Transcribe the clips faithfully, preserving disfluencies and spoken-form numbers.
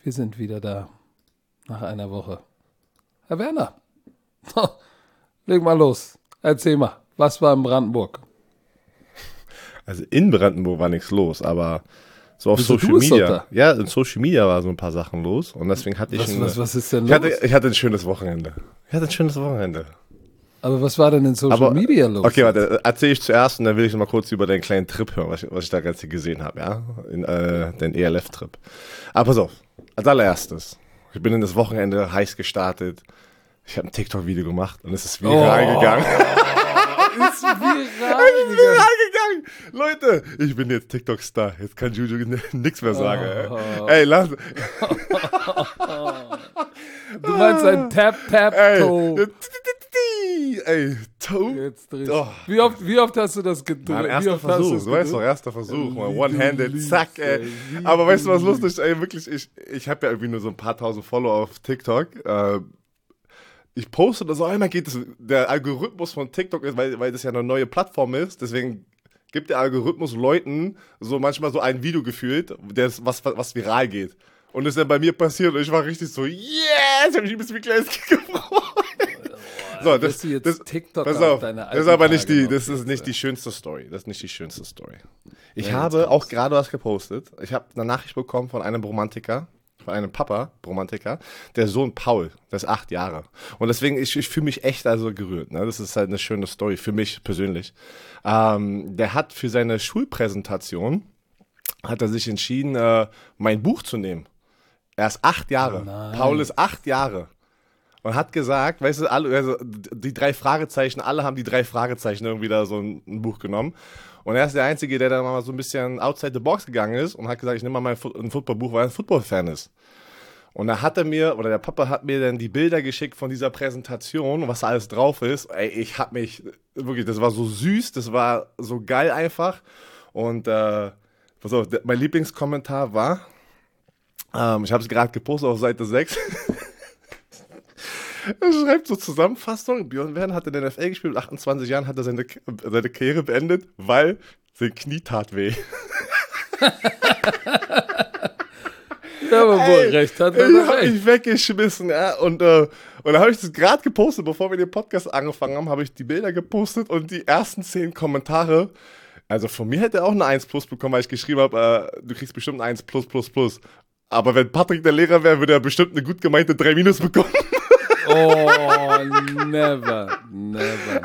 Wir sind wieder da. Nach einer Woche. Herr Werner, leg mal los. Erzähl mal, was war in Brandenburg? Also in Brandenburg war nichts los, aber so auf Wieso, Social du bist Media. doch da? Ja, in Social Media war so ein paar Sachen los und deswegen hatte ich Was, ein, was, was ist denn ich los? hatte, ich hatte ein schönes Wochenende. Ich hatte ein schönes Wochenende. Aber was war denn in Social Aber, Media los? Okay, warte, erzähle ich zuerst und dann will ich noch mal kurz über deinen kleinen Trip hören, was ich, was ich da ganz gesehen habe, ja? In, äh, den E L F-Trip. Aber pass auf, als allererstes, ich bin in das Wochenende heiß gestartet. Ich habe ein TikTok-Video gemacht und es ist viral Oh. gegangen. Ist viral Ich bin viral gegangen. Leute, ich bin jetzt TikTok-Star. Jetzt kann Juju nichts mehr sagen. Oh. Ey, lass. Du meinst ein Tap-Tap-Toe. Ey, ey, Toe. Jetzt drehst Oh. Wie oft, wie oft hast du das gedrückt? Mein Wie erster oft hast Versuch, es du weißt doch, gedrückt? erster Versuch, mal Wie one-handed, du liebst, zack, ey. ey, wie Aber weißt du, was du lustig ist? Ey, wirklich, ich, ich habe ja irgendwie nur so ein paar tausend Follower auf TikTok. Äh, ich poste das auch einmal, geht es, der Algorithmus von TikTok ist, weil, weil das ja eine neue Plattform ist, deswegen gibt der Algorithmus Leuten so manchmal so ein Video gefühlt, das, was, was viral geht. Und das ist dann bei mir passiert und ich war richtig so, yes, ich hab mich ein bisschen wie ein kleines Kind gefreut. So, das, Bist du jetzt das, TikTok pass auf auf, deine das ist alten aber nicht Tage die, noch das ist jetzt, nicht ja. die schönste Story. Das ist nicht die schönste Story. Ich Ja, habe jetzt auch kommt's. gerade was gepostet. Ich habe eine Nachricht bekommen von einem Romantiker, von einem Papa, Romantiker, der Sohn Paul, der ist acht Jahre. Und deswegen, ich, ich fühle mich echt also gerührt. Ne? Das ist halt eine schöne Story für mich persönlich. Ähm, der hat für seine Schulpräsentation, hat er sich entschieden, äh, mein Buch zu nehmen. Er ist acht Jahre. Nein. Paul ist acht Jahre. Und hat gesagt, weißt du, alle, also die drei Fragezeichen, alle haben die drei Fragezeichen irgendwie da so ein, ein Buch genommen. Und er ist der Einzige, der da mal so ein bisschen outside the box gegangen ist und hat gesagt, ich nehme mal mein Fu- ein Footballbuch, weil er ein Football-Fan ist. Und da hat er mir, oder der Papa hat mir dann die Bilder geschickt von dieser Präsentation, was da alles drauf ist. Ey, ich hab mich, wirklich, das war so süß, das war so geil einfach. Und, äh, pass auf, der, mein Lieblingskommentar war, ähm, ich habe es gerade gepostet auf Seite sechs. Er schreibt so Zusammenfassung, Björn Werner hat in der N F L gespielt, mit achtundzwanzig Jahren hat er seine, seine Karriere beendet, weil sein Knie tat weh. Ja, aber wohl recht hat er Ich doch hab recht. mich weggeschmissen, ja, und, äh, und da habe ich das gerade gepostet, bevor wir den Podcast angefangen haben, habe ich die Bilder gepostet und die ersten zehn Kommentare, also von mir hätte er auch eine eins plus bekommen, weil ich geschrieben habe, äh, du kriegst bestimmt eine eins plus plus plus. Aber wenn Patrick der Lehrer wäre, würde er bestimmt eine gut gemeinte drei minus bekommen. Oh, never, never, never.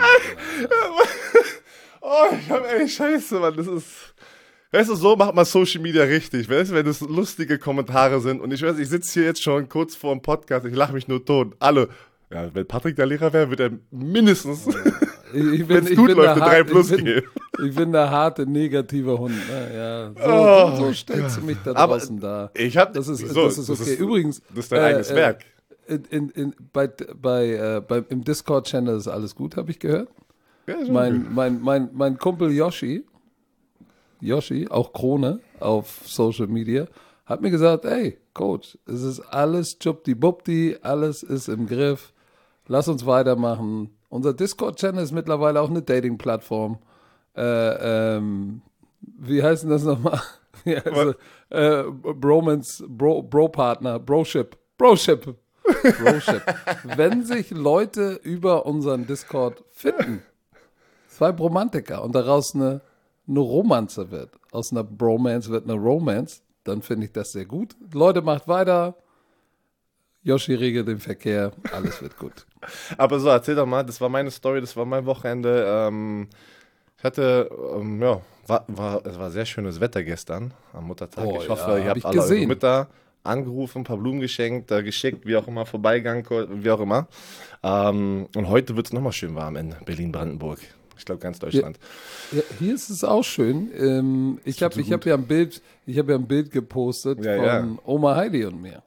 Oh, ich hab ey, scheiße, Mann, das ist, weißt du, so macht man Social Media richtig, weißt du, wenn das lustige Kommentare sind und ich weiß, ich sitze hier jetzt schon kurz vor dem Podcast, ich lache mich nur tot, alle, ja, wenn Patrick der Lehrer wäre, würde er mindestens, Ich, ich wenn bin, es ich gut bin läuft, der eine drei harte- plus ich bin, geben. ich bin der harte, negative Hund. Ne? Ja, so, Oh, so stellst du mich da aber draußen da. Ich hab, Das ist, wieso? das ist okay. Übrigens, das ist dein äh, eigenes äh, Werk. In, in, in, bei, bei, äh, bei, im Discord-Channel ist alles gut, habe ich gehört. Ja, ist Mein, okay. mein, mein, mein Kumpel Yoshi, Yoshi, auch Krone auf Social Media, hat mir gesagt, ey, Coach, es ist alles tschubdi-bubdi, alles ist im Griff, lass uns weitermachen. Unser Discord-Channel ist mittlerweile auch eine Dating-Plattform. Äh, ähm, wie heißt denn das nochmal? Wie heißt Was? es? Äh, Bromance, Bro, Bro-Partner, Broship, Broship. Broship. Wenn sich Leute über unseren Discord finden, zwei Bromantiker und daraus eine, eine Romanze wird, aus einer Bromance wird eine Romance, dann finde ich das sehr gut. Leute, macht weiter. Yoshi regelt den Verkehr, alles wird gut. Aber so, erzähl doch mal, das war meine Story, das war mein Wochenende. Ähm, ich hatte, ähm, ja, war, war, es war sehr schönes Wetter gestern am Muttertag. Oh, ich hoffe, ja, ihr hab habt ich alle eure gesehen. Mütter angerufen, ein paar Blumen geschenkt, äh, geschickt, wie auch immer, vorbeigegangen, wie auch immer. Ähm, und heute wird es nochmal schön warm in Berlin-Brandenburg. Ich glaube, ganz Deutschland. Ja, hier ist es auch schön. Ähm, ich habe so ich hab ja ein Bild, ich habe ja ein Bild gepostet Ja, von ja. Oma Heidi und mir.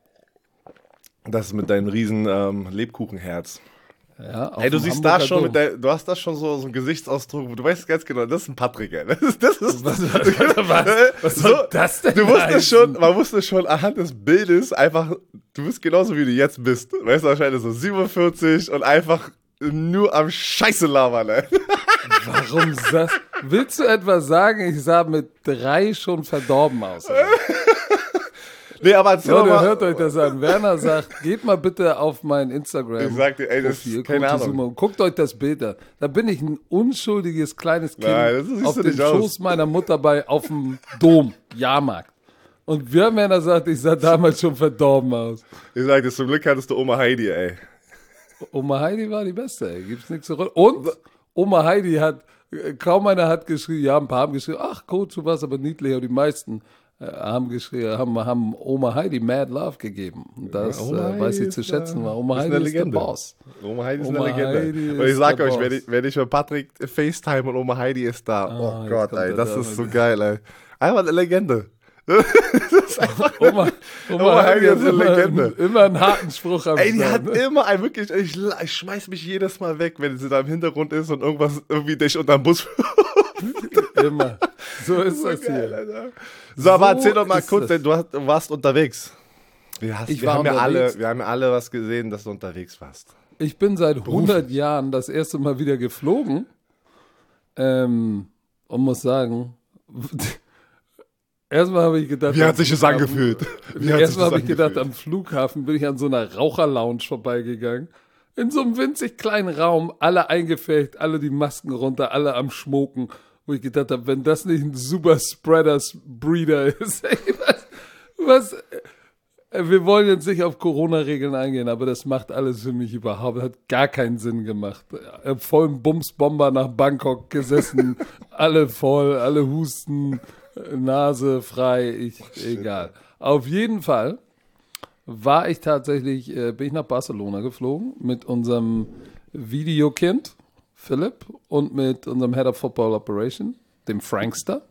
Das mit deinem riesen ähm, Lebkuchenherz. Ja, auf Ey, du dem siehst da Hamburger schon, Dom. mit dein, du hast da schon so, so einen Gesichtsausdruck, du weißt ganz genau, das ist ein Patrick, ey. Das ist, das ist, Was, was, was, was soll so, das denn du wusstest heißen? schon, man wusste schon anhand des Bildes einfach, du bist genauso wie du jetzt bist. Weißt du, wahrscheinlich so siebenundvierzig und einfach nur am Scheiße labern, ey. Warum das? Willst du etwa sagen, ich sah mit drei schon verdorben aus? Oder? Nee, aber erzähl Leute, mal. hört euch das an. Werner sagt, geht mal bitte auf mein Instagram. Ich sag dir, ey, das ist keine Ahnung. Und guckt euch das Bild an. Da bin ich ein unschuldiges kleines Kind Nein, das siehst auf du dem nicht aus. Schoß meiner Mutter bei auf dem Dom, Jahrmarkt. Und Werner sagt, ich sah damals schon verdorben aus. Ich sag dir, zum Glück hattest du Oma Heidi, ey. Oma Heidi war die Beste, ey. Gibt's nichts zu rütteln. Und Oma Heidi hat, kaum einer hat geschrieben, ja, ein paar haben geschrieben, ach, Coach, du warst aber niedlich. Und die meisten äh, haben geschrieben, haben, haben Oma Heidi Mad Love gegeben. Und das Oma äh, weiß Heidi ich zu ist, schätzen, weil Oma ist Heidi eine ist der Legende. Boss. Oma Heidi ist Oma eine Legende. Heidi und ich ist sag der euch, wenn Boss. ich, wenn ich mit Patrick FaceTime und Oma Heidi ist da, Ah, oh jetzt Gott, kommt ey, er das da ist so mit. geil, ey. Einfach eine Legende. Das ist einfach Oma, Oma, Oma Heidi Heidi hat ist eine immer, Legende. immer einen harten Spruch am Ey, die Start, hat ne? immer ein wirklich, ich, ich schmeiß mich jedes Mal weg, wenn sie da im Hintergrund ist und irgendwas irgendwie dich unterm Bus. Immer. So ist das Geil, hier. Alter. So, aber So erzähl doch mal ist kurz, das. denn du, hast, du warst unterwegs. Wir, hast, Ich wir, war haben ja alle, unterwegs. wir haben ja alle was gesehen, dass du unterwegs warst. Ich bin seit hundert Jahren das erste Mal wieder geflogen ähm, und muss sagen, erstmal habe ich gedacht, Wie am hat sich das Flughafen- angefühlt? Wie hat sich Erstmal das habe ich gedacht, angefühlt? am Flughafen bin ich an so einer Raucherlounge vorbeigegangen. In so einem winzig kleinen Raum, alle eingefärbt, alle die Masken runter, alle am Schmoken. Wo ich gedacht habe, wenn das nicht ein super Spreaders-Breeder ist, ey, was, was, äh, wir wollen jetzt nicht auf Corona-Regeln eingehen, aber das macht alles für mich überhaupt, hat gar keinen Sinn gemacht. Äh, Vollen Bumsbomber nach Bangkok gesessen, alle voll, alle husten, äh, Nase frei, ich, egal. Auf jeden Fall war ich tatsächlich, äh, bin ich nach Barcelona geflogen mit unserem Videokind Philipp und mit unserem Head of Football Operation, dem Frankster.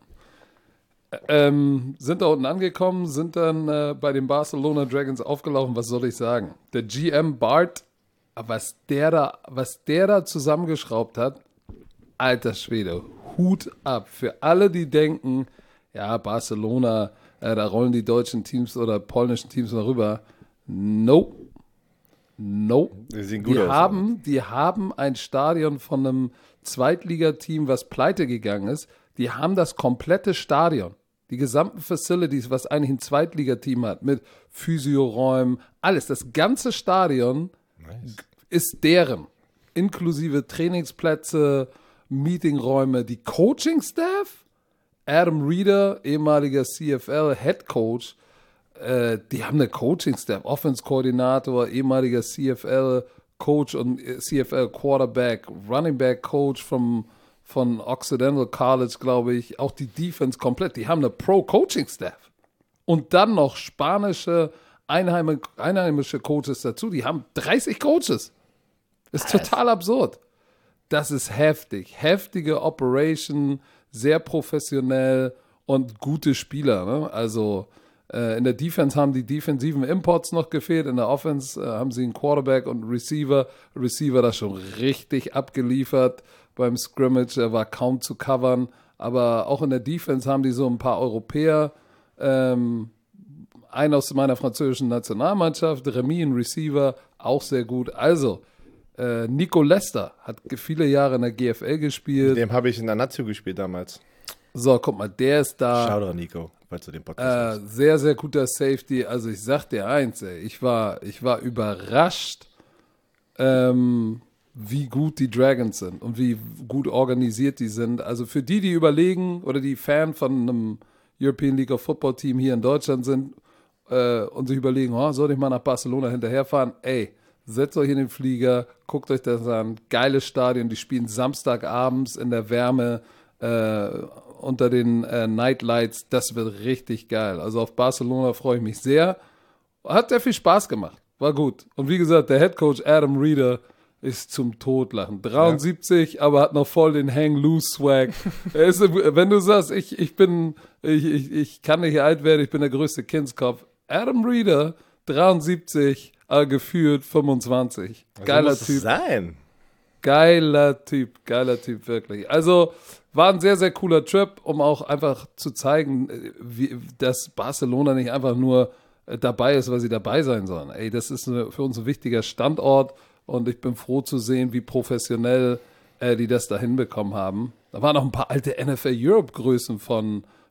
Ähm, sind da unten angekommen, sind dann äh, bei den Barcelona Dragons aufgelaufen. Was soll ich sagen? Der G M Bart, was der da, was der da zusammengeschraubt hat, alter Schwede, Hut ab. Für alle, die denken, ja, Barcelona, äh, da rollen die deutschen Teams oder polnischen Teams mal rüber. Nope. Nope. Die sehen gut Die aus. haben, die haben ein Stadion von einem Zweitligateam, was pleite gegangen ist. Die haben das komplette Stadion, die gesamten Facilities, was eigentlich ein Zweitligateam hat, mit Physioräumen, alles. Das ganze Stadion Nice. ist deren. Inklusive Trainingsplätze, Meetingräume, die Coaching-Staff, Adam Reeder, ehemaliger C F L-Head Coach, äh, die haben eine Coaching-Staff, Offense-Koordinator, ehemaliger C F L-Coach und äh, C F L-Quarterback, Running-Back-Coach vom, von Occidental College, glaube ich, auch die Defense komplett. Die haben eine Pro-Coaching-Staff. Und dann noch spanische, einheim, einheimische Coaches dazu. Die haben dreißig Coaches. Ist total absurd. Das ist heftig. Heftige Operation, sehr professionell und gute Spieler. Ne? Also äh, in der Defense haben die defensiven Imports noch gefehlt. In der Offense äh, haben sie einen Quarterback und einen Receiver. Receiver da schon richtig abgeliefert beim Scrimmage. Er war kaum zu covern. Aber auch in der Defense haben die so ein paar Europäer. Ähm, einen aus meiner französischen Nationalmannschaft, Remy, ein Receiver, auch sehr gut. Also, äh, Nico Lester hat viele Jahre in der G F L gespielt. Dem habe ich in der Nazio gespielt damals. So, guck mal, der ist da. Shoutout Nico, falls du den Äh, Podcast hast. sehr, sehr guter Safety. Also ich sag dir eins, ey, ich war, ich war überrascht, ähm, wie gut die Dragons sind und wie gut organisiert die sind. Also für die, die überlegen oder die Fan von einem European League of Football Team hier in Deutschland sind äh, und sich überlegen, oh, soll ich mal nach Barcelona hinterherfahren? Ey, setzt euch in den Flieger, guckt euch das an. Geiles Stadion, die spielen Samstagabends in der Wärme äh, unter den äh, Nightlights. Das wird richtig geil. Also auf Barcelona freue ich mich sehr. Hat sehr viel Spaß gemacht. War gut. Und wie gesagt, der Head Coach Adam Reeder ist zum Totlachen. dreiundsiebzig, ja. Aber hat noch voll den Hang-Loose-Swag. Er ist, wenn du sagst, ich, ich bin, ich, ich, ich kann nicht alt werden, ich bin der größte Kindskopf. Adam Reeder, dreiundsiebzig, aber gefühlt fünfundzwanzig. Geiler so muss es Typ. sein. Geiler Typ, geiler Typ, wirklich. Also war ein sehr, sehr cooler Trip, um auch einfach zu zeigen, wie, dass Barcelona nicht einfach nur dabei ist, weil sie dabei sein sollen. Ey, das ist eine, für uns ein wichtiger Standort und ich bin froh zu sehen, wie professionell äh, die das da hinbekommen haben. Da waren noch ein paar alte N F L Europe Größen von,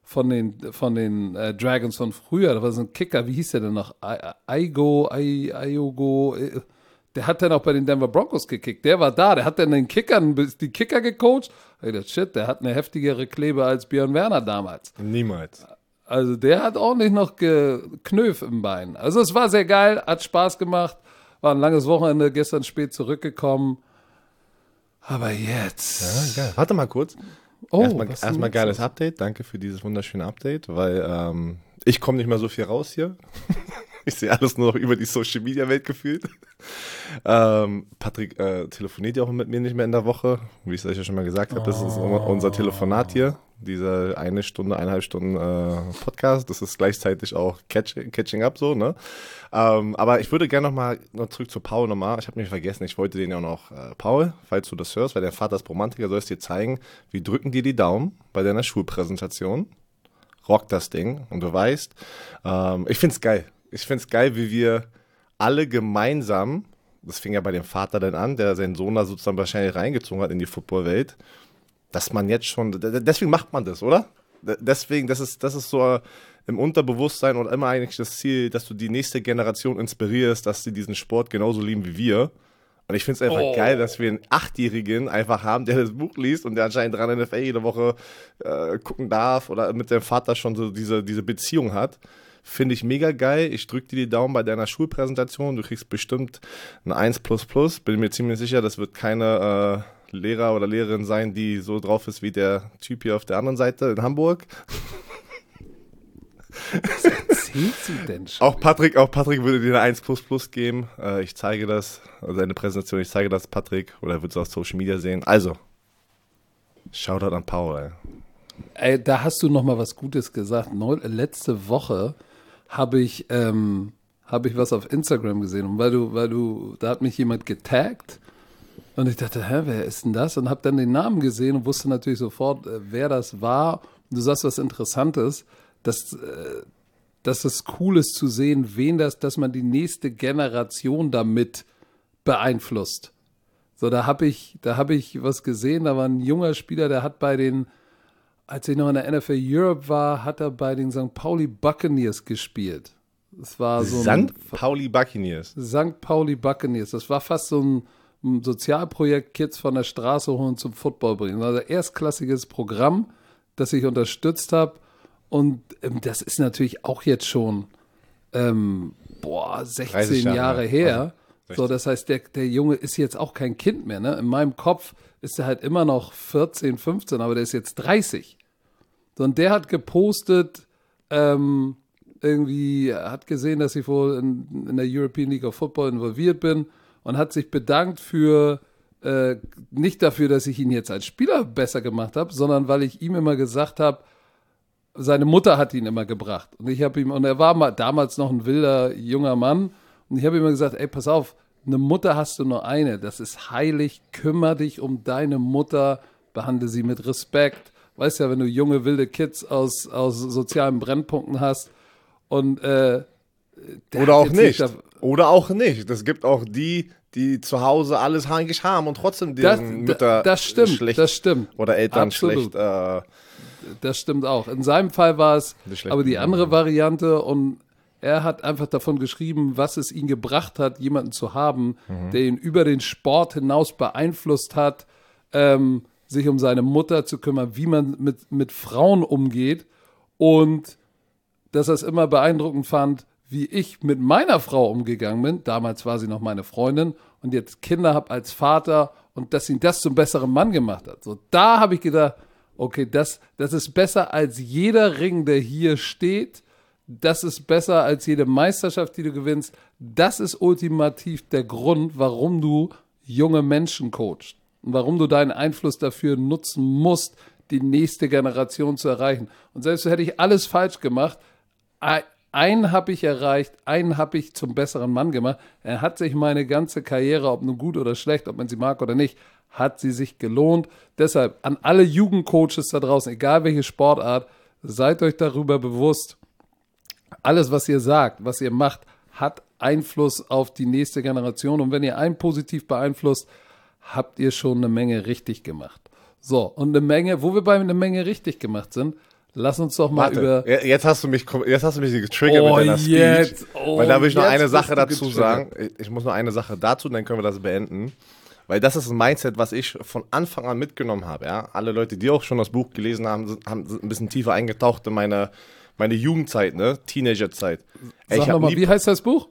von den, von den äh, Dragons von früher. Da war so ein Kicker, wie hieß der denn noch? I- Aigo, I- Iogo, äh, der hat dann auch bei den Denver Broncos gekickt. Der war da, der hat dann den Kickern, die Kicker gecoacht. Ey, das Shit, der hat eine heftigere Klebe als Björn Werner damals. Niemals. Also der hat ordentlich noch Knöf im Bein. Also es war sehr geil, hat Spaß gemacht. War ein langes Wochenende, gestern spät zurückgekommen. Aber jetzt. Ja, geil. Warte mal kurz. Oh, erstmal was erstmal ist geiles das? Update. Danke für dieses wunderschöne Update, weil ähm, ich komme nicht mehr so viel raus hier. Ich sehe alles nur noch über die Social Media Welt gefühlt. ähm, Patrick äh, telefoniert ja auch mit mir nicht mehr in der Woche. Wie ich es euch ja schon mal gesagt habe, das ist Oh. unser Telefonat hier. Diese eine Stunde, eineinhalb Stunden äh, Podcast. Das ist gleichzeitig auch catch, Catching Up so, ne? Ähm, aber ich würde gerne nochmal noch zurück zu Paul nochmal. Ich habe mich vergessen, ich wollte den ja auch noch, äh, Paul, falls du das hörst, weil dein Vater ist Romantiker, soll es dir zeigen, wie drücken dir die Daumen bei deiner Schulpräsentation. Rock das Ding. Und du weißt, ähm, ich find's geil. Ich find's geil, wie wir alle gemeinsam, das fing ja bei dem Vater dann an, der seinen Sohn da sozusagen wahrscheinlich reingezogen hat in die Footballwelt, dass man jetzt schon, deswegen macht man das, oder? Deswegen, das ist, das ist so im Unterbewusstsein und immer eigentlich das Ziel, dass du die nächste Generation inspirierst, dass sie diesen Sport genauso lieben wie wir. Und ich finde es einfach Oh. geil, dass wir einen Achtjährigen einfach haben, der das Buch liest und der anscheinend dran N F L jede Woche äh, gucken darf oder mit seinem Vater schon so diese, diese Beziehung hat. Finde ich mega geil. Ich drücke dir die Daumen bei deiner Schulpräsentation. Du kriegst bestimmt ein eins plus plus. Bin mir ziemlich sicher, das wird keine äh, Lehrer oder Lehrerin sein, die so drauf ist wie der Typ hier auf der anderen Seite in Hamburg. Was erzählst du denn schon? Auch Patrick, auch Patrick würde dir eine eins plus plus geben. Äh, ich zeige das, also eine Präsentation, ich zeige das Patrick oder er wird es auf Social Media sehen. Also, Shoutout an Paul. Ey. Ey, da hast du noch mal was Gutes gesagt. Neu, letzte Woche habe ich, ähm, habe ich was auf Instagram gesehen. Und weil du, weil du, da hat mich jemand getaggt. Und ich dachte, hä, wer ist denn das? Und habe dann den Namen gesehen und wusste natürlich sofort, äh, wer das war. Und du sagst was Interessantes, dass, äh, dass es cool ist zu sehen, wen das, dass man die nächste Generation damit beeinflusst. So, da habe ich, da habe ich was gesehen, da war ein junger Spieler, der hat bei den, als ich noch in der N F L Europe war, hat er bei den Sankt Pauli Buccaneers gespielt. Das war so ein Sankt Pauli Buccaneers. Sankt Pauli Buccaneers. Das war fast so ein, ein Sozialprojekt, Kids von der Straße holen zum Football bringen. Also erstklassiges Programm, das ich unterstützt habe. Und ähm, das ist natürlich auch jetzt schon ähm, boah, sechzehn Jahre, Jahre ja. her. Also, So, das heißt, der, der Junge ist jetzt auch kein Kind mehr. Ne? In meinem Kopf ist er halt immer noch vierzehn, fünfzehn, aber der ist jetzt dreißig. So, und der hat gepostet, ähm, irgendwie hat gesehen, dass ich wohl in, in der European League of Football involviert bin und hat sich bedankt für, äh, nicht dafür, dass ich ihn jetzt als Spieler besser gemacht habe, sondern weil ich ihm immer gesagt habe, seine Mutter hat ihn immer gebracht. Und ich habe ihm, und er war mal damals noch ein wilder junger Mann, und ich habe immer gesagt, ey, pass auf, eine Mutter hast du nur eine, das ist heilig, kümmere dich um deine Mutter, behandle sie mit Respekt. Weißt ja, wenn du junge, wilde Kids aus, aus sozialen Brennpunkten hast und äh, der Oder hat auch jetzt nicht. da- Oder auch nicht. Es gibt auch die, die zu Hause alles eigentlich haben und trotzdem Das, deren da- Mütter das stimmt, schlecht das stimmt. oder Eltern Absolut. schlecht. Äh, Das stimmt auch. In seinem Fall war es Nicht schlecht aber die behandelt. andere Variante und er hat einfach davon geschrieben, was es ihn gebracht hat, jemanden zu haben, Mhm. der ihn über den Sport hinaus beeinflusst hat, ähm, sich um seine Mutter zu kümmern, wie man mit, mit Frauen umgeht und dass er es immer beeindruckend fand, wie ich mit meiner Frau umgegangen bin. Damals war sie noch meine Freundin und jetzt Kinder habe als Vater und dass ihn das zum besseren Mann gemacht hat. So, da habe ich gedacht, okay, das, das ist besser als jeder Ring, der hier steht. Das ist besser als jede Meisterschaft, die du gewinnst. Das ist ultimativ der Grund, warum du junge Menschen coachst und warum du deinen Einfluss dafür nutzen musst, die nächste Generation zu erreichen. Und selbst hätte ich alles falsch gemacht, ein- einen habe ich erreicht, einen habe ich zum besseren Mann gemacht. Er hat sich meine ganze Karriere, ob nun gut oder schlecht, ob man sie mag oder nicht, hat sie sich gelohnt. Deshalb an alle Jugendcoaches da draußen, egal welche Sportart, seid euch darüber bewusst, alles, was ihr sagt, was ihr macht, hat Einfluss auf die nächste Generation. Und wenn ihr einen positiv beeinflusst, habt ihr schon eine Menge richtig gemacht. So, und eine Menge, wo wir bei einer Menge richtig gemacht sind, Lass uns doch mal Warte, über... ja, jetzt hast du mich, jetzt hast du mich getriggert Oh, mit deiner Speech. jetzt. Oh, weil da will ich noch jetzt eine bist Sache du dazu getriggert. sagen. Ich, ich muss noch eine Sache dazu, dann können wir das beenden. Weil das ist ein Mindset, was ich von Anfang an mitgenommen habe. Ja? Alle Leute, die auch schon das Buch gelesen haben, sind, haben sind ein bisschen tiefer eingetaucht in meine, meine Jugendzeit, ne? Teenagerzeit. Ey, Sag nochmal, wie heißt das Buch?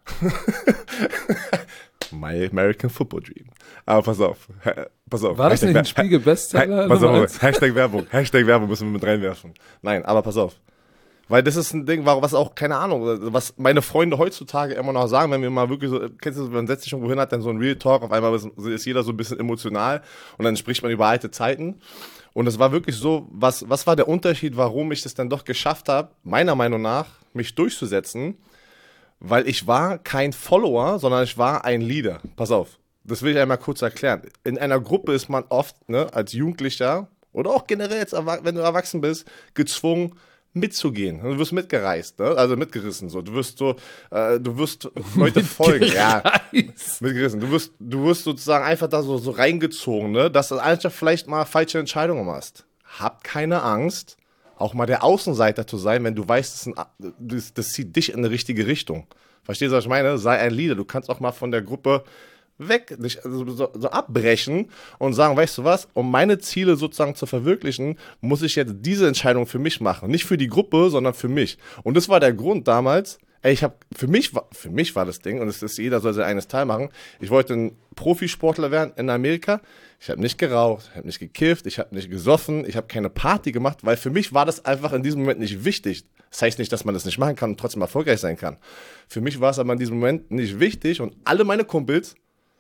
My American Football Dream. Aber pass auf, pass auf. War das nicht ein Hashtag- Spiegel-Bestseller? Ha- Pass Nummer auf, eins? Hashtag Werbung, Hashtag Werbung müssen wir mit reinwerfen. Nein, aber pass auf. Weil das ist ein Ding, was auch, keine Ahnung, was meine Freunde heutzutage immer noch sagen, wenn wir mal wirklich so, kennst du, man setzt sich irgendwo hin, hat dann so ein Real Talk, auf einmal ist, ist jeder so ein bisschen emotional und dann spricht man über alte Zeiten. Und es war wirklich so, was, was war der Unterschied, warum ich das dann doch geschafft habe, meiner Meinung nach, mich durchzusetzen? Weil ich war kein Follower, sondern ich war ein Leader. Pass auf, das will ich einmal kurz erklären. In einer Gruppe ist man oft, ne, als Jugendlicher oder auch generell, jetzt, wenn du erwachsen bist, gezwungen, mitzugehen. Du wirst mitgereist, ne? Also mitgerissen. So. Du wirst so, äh, du wirst Leute folgen. Ja, mitgerissen. Du wirst, du wirst sozusagen einfach da so, so reingezogen, ne? Dass du einfach vielleicht mal falsche Entscheidungen machst. Hab keine Angst, auch mal der Außenseiter zu sein, wenn du weißt, das, ein, das, das zieht dich in eine richtige Richtung. Verstehst du, was ich meine? Sei ein Leader. Du kannst auch mal von der Gruppe weg, dich also so, so abbrechen und sagen, weißt du was, um meine Ziele sozusagen zu verwirklichen, muss ich jetzt diese Entscheidung für mich machen. Nicht für die Gruppe, sondern für mich. Und das war der Grund damals, ey, ich habe, für mich war, für mich war das Ding, und es ist, jeder soll sein eines Teil machen, ich wollte ein Profisportler werden in Amerika. Ich habe nicht geraucht, ich habe nicht gekifft, ich habe nicht gesoffen, ich habe keine Party gemacht, weil für mich war das einfach in diesem Moment nicht wichtig. Das heißt nicht, dass man das nicht machen kann und trotzdem erfolgreich sein kann. Für mich war es aber in diesem Moment nicht wichtig und alle meine Kumpels,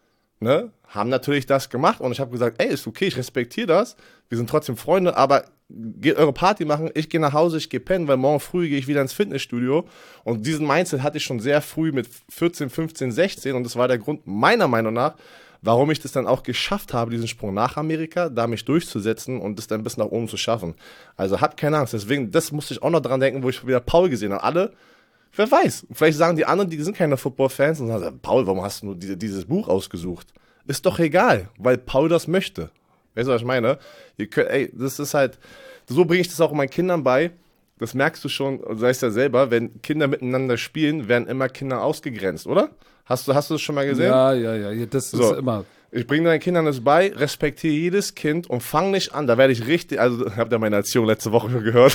ne, haben natürlich das gemacht und ich habe gesagt, ey, ist okay, ich respektiere das, wir sind trotzdem Freunde, aber geht eure Party machen, ich gehe nach Hause, ich gehe pennen, weil morgen früh gehe ich wieder ins Fitnessstudio und diesen Mindset hatte ich schon sehr früh mit vierzehn, fünfzehn, sechzehn und das war der Grund meiner Meinung nach, warum ich das dann auch geschafft habe, diesen Sprung nach Amerika, da mich durchzusetzen und das dann bis nach oben zu schaffen. Also habt keine Angst, deswegen, das musste ich auch noch dran denken, wo ich wieder Paul gesehen habe, alle. Wer weiß, vielleicht sagen die anderen, die sind keine Football-Fans und sagen, Paul, warum hast du diese, dieses Buch ausgesucht? Ist doch egal, weil Paul das möchte. Weißt du, was ich meine? Ihr könnt, ey, das ist halt, so bringe ich das auch meinen Kindern bei. Das merkst du schon, du weißt ja selber, wenn Kinder miteinander spielen, werden immer Kinder ausgegrenzt, oder? Hast du, hast du das schon mal gesehen? Ja, ja, ja, das So. ist immer... Ich bringe deinen Kindern das bei, respektiere jedes Kind und fang nicht an, da werde ich richtig, also habt ihr meine Erziehung letzte Woche schon gehört.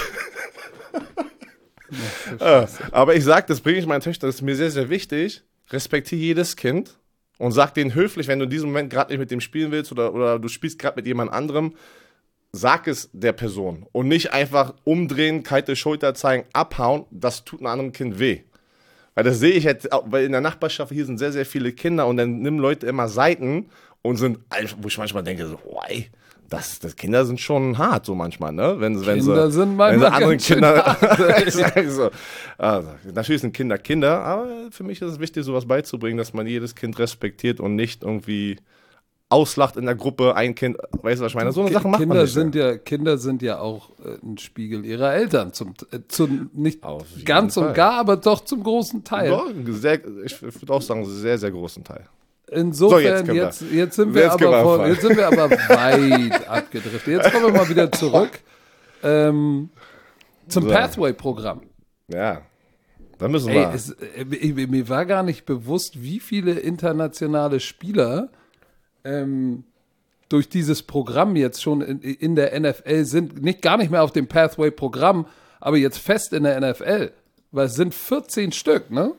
Ja, aber ich sag, das bringe ich meinen Töchtern, das ist mir sehr, sehr wichtig. Respektiere jedes Kind und sag denen höflich, wenn du in diesem Moment gerade nicht mit dem spielen willst oder, oder du spielst gerade mit jemand anderem, sag es der Person und nicht einfach umdrehen, kalte Schulter zeigen, abhauen, das tut einem anderen Kind weh. Weil das sehe ich jetzt, weil in der Nachbarschaft hier sind sehr, sehr viele Kinder und dann nehmen Leute immer Seiten und sind, wo ich manchmal denke, so, oh, ey, Das, das Kinder sind schon hart, so manchmal, ne? Wenn, wenn Kinder sie, sind wenn manchmal sie andere ganz schön Kinder. hart. Ich sag so, also, natürlich sind Kinder Kinder, aber für mich ist es wichtig, sowas beizubringen, dass man jedes Kind respektiert und nicht irgendwie auslacht in der Gruppe, ein Kind, weißt du, was ich meine? So eine Ki- Sache macht Kinder man nicht. sind ja Kinder sind ja auch äh, ein Spiegel ihrer Eltern, zum, äh, zum nicht Auf jeden ganz und Fall. gar, aber doch zum großen Teil. Ja, sehr, ich würde auch sagen, sehr, sehr großen Teil. Insofern, So, jetzt können wir. jetzt, jetzt, sind wir Jetzt können aber wir von, anfangen. jetzt sind wir aber weit abgedriftet. Jetzt kommen wir mal wieder zurück ähm, zum So. Pathway-Programm. Ja, da müssen Ey, wir. es, äh, mir mir war gar nicht bewusst, wie viele internationale Spieler ähm, durch dieses Programm jetzt schon in, in der N F L sind. Nicht gar nicht mehr auf dem Pathway-Programm, aber jetzt fest in der N F L. Weil es sind vierzehn Stück, ne?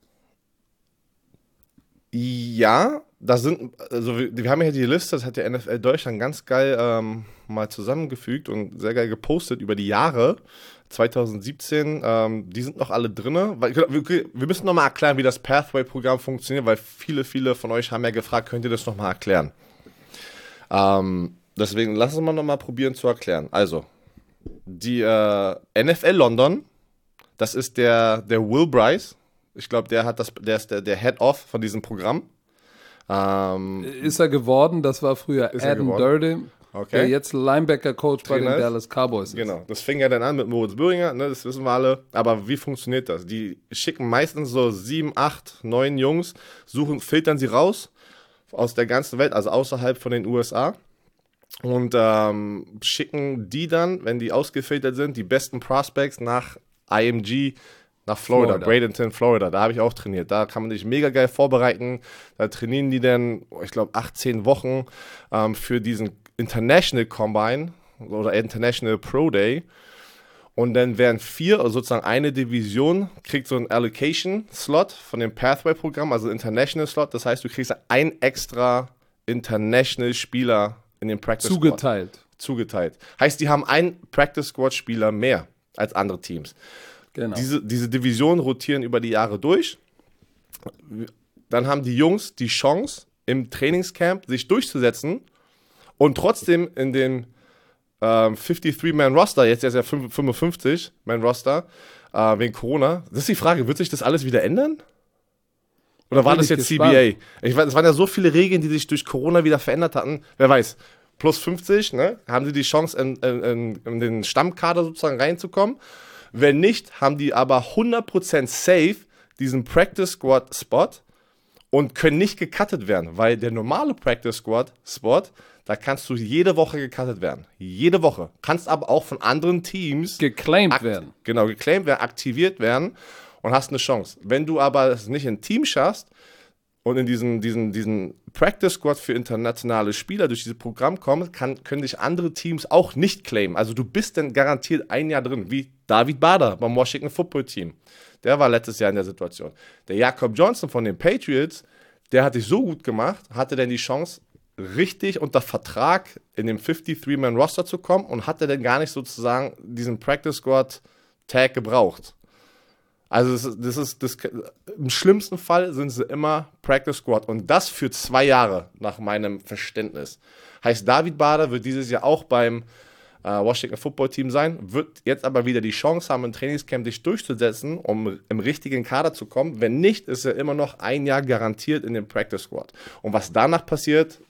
Ja, da sind, also wir, wir haben ja hier die Liste, das hat der N F L Deutschland ganz geil ähm, mal zusammengefügt und sehr geil gepostet über die Jahre. zwanzig siebzehn, ähm, die sind noch alle drinne. Weil, wir, wir müssen nochmal erklären, wie das Pathway-Programm funktioniert, weil viele, viele von euch haben ja gefragt, könnt ihr das nochmal erklären? Ähm, deswegen lassen wir mal nochmal probieren zu erklären. Also, die äh, N F L London, das ist der, der Will Bryce. Ich glaube, der hat das, der ist der, der Head-Off von diesem Programm. Ähm, Ist er geworden, das war früher Ist er Adam geworden? Durden, Okay. der jetzt Linebacker-Coach bei den Trainer ist? Dallas Cowboys ist. Genau, das fing ja dann an mit Moritz Böhringer, ne, das wissen wir alle. Aber wie funktioniert das? Die schicken meistens so sieben, acht, neun Jungs, suchen, filtern sie raus aus der ganzen Welt, also außerhalb von den U S A. und ähm, schicken die dann, wenn die ausgefiltert sind, die besten Prospects nach I M G, nach Florida, Florida. Bradenton, Florida. Da habe ich auch trainiert. Da kann man sich mega geil vorbereiten. Da trainieren die dann, ich glaube, achtzehn Wochen ähm, für diesen International Combine oder International Pro Day. Und dann werden vier, also sozusagen eine Division, kriegt so einen Allocation-Slot von dem Pathway-Programm, also International-Slot. Das heißt, du kriegst einen extra International-Spieler in den Practice Squad. Zugeteilt. Zugeteilt. Heißt, die haben einen Practice Squad-Spieler mehr als andere Teams. Genau. Diese, diese Divisionen rotieren über die Jahre durch. Dann haben die Jungs die Chance, im Trainingscamp sich durchzusetzen und trotzdem in den ähm, fünfunddreißig-Man-Roster, jetzt ist ja fünfundfünfzig-Man-Roster, äh, wegen Corona. Das ist die Frage, wird sich das alles wieder ändern? Oder war Bin das ich jetzt gespannt. C B A? Ich weiß, es waren ja so viele Regeln, die sich durch Corona wieder verändert hatten. Wer weiß, plus fünfzig, ne, haben sie die Chance, in, in, in, in den Stammkader sozusagen reinzukommen. Wenn nicht, haben die aber hundert Prozent safe diesen Practice Squad Spot und können nicht gecuttet werden, weil der normale Practice Squad Spot, da kannst du jede Woche gecuttet werden. Jede Woche. Kannst aber auch von anderen Teams Geclaimed akt- werden. Genau, geclaimed werden, aktiviert werden und hast eine Chance. Wenn du aber es nicht im Team schaffst und in diesen, diesen, diesen Practice Squad für internationale Spieler durch dieses Programm kommen, kann, können dich andere Teams auch nicht claimen. Also du bist dann garantiert ein Jahr drin, wie David Bader beim Washington Football Team. Der war letztes Jahr in der Situation. Der Jakob Johnson von den Patriots, der hat sich so gut gemacht, hatte dann die Chance, richtig unter Vertrag in dem fünfunddreißig-Man-Roster zu kommen und hatte dann gar nicht sozusagen diesen Practice Squad Tag gebraucht. Also das ist, das ist das, im schlimmsten Fall sind sie immer Practice Squad und das für zwei Jahre nach meinem Verständnis. Heißt, David Bader wird dieses Jahr auch beim äh, Washington Football Team sein, wird jetzt aber wieder die Chance haben, im Trainingscamp sich durchzusetzen, um im richtigen Kader zu kommen. Wenn nicht, ist er immer noch ein Jahr garantiert in dem Practice Squad. Und was danach passiert,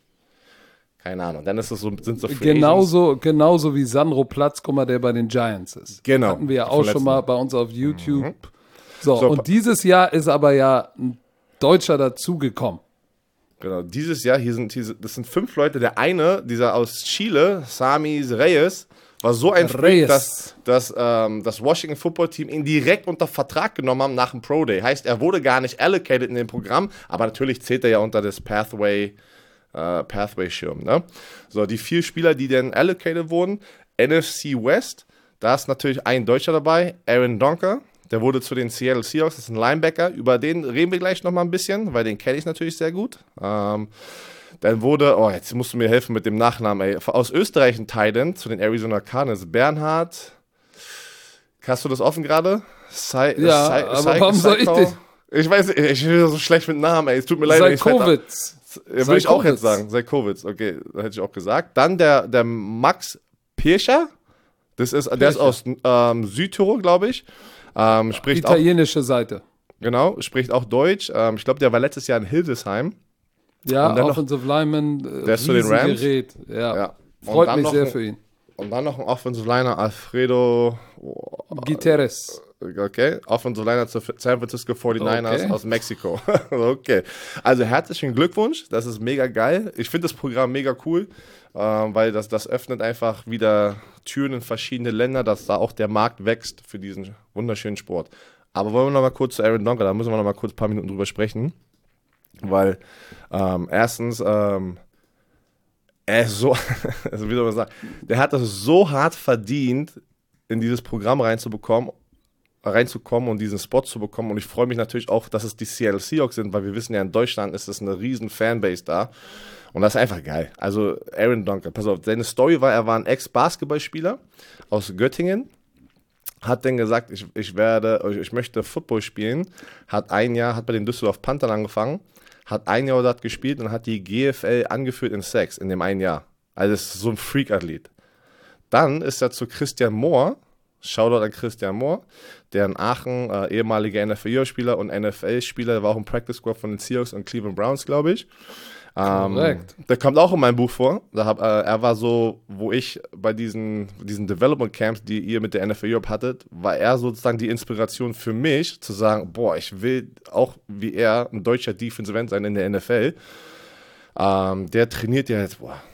keine Ahnung. Dann ist es so, sind so Free Genauso, genauso wie Sandro Platzkummer, der bei den Giants ist. Genau. Hatten wir ja Vom auch letzten schon mal Mal. bei uns auf YouTube. Mhm. So, So, und dieses Jahr ist aber ja ein Deutscher dazugekommen. Genau, dieses Jahr, hier sind, hier, das sind fünf Leute. Der eine, dieser aus Chile, Sami Reyes, war so ein Freak, Reyes. dass, dass ähm, das Washington Football Team ihn direkt unter Vertrag genommen haben nach dem Pro Day. Heißt, er wurde gar nicht allocated in dem Programm, aber natürlich zählt er ja unter das Pathway, äh, Pathway-Schirm. Ne? So, die vier Spieler, die dann allocated wurden, N F C West, da ist natürlich ein Deutscher dabei, Aaron Donker. Der wurde zu den Seattle Seahawks, das ist ein Linebacker. Über den reden wir gleich nochmal ein bisschen, weil den kenne ich natürlich sehr gut. Ähm, dann wurde, oh, jetzt musst du mir helfen mit dem Nachnamen, ey. Aus Österreich ein Tight End zu den Arizona Cardinals. Bernhard, hast du das offen gerade? Sai- Ja, Sai- aber Sai- warum soll ich Saiko? dich- Ich weiß nicht, ich bin so schlecht mit Namen, ey. Es tut mir leid. wenn ich's falsch- Seikowitz. Ja, würde ich auch Seikowitz. jetzt sagen. Seikowitz, okay, das hätte ich auch gesagt. Dann der, der Max Pirscher. Das ist, der ist Pirscher. aus ähm, Südtirol, glaube ich. Ähm, spricht auch, Italienische Seite. genau, spricht auch Deutsch. Ähm, ich glaube, der war letztes Jahr in Hildesheim. Ja, Und dann noch- Offensive Lineman. Äh, Der ist zu den Rams? Riesengerät. Ja. Ja. Und Freut dann mich noch sehr ein- für ihn. Und dann noch ein Offensive Liner, Alfredo, Guterres. okay, Offensive Liner zu San Francisco forty-niners Okay. aus Mexiko. Okay, also herzlichen Glückwunsch, das ist mega geil. Ich finde das Programm mega cool, ähm, weil das, das öffnet einfach wieder Türen in verschiedene Länder, dass da auch der Markt wächst für diesen wunderschönen Sport. Aber wollen wir noch mal kurz zu Aaron Donker, da müssen wir noch mal kurz ein paar Minuten drüber sprechen, weil ähm, erstens, ähm, er ist so, also wie soll man sagen, der hat das so hart verdient, in dieses Programm reinzubekommen, reinzukommen und diesen Spot zu bekommen. Und ich freue mich natürlich auch, dass es die Seattle Seahawks sind, weil wir wissen ja, in Deutschland ist es eine riesen Fanbase da. Und das ist einfach geil. Also Aaron Donker, pass auf, seine Story war, er war ein Ex-Basketballspieler aus Göttingen, hat dann gesagt, ich, ich werde, ich möchte Football spielen, hat ein Jahr, hat bei den Düsseldorf Panthern angefangen, hat ein Jahr dort gespielt und hat die G F L angeführt in Sacks in dem einen Jahr. Also es ist so ein Freak-Athlet. Dann ist er zu Christian Mohr, Shoutout an Christian Mohr, der in Aachen äh, ehemaliger N F L-Spieler und N F L-Spieler, der war auch im Practice Squad von den Seahawks und Cleveland Browns, glaube ich. Ähm, Korrekt. der kommt auch in meinem Buch vor. Da hab, äh, er war so, wo ich bei diesen, diesen Development Camps, die ihr mit der N F L Europe hattet, war er sozusagen die Inspiration für mich, zu sagen, boah, ich will auch wie er ein deutscher Defensive End sein in der N F L. Ähm, der trainiert ja jetzt, boah,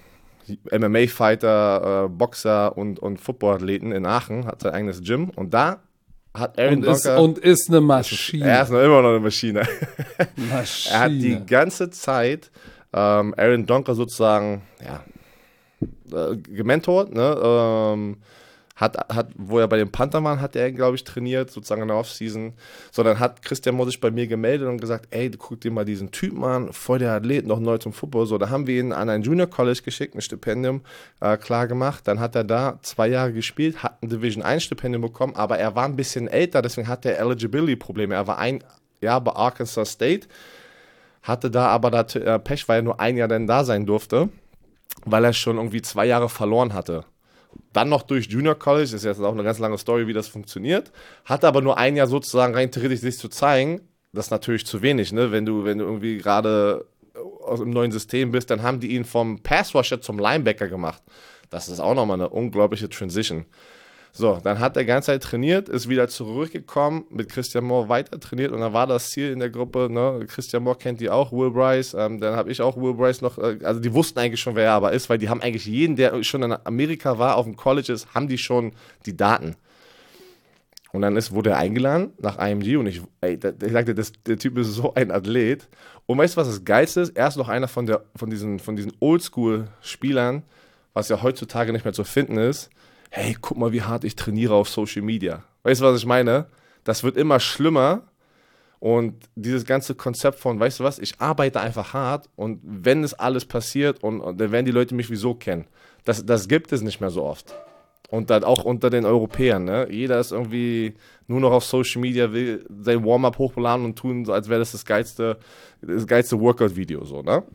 M M A-Fighter, äh, Boxer und, und Footballathleten in Aachen, hat sein eigenes Gym und da hat Aaron und, ist, Donker... und ist eine Maschine. Er ist noch immer noch eine Maschine. Maschine. Er hat die ganze Zeit ähm, Aaron Donker sozusagen ja, äh, gementort, ne? Ähm, Hat, hat, wo er bei den Panthern war, hat er, glaube ich, trainiert, sozusagen in der Offseason. Sondern hat Christian Mohr sich bei mir gemeldet und gesagt, ey, du guck dir mal diesen Typen an, voll der Athlet, noch neu zum Football. So, da haben wir ihn an ein Junior College geschickt, ein Stipendium äh, klar gemacht. Dann hat er da zwei Jahre gespielt, hat ein Division eins Stipendium bekommen, aber er war ein bisschen älter, deswegen hatte er Eligibility-Probleme. Er war ein Jahr bei Arkansas State, hatte da aber da äh, Pech, weil er nur ein Jahr dann da sein durfte, weil er schon irgendwie zwei Jahre verloren hatte. Dann noch durch Junior College, das ist jetzt auch eine ganz lange Story, wie das funktioniert, hatte aber nur ein Jahr sozusagen rein theoretisch sich zu zeigen. Das ist natürlich zu wenig, ne? Wenn du, wenn du irgendwie gerade aus einem neuen System bist, dann haben die ihn vom Pass-Rusher zum Linebacker gemacht. Das ist auch nochmal eine unglaubliche Transition. So, dann hat er die ganze Zeit trainiert, ist wieder zurückgekommen, mit Christian Mohr weiter trainiert und dann war das Ziel in der Gruppe, ne? Christian Mohr kennt die auch, Will Bryce, ähm, dann habe ich auch Will Bryce noch, äh, also die wussten eigentlich schon, wer er aber ist, weil die haben eigentlich jeden, der schon in Amerika war, auf dem College ist, haben die schon die Daten. Und dann ist, wurde er eingeladen nach I M G und ich, ey, ich sagte, das, der Typ ist so ein Athlet. Und weißt du, was das Geilste ist? Er ist noch einer von, der, von diesen, von diesen Oldschool-Spielern, was ja heutzutage nicht mehr zu finden ist. Hey, guck mal, wie hart ich trainiere auf Social Media. Weißt du, was ich meine? Das wird immer schlimmer und dieses ganze Konzept von, weißt du was, ich arbeite einfach hart und wenn es alles passiert und, und dann werden die Leute mich wieso kennen. Das, das gibt es nicht mehr so oft. Und dann auch unter den Europäern, ne? Jeder ist irgendwie nur noch auf Social Media, will sein Warm-up hochladen und tun, als wäre das das geilste, das geilste Workout-Video, so, ne?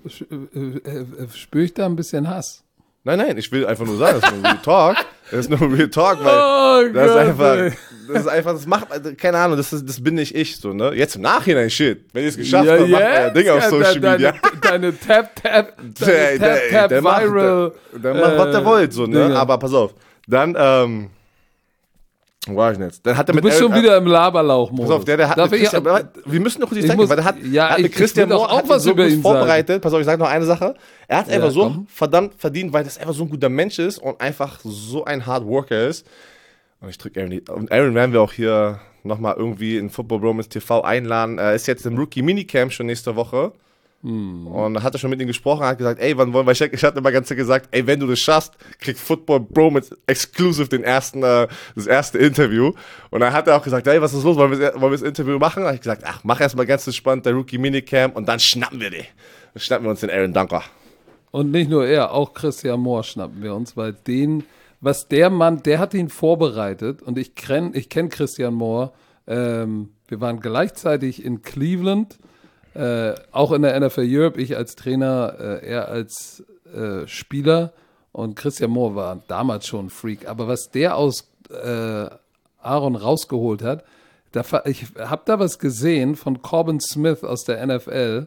Spüre ich da ein bisschen Hass? Nein, nein, ich will einfach nur sagen, das ist nur Real Talk. Das ist nur Real Talk, weil oh das, Gott, ist einfach, ey. das ist einfach, das macht, also, keine Ahnung, das, ist, das bin nicht ich, so, ne? Jetzt im Nachhinein, shit, wenn ich es geschafft ja, habe, macht euer Ding auf Social deine, Media. Deine Tap-Tap, deine Tap-Tap Viral. Dann macht, was der äh, wollt, so, ne? Dinge. Aber pass auf, dann, ähm, wo war ich denn jetzt? Dann hat er Du mit bist Aaron, schon wieder im Laberlauch-Modus. Pass auf, der, der hat Darf mit ich, Christian, aber wir müssen noch kurz die Zeit muss- geben, weil der hat, ja, er hat mit ich- Christian ich will doch Mohr auch hat ihn was so über gut ihn vorbereitet. Pass auf, ich sage noch eine Sache. Er hat Ja, einfach so komm. verdammt verdient, weil das einfach so ein guter Mensch ist und einfach so ein Hard Worker ist. Und ich drücke Aaron die, und Aaron werden wir auch hier nochmal irgendwie in Football Bromance T V einladen. Er ist jetzt im Rookie Minicamp schon nächste Woche. Hm. Und da hat er schon mit ihm gesprochen, hat gesagt, ey, wann wollen wir, ich hatte immer ganz gesagt, ey, wenn du das schaffst, kriegt Football Bromance exclusive den ersten, äh, das erste Interview. Und dann hat er auch gesagt, ey, was ist los, wollen wir, wollen wir das Interview machen? Da habe ich gesagt, ach, mach erstmal ganz entspannt der Rookie Minicamp und dann schnappen wir die. Dann schnappen wir uns den Aaron Donker. Und nicht nur er, auch Christian Mohr schnappen wir uns, weil den, was der Mann, der hat ihn vorbereitet und ich kenne ich kenn Christian Mohr. Ähm, wir waren gleichzeitig in Cleveland, äh, auch in der N F L Europe, ich als Trainer, äh, er als äh, Spieler und Christian Mohr war damals schon ein Freak. Aber was der aus äh, Aaron rausgeholt hat, da, ich habe da was gesehen von Corbin Smith aus der N F L.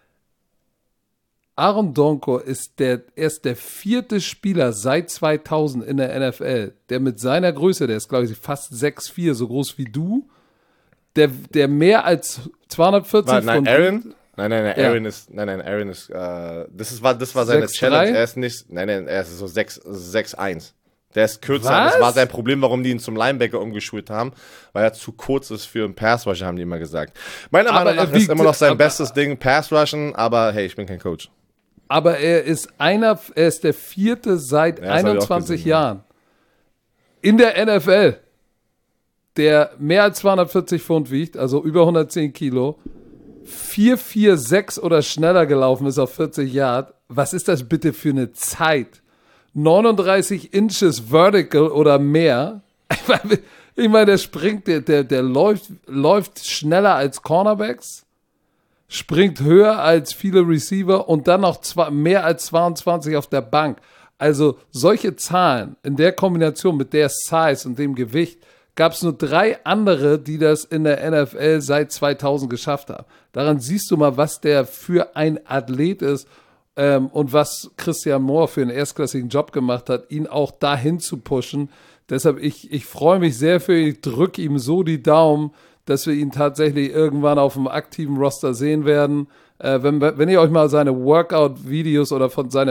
Aaron Donko ist der, erst der vierte Spieler seit zweitausend in der N F L, der mit seiner Größe, der ist glaube ich fast sechs Komma vier, so groß wie du, der, der mehr als zweihundertvierzig War, nein, von Aaron? Nein, nein, nein, Ja. Aaron ist, nein, nein, Aaron ist, äh, das ist, war, das war seine sechs Challenge. drei? Er ist nicht, nein, nein, er ist so sechs eins. Der ist kürzer. Was? Das war sein Problem, warum die ihn zum Linebacker umgeschult haben, weil er zu kurz ist für einen Pass-Rusher, haben die immer gesagt. Meiner Aber Meinung er nach ist wiegt- immer noch sein aber- bestes Ding Pass-Rushen, aber hey, ich bin kein Coach. Aber er ist einer, er ist der vierte seit Ja, das hab ich auch einundzwanzig gesehen, ja. Jahren in der N F L, der mehr als zweihundertvierzig Pfund wiegt, also über hundertzehn Kilo, vier vier sechs oder schneller gelaufen ist auf vierzig Yard. Was ist das bitte für eine Zeit? neununddreißig Inches vertical oder mehr. Ich meine, der springt, der, der, der läuft, läuft schneller als Cornerbacks, springt höher als viele Receiver und dann noch zwei, mehr als zweiundzwanzig auf der Bank. Also solche Zahlen in der Kombination mit der Size und dem Gewicht gab es nur drei andere, die das in der N F L seit zweitausend geschafft haben. Daran siehst du mal, was der für ein Athlet ist ähm, und was Christian Mohr für einen erstklassigen Job gemacht hat, ihn auch dahin zu pushen. Deshalb, ich, ich freue mich sehr für ihn, ich drücke ihm so die Daumen, dass wir ihn tatsächlich irgendwann auf dem aktiven Roster sehen werden. Äh, wenn, wenn ihr euch mal seine Workout-Videos oder von seiner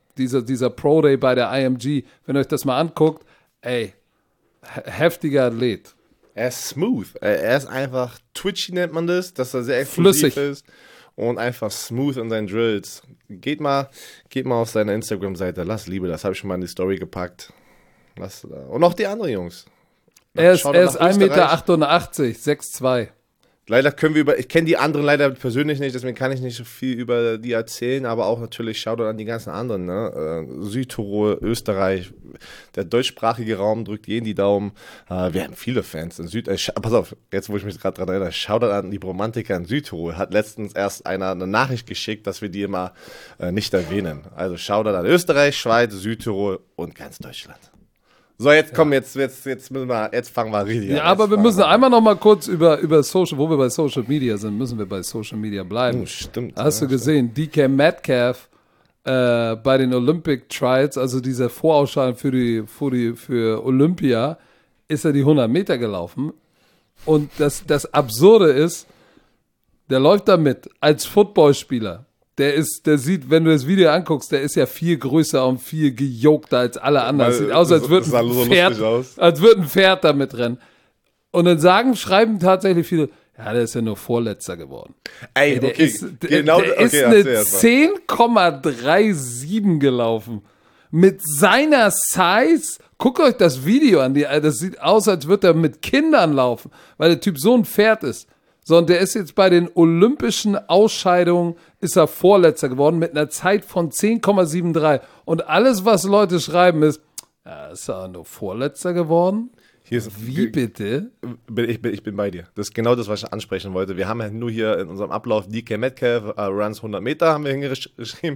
dieser, dieser Pro Day bei der I M G, wenn ihr euch das mal anguckt, ey, heftiger Athlet. Er ist smooth. Er ist einfach twitchy, nennt man das, dass er sehr explosiv Flüssig. ist und einfach smooth in seinen Drills. Geht mal, geht mal auf seine Instagram-Seite. Lass Liebe, das habe ich schon mal in die Story gepackt. Lass, und auch die anderen Jungs. Er ist, Schaut er nach ist ein Meter Österreich. achtundachtzig, sechs zwei. Leider können wir über, ich kenne die anderen leider persönlich nicht, deswegen kann ich nicht so viel über die erzählen, aber auch natürlich Shoutout an die ganzen anderen, ne? Äh, Südtirol, Österreich, der deutschsprachige Raum drückt jeden die Daumen. Äh, wir haben viele Fans in Süd, äh, pass auf, jetzt wo ich mich gerade dran erinnere, Shoutout an die Bromantiker in Südtirol, hat letztens erst einer eine Nachricht geschickt, dass wir die immer äh, nicht erwähnen. Also Shoutout an Österreich, Schweiz, Südtirol und ganz Deutschland. So, jetzt komm, jetzt, jetzt, jetzt müssen wir, jetzt fangen wir richtig an. Ja, aber Jetzt wir fangen müssen an. einmal noch mal kurz über, über Social, wo wir bei Social Media sind, müssen wir bei Social Media bleiben. Oh, stimmt. Hast ja, du gesehen, D K Metcalf äh, bei den Olympic Trials, also dieser Vorausscheidung für, die, für, die, für Olympia, ist er die hundert Meter gelaufen. Und das, das Absurde ist, der läuft damit als Footballspieler. Der ist, der sieht, wenn du das Video anguckst, der ist ja viel größer und viel gejogter als alle anderen. Weil Sieht aus, als das- würde das sah ein so Pferd, lustig aus. als würde ein Pferd damit rennen. Und dann sagen, schreiben tatsächlich viele, ja, der ist ja nur Vorletzter geworden. Ey, Ey, der okay, ist, der, genau, der okay, ist erzähl eine erst mal. zehn Komma siebenunddreißig gelaufen. Mit seiner Size, guckt euch das Video an, die, das sieht aus, als würde er mit Kindern laufen, weil der Typ so ein Pferd ist. Sondern der ist jetzt bei den olympischen Ausscheidungen, ist er Vorletzter geworden mit einer Zeit von zehn Komma dreiundsiebzig. Und alles, was Leute schreiben, ist, ja, ist er nur Vorletzter geworden? Hier ist, Wie bitte? bin, ich, bin, ich bin bei dir. Das ist genau das, was ich ansprechen wollte. Wir haben ja nur hier in unserem Ablauf D K Metcalf, uh, Runs hundert Meter, haben wir hingeschrieben.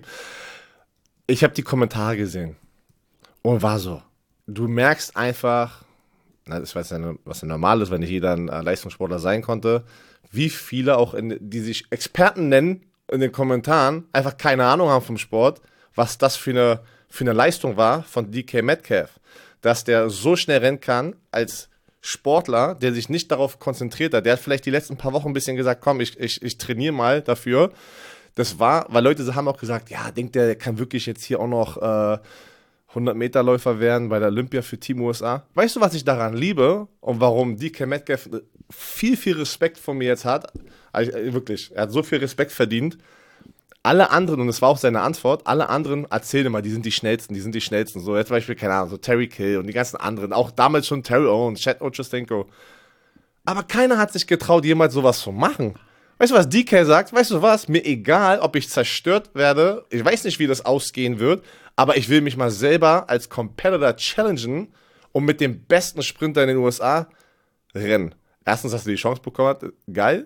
Ich habe die Kommentare gesehen und war so, du merkst einfach, na, das weiß ja, was ja normal ist, wenn nicht jeder ein äh, Leistungssportler sein konnte, wie viele auch, in, die sich Experten nennen, in den Kommentaren einfach keine Ahnung haben vom Sport, was das für eine, für eine Leistung war von D K Metcalf. Dass der so schnell rennen kann als Sportler, der sich nicht darauf konzentriert hat. Der hat vielleicht die letzten paar Wochen ein bisschen gesagt, komm, ich, ich, ich trainiere mal dafür. Das war, weil Leute haben auch gesagt, ja, denkt der, der kann wirklich jetzt hier auch noch äh, hundert Meter Läufer werden bei der Olympia für Team U S A. Weißt du, was ich daran liebe und warum D K Metcalf viel, viel Respekt von mir jetzt hat? Also, wirklich, er hat so viel Respekt verdient. Alle anderen, und das war auch seine Antwort, alle anderen erzählen immer, die sind die Schnellsten, die sind die Schnellsten. So, jetzt zum Beispiel, keine Ahnung, so Terry Kill und die ganzen anderen, auch damals schon Terry Owens, Chad Ochocinco. Aber keiner hat sich getraut, jemals sowas zu machen. Weißt du, was D K sagt? Weißt du was? Mir egal, ob ich zerstört werde. Ich weiß nicht, wie das ausgehen wird, aber ich will mich mal selber als Competitor challengen und mit dem besten Sprinter in den U S A rennen. Erstens, dass du die Chance bekommen hast, geil.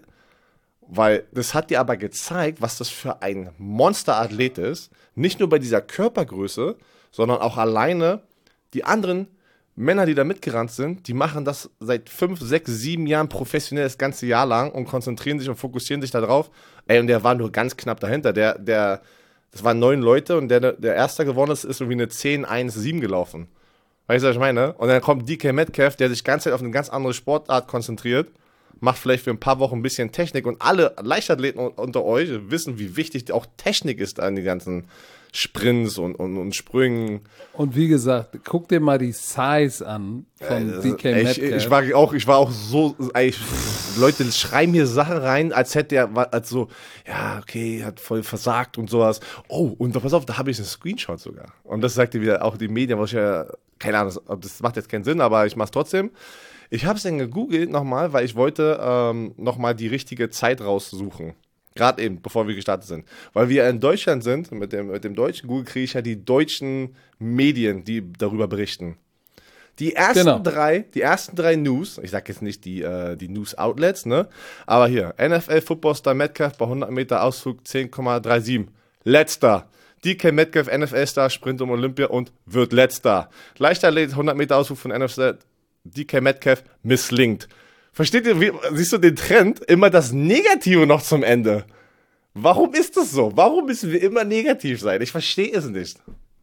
Weil das hat dir aber gezeigt, was das für ein Monsterathlet ist. Nicht nur bei dieser Körpergröße, sondern auch alleine die anderen Männer, die da mitgerannt sind, die machen das seit fünf, sechs, sieben Jahren professionell das ganze Jahr lang und konzentrieren sich und fokussieren sich da drauf. Ey, und der war nur ganz knapp dahinter. Der, der, das waren neun Leute und der, der Erster geworden ist, ist irgendwie eine zehn eins sieben gelaufen. Weißt du, was ich meine? Und dann kommt D K Metcalf, der sich die ganze Zeit auf eine ganz andere Sportart konzentriert, macht vielleicht für ein paar Wochen ein bisschen Technik und alle Leichtathleten unter euch wissen, wie wichtig auch Technik ist an den ganzen Sprints und, und, und Sprüngen. Und wie gesagt, guck dir mal die Size an von D K Ich, Metcalf. ich, war auch, ich war auch so, ey, Leute schreiben hier Sachen rein, als hätte er, als so, ja, okay, hat voll versagt und sowas. Oh, und pass auf, da habe ich einen Screenshot sogar. Und das sagte wieder auch die Medien, was ich ja, keine Ahnung, das macht jetzt keinen Sinn, aber ich mache es trotzdem. Ich habe es dann gegoogelt nochmal, weil ich wollte ähm, nochmal die richtige Zeit raussuchen. Gerade eben, bevor wir gestartet sind. Weil wir in Deutschland sind, mit dem, mit dem deutschen Google kriege ich ja die deutschen Medien, die darüber berichten. Die ersten Genau. drei, die ersten drei News, ich sage jetzt nicht die, äh, die News-Outlets, ne? Aber hier, N F L-Football-Star Metcalf bei hundert Meter Ausflug zehn Komma siebenunddreißig. Letzter. D K Metcalf, N F L-Star, Sprint um Olympia und wird Letzter. Leichtathlet, hundert Meter Ausflug von N F L, D K Metcalf misslingt. Versteht ihr, wie, siehst du den Trend? Immer das Negative noch zum Ende. Warum ist das so? Warum müssen wir immer negativ sein? Ich verstehe es nicht.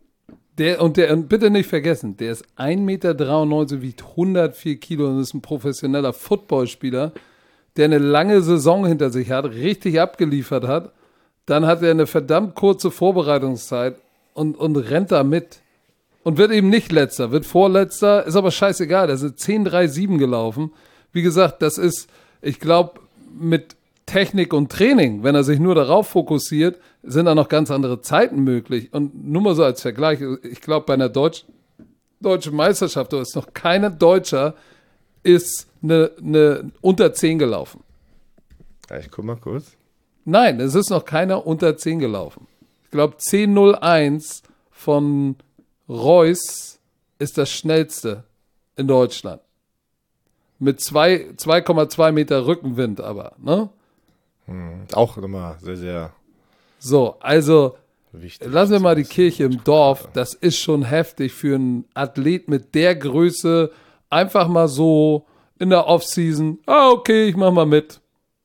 Der, und, der, und bitte nicht vergessen, der ist ein Meter dreiundneunzig, wiegt hundertvier Kilo und ist ein professioneller Footballspieler, der eine lange Saison hinter sich hat, richtig abgeliefert hat. Dann hat er eine verdammt kurze Vorbereitungszeit und, und rennt da mit. Und wird eben nicht letzter, wird vorletzter, ist aber scheißegal, da sind zehn drei sieben gelaufen. Wie gesagt, das ist, ich glaube, mit Technik und Training, wenn er sich nur darauf fokussiert, sind da noch ganz andere Zeiten möglich. Und nur mal so als Vergleich, ich glaube, bei einer Deutsch, deutschen Meisterschaft, da ist noch keiner Deutscher, ist eine, eine unter zehn gelaufen. Ja, ich guck mal kurz. Nein, es ist noch keiner unter zehn gelaufen. Ich glaube, zehn null eins von Reus ist das schnellste in Deutschland. Mit zwei Komma zwei Meter Rückenwind aber, ne? Hm, auch nochmal sehr, sehr So, also wichtig. lassen wir mal die Kirche im Dorf. Das ist schon heftig für einen Athlet mit der Größe. Einfach mal so in der Offseason, ah, okay, ich mach mal mit.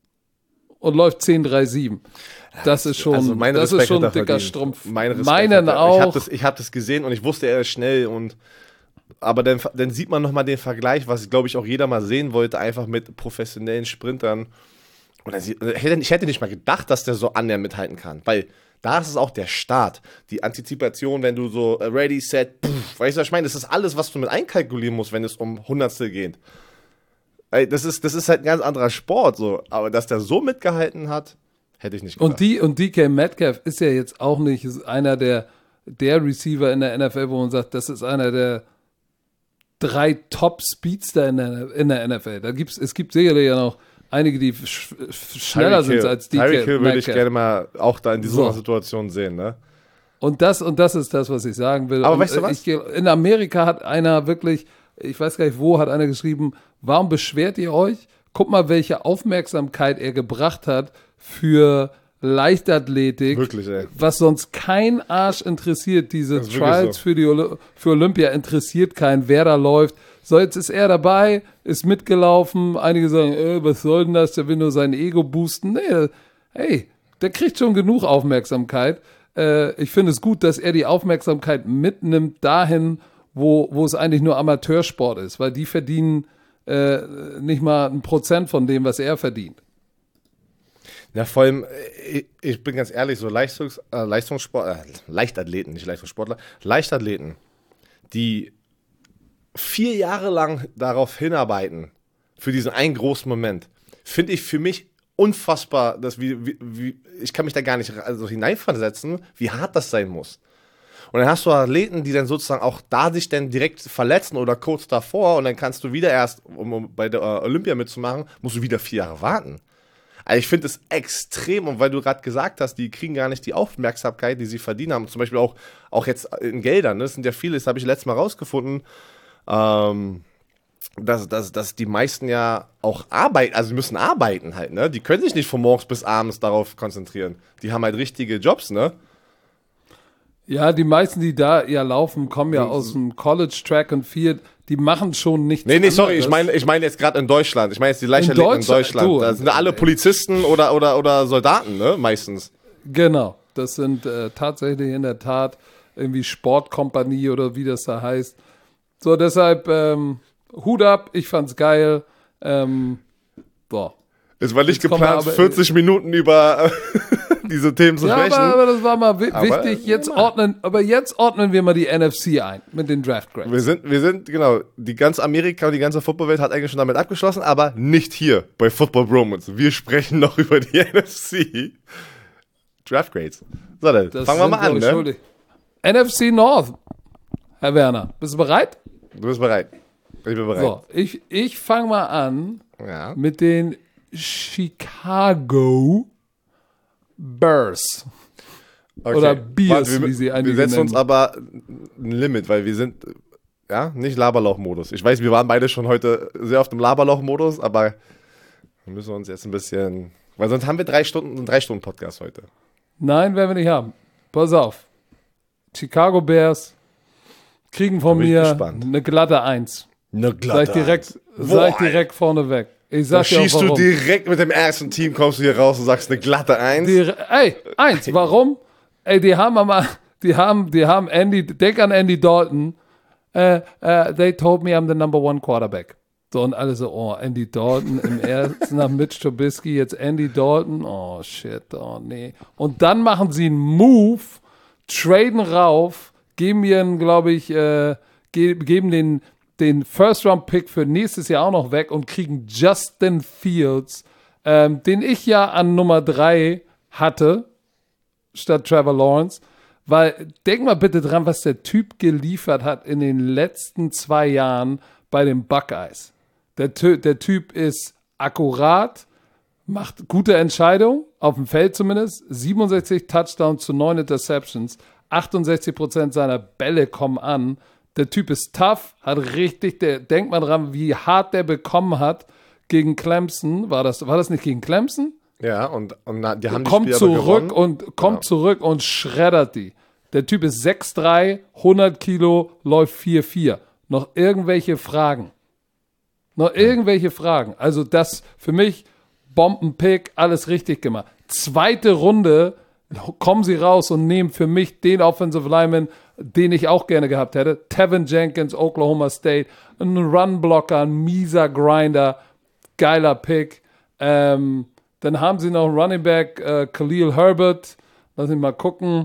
Und läuft zehn drei sieben. Das ist schon, also mein das Respekt ist schon ein hat er dicker verdient. Strumpf. Mein Respekt Meinen hat er- auch. Ich habe das, ich hab das gesehen und ich wusste, er ist schnell. Und, aber dann, dann sieht man nochmal den Vergleich, was, glaube ich, auch jeder mal sehen wollte, einfach mit professionellen Sprintern. Und dann, sieht- ich hätte- ich hätte nicht mal gedacht, dass der so annähernd mithalten kann. Weil da ist es auch der Start. Die Antizipation, wenn du so äh, ready, set, pff, weißt du, was ich meine? Das ist alles, was du mit einkalkulieren musst, wenn es um Hundertstel geht. Ey, das ist, das ist halt ein ganz anderer Sport. So. Aber dass der so mitgehalten hat, hätte ich nicht gedacht. Und, die, und D K Metcalf ist ja jetzt auch nicht einer der, der Receiver in der N F L, wo man sagt, das ist einer der drei Top-Speedster in der, in der N F L. Da gibt's, es gibt sicherlich ja noch einige, die sch, schneller Tyreek sind Hill. als D K Tyreek Hill würde ich Metcalf. gerne mal auch da in dieser So. Situation sehen, ne? Und das, und das ist das, was ich sagen will. Aber und weißt du was? Ich, in Amerika hat einer wirklich, ich weiß gar nicht wo, hat einer geschrieben, warum beschwert ihr euch? Guck mal, welche Aufmerksamkeit er gebracht hat für Leichtathletik, Wirklich, ey. was sonst kein Arsch interessiert. Diese Das ist wirklich Trials so. für, die Oli- für Olympia interessiert keinen, wer da läuft. So, jetzt ist er dabei, ist mitgelaufen. Einige sagen, äh, was soll denn das? Der will nur sein Ego boosten. Nee, hey, der kriegt schon genug Aufmerksamkeit. Äh, ich finde es gut, dass er die Aufmerksamkeit mitnimmt dahin, wo, wo es eigentlich nur Amateursport ist, weil die verdienen äh, nicht mal ein Prozent von dem, was er verdient. Ja, vor allem, ich, ich bin ganz ehrlich, so Leistungs, äh, Leistungssport, äh, Leichtathleten, nicht Leistungssportler, Leichtathleten, die vier Jahre lang darauf hinarbeiten, für diesen einen großen Moment, finde ich für mich unfassbar, dass wie, wie, wie, ich kann mich da gar nicht also hineinversetzen, wie hart das sein muss. Und dann hast du Athleten, die dann sozusagen auch da sich dann direkt verletzen oder kurz davor und dann kannst du wieder erst, um, um bei der äh, Olympia mitzumachen, musst du wieder vier Jahre warten. Also ich finde es extrem, und weil du gerade gesagt hast, die kriegen gar nicht die Aufmerksamkeit, die sie verdient haben. Zum Beispiel auch, auch jetzt in Geldern, ne? Das sind ja viele, das habe ich letztes Mal rausgefunden, ähm, dass, dass, dass die meisten ja auch arbeiten, also die müssen arbeiten halt, ne? Die können sich nicht von morgens bis abends darauf konzentrieren. Die haben halt richtige Jobs, ne? Ja, die meisten, die da ja laufen, kommen ja aus dem College Track and Field. Die machen schon nichts Nee, nee, sorry, ich anderes. meine ich meine jetzt gerade in Deutschland. Ich meine jetzt die Leichtathleten in Deutschland, Deutschland. du, Da sind ja alle Polizisten oder, oder, oder Soldaten, ne? Meistens. Genau, das sind äh, tatsächlich in der Tat irgendwie Sportkompanie oder wie das da heißt. So, deshalb ähm, Hut ab, ich fand's geil. Ähm, boah. Es war nicht Jetzt kommen wir geplant, aber- vierzig Minuten über diese Themen zu Ja, sprechen. aber, aber das war mal wi Aber, wichtig. Jetzt ja. ordnen, aber jetzt ordnen wir mal die N F C ein mit den Draft Grades. Wir sind, wir sind, genau, die ganze Amerika und die ganze Footballwelt hat eigentlich schon damit abgeschlossen, aber nicht hier bei Football Bromance. Wir sprechen noch über die N F C Draft Grades. So, dann Das fangen wir sind mal an, ich ne? schuldig. N F C North, Herr Werner, bist du bereit? Du bist bereit. Ich bin bereit. So, ich, ich fange mal an Ja. mit den Chicago Bears. Okay. Oder Beers, Warte, wir, wie sie Wir einige setzen uns nennen. aber ein Limit, weil wir sind, ja, nicht Laberlauch-Modus. Ich weiß, wir waren beide schon heute sehr auf dem Laberlauch-Modus, aber wir müssen uns jetzt ein bisschen, weil sonst haben wir drei Stunden, einen drei Stunden Podcast heute. Nein, werden wir nicht haben. Pass auf. Chicago Bears kriegen von bin ich mir gespannt. eine glatte Eins. Eine Sag ich direkt, sag ich direkt vorneweg. Ich Da sag dir auch schießt du warum. direkt mit dem ersten Team, kommst du hier raus und sagst eine glatte Eins. Die, ey, eins, warum? Ey, die haben aber, die haben, die haben Andy, denk an Andy Dalton. Uh, uh, they told me I'm the number one quarterback. So, und alle so, oh, Andy Dalton im ersten nach Mitch Trubisky, jetzt Andy Dalton, oh shit, oh nee. Und dann machen sie einen Move, traden rauf, geben mir, glaube ich, äh, ge- geben den, den First-Round-Pick für nächstes Jahr auch noch weg und kriegen Justin Fields, ähm, den ich ja an Nummer drei hatte, statt Trevor Lawrence. Weil, denk mal bitte dran, was der Typ geliefert hat in den letzten zwei Jahren bei den Buckeyes. Der, der Typ ist akkurat, macht gute Entscheidungen, auf dem Feld zumindest, siebenundsechzig Touchdowns zu neun Interceptions, achtundsechzig Prozent seiner Bälle kommen an. Der Typ ist tough, hat richtig, der, denkt mal dran, wie hart der bekommen hat gegen Clemson. War das, war das nicht gegen Clemson? Ja, und, und na, die haben die kommt Spiele zurück aber gewonnen. und kommt Genau. zurück und schreddert die. Der Typ ist sechs drei, hundert Kilo, läuft vier vier. Noch irgendwelche Fragen? Noch irgendwelche Fragen? Also das für mich Bombenpick, alles richtig gemacht. Zweite Runde kommen sie raus und nehmen für mich den Offensive Lineman, den ich auch gerne gehabt hätte. Tevin Jenkins, Oklahoma State, ein Runblocker, ein mieser Grinder, geiler Pick. Ähm, dann haben sie noch einen Running Back, äh, Khalil Herbert, lass mich mal gucken,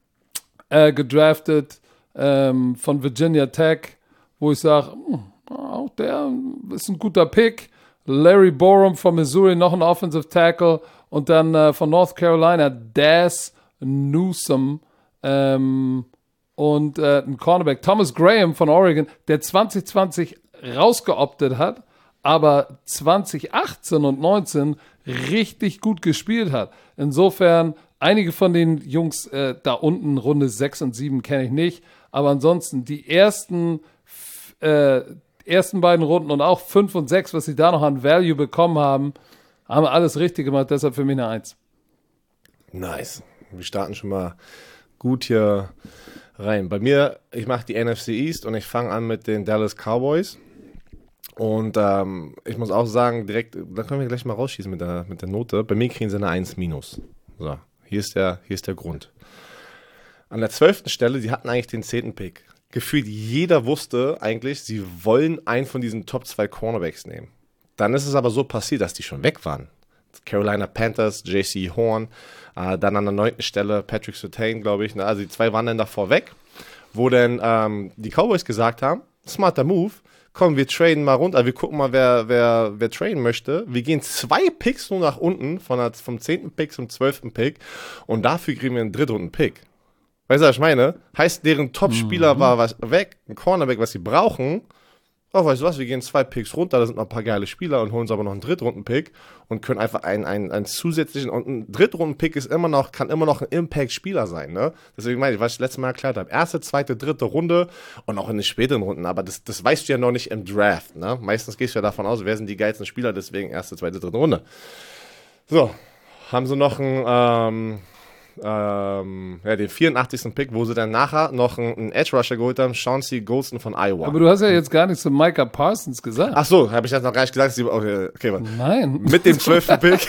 äh, gedraftet ähm, von Virginia Tech, wo ich sage, auch der ist ein guter Pick. Larry Borum von Missouri, noch ein Offensive Tackle. Und dann äh, von North Carolina, Daz Newsome ähm, und äh, ein Cornerback, Thomas Graham von Oregon, der zwanzig zwanzig rausgeoptet hat, aber zwanzig achtzehn und neunzehn richtig gut gespielt hat. Insofern, einige von den Jungs äh, da unten, Runde sechs und sieben kenne ich nicht, aber ansonsten die ersten äh, ersten beiden Runden und auch fünf und sechs, was sie da noch an Value bekommen haben, haben alles richtig gemacht, deshalb für mich eine eins. Nice. Wir starten schon mal gut hier rein. Bei mir, ich mache die N F C East und ich fange an mit den Dallas Cowboys. Und ähm, ich muss auch sagen, direkt, da können wir gleich mal rausschießen mit der, mit der Note. Bei mir kriegen sie eine eins minus. So, hier ist der, hier ist der Grund. An der zwölften Stelle, sie hatten eigentlich den zehnten Pick. Gefühlt jeder wusste eigentlich, sie wollen einen von diesen Top zwei Cornerbacks nehmen. Dann ist es aber so passiert, dass die schon weg waren. Carolina Panthers, J C Horn, äh, dann an der neunten Stelle Patrick Surtain, glaube ich. Ne? Also die zwei waren dann davor weg, wo dann ähm, die Cowboys gesagt haben, smarter Move, komm, wir traden mal runter, wir gucken mal, wer, wer, wer traden möchte. Wir gehen zwei Picks nur nach unten, von der, vom zehnten Pick zum zwölften Pick und dafür kriegen wir einen Drittrunden-Pick. Weißt du, was ich meine? Heißt, deren Top-Spieler mhm. war was weg, ein Cornerback, was sie brauchen. Oh, weißt du was, wir gehen zwei Picks runter, da sind noch ein paar geile Spieler und holen uns aber noch einen Drittrunden-Pick und können einfach einen, einen, einen zusätzlichen, und ein Drittrunden-Pick ist immer noch, kann immer noch ein Impact-Spieler sein, ne? Deswegen meine ich, was ich letztes Mal erklärt habe, erste, zweite, dritte Runde und auch in den späteren Runden, aber das, das weißt du ja noch nicht im Draft, ne? Meistens gehst du ja davon aus, wer sind die geilsten Spieler, deswegen erste, zweite, dritte Runde. So, haben sie noch ein, ähm, Ähm, ja, den vierundachtzigsten Pick, wo sie dann nachher noch einen, einen Edge-Rusher geholt haben, Chauncey Golston von Iowa. Aber du hast ja jetzt gar nichts zu Micah Parsons gesagt. Ach so, habe ich das noch gar nicht gesagt? Okay, okay, warte. Nein. Mit dem zwölften Pick,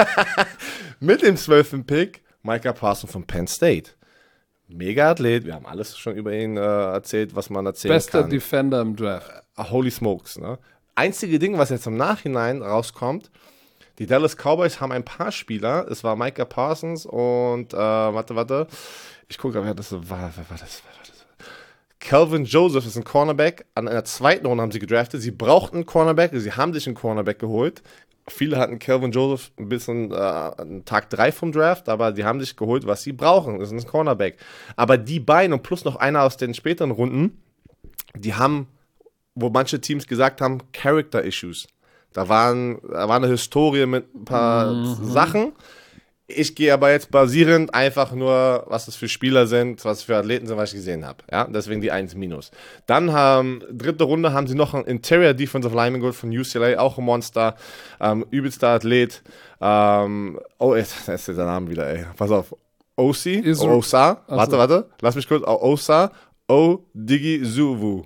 mit dem zwölften Pick, Micah Parsons von Penn State. Mega Athlet, wir haben alles schon über ihn äh, erzählt, was man erzählen Bester kann. Bester Defender im Draft. Uh, holy smokes, ne? Einzige Ding, was jetzt im Nachhinein rauskommt, die Dallas Cowboys haben ein paar Spieler. Es war Micah Parsons und, äh, warte, warte. Ich gucke, wer das war. Wer war das? Wer war das? Calvin Joseph ist ein Cornerback. An einer zweiten Runde haben sie gedraftet. Sie brauchten einen Cornerback. Sie haben sich einen Cornerback geholt. Viele hatten Calvin Joseph ein bisschen äh, Tag drei vom Draft, aber die haben sich geholt, was sie brauchen. Das ist ein Cornerback. Aber die beiden und plus noch einer aus den späteren Runden, die haben, wo manche Teams gesagt haben, Character Issues. Da, waren, da war eine Historie mit ein paar mhm. Sachen. Ich gehe aber jetzt basierend einfach nur, was das für Spieler sind, was für Athleten sind, was ich gesehen habe. Ja, deswegen die eins minus. Dann haben, dritte Runde haben sie noch einen Interior Defensive Lineman geholt von U C L A, auch ein Monster, ähm, übelster Athlet. Ähm, oh, jetzt, da ist der Name wieder, ey. Pass auf. O C, Osa, warte, warte, lass mich kurz, Osa, O Digi Zuwu.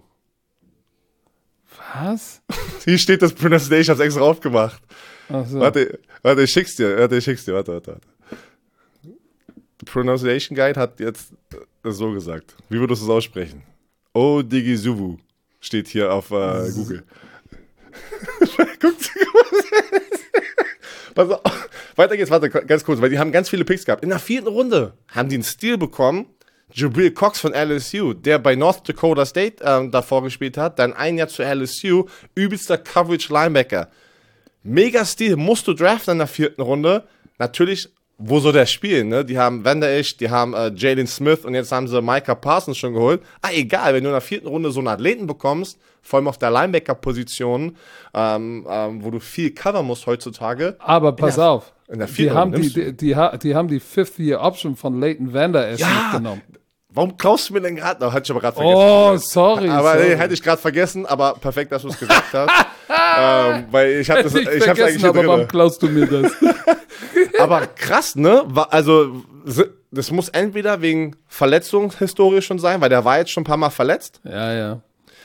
Was? Hier steht das Pronunciation, ich hab's extra aufgemacht. Ach so. Warte, warte, ich schick's dir, warte, ich schick's dir, warte, warte, warte. Pronunciation Guide hat jetzt so gesagt. Wie würdest du es aussprechen? O Digizuvu steht hier auf äh, Google. Guckt Pass auf. Weiter geht's, warte, ganz kurz, weil die haben ganz viele Picks gehabt. In der vierten Runde haben die einen Steal bekommen. Jabril Cox von L S U, der bei North Dakota State ähm, davor gespielt hat, dann ein Jahr zu L S U, übelster Coverage-Linebacker. Mega Stil, musst du draften in der vierten Runde. Natürlich, wo soll der spielen, ne? Die haben Van Der Esch, die haben äh, Jalen Smith und jetzt haben sie Micah Parsons schon geholt. Ah, egal, wenn du in der vierten Runde so einen Athleten bekommst, vor allem auf der Linebacker-Position, ähm, ähm, wo du viel covern musst heutzutage. Aber pass der, auf, in der die vierten haben Runde die, die, die, ha- die haben die Fifth-Year-Option von Leighton Vander Esch Ja. mitgenommen. Warum klaust du mir denn gerade noch? Hatte ich aber gerade vergessen. Oh, sorry. Aber sorry. nee, hätte ich gerade vergessen, aber perfekt, dass du es gesagt hast. ähm, weil ich habe das, Hätte ich ich hab's eigentlich vergessen, hier aber drin. warum klaust du mir das? Aber krass, ne? Wa- Also, s- das muss entweder wegen Verletzungshistorie schon sein, weil der war jetzt schon ein paar Mal verletzt. Ja, ja.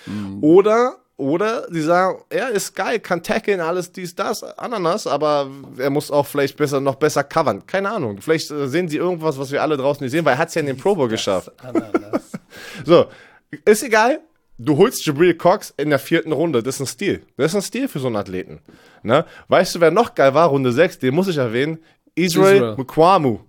Oder, oder sie sagen, er ist geil, kann tackeln, alles dies, das, Ananas, aber er muss auch vielleicht besser, noch besser covern. Keine Ahnung. Vielleicht äh, sehen sie irgendwas, was wir alle draußen nicht sehen, weil er hat es ja in den Pro Bowl geschafft. Ananas. So, ist egal. Du holst Jabril Cox in der vierten Runde. Das ist ein Stil. Das ist ein Stil für so einen Athleten. Ne? Weißt du, wer noch geil war? Runde sechs, den muss ich erwähnen. Israel, Israel. Mukwamu.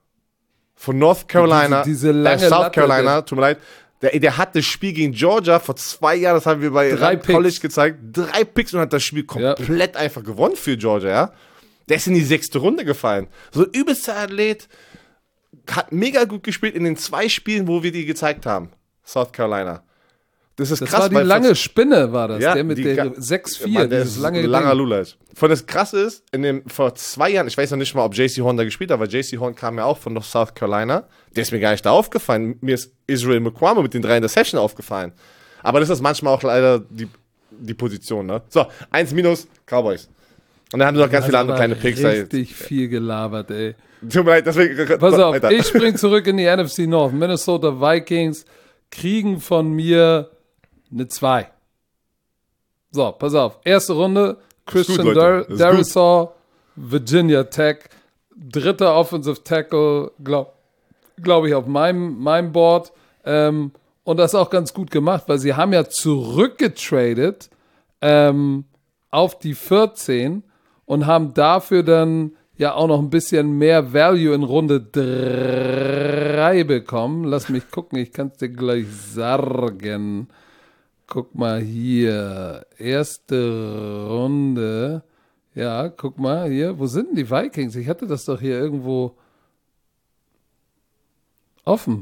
Von North Carolina. Diese- diese lange äh, South Latte, Carolina, der- tut mir leid. Der, der hat das Spiel gegen Georgia vor zwei Jahren, das haben wir bei Drei Rand College Picks. gezeigt. Drei Picks und hat das Spiel komplett einfach gewonnen für Georgia, ja. Der ist in die sechste Runde gefallen. So ein übelster Athlet, hat mega gut gespielt in den zwei Spielen, wo wir die gezeigt haben. South Carolina. Das ist Das krass, war die weil lange Spinne, war das. Ja, der mit die der ga- sechs Mann, vier, der dieses ist lange ein langer Ding. Lula ist. Von das Krasse ist, in dem, vor zwei Jahren, ich weiß noch nicht mal, ob J C Horn da gespielt hat, aber J C Horn kam ja auch von South Carolina. Der ist mir gar nicht da aufgefallen. Mir ist Israel Mukwamu mit den drei Interceptions aufgefallen. Aber das ist manchmal auch leider die, die Position, ne? So, eins minus Cowboys. Und dann haben sie noch ganz viele andere kleine Picks. ey. Richtig viel gelabert, ey. Tut mir leid, deswegen. Pass auf, weiter. ich spring zurück in die N F C North. Minnesota Vikings kriegen von mir eine zwei. So, pass auf. Erste Runde, Christian Leute. Dar- Das ist Darrisaw, Virginia Tech. Dritter Offensive Tackle, glaube glaub ich, auf meinem, meinem Board. Ähm, und das ist auch ganz gut gemacht, weil sie haben ja zurückgetradet ähm, auf die vierzehn und haben dafür dann ja auch noch ein bisschen mehr Value in Runde drei bekommen. Lass mich gucken, ich kann es dir gleich sagen. Guck mal hier, erste Runde. Ja, guck mal hier, wo sind denn die Vikings? Ich hatte das doch hier irgendwo offen.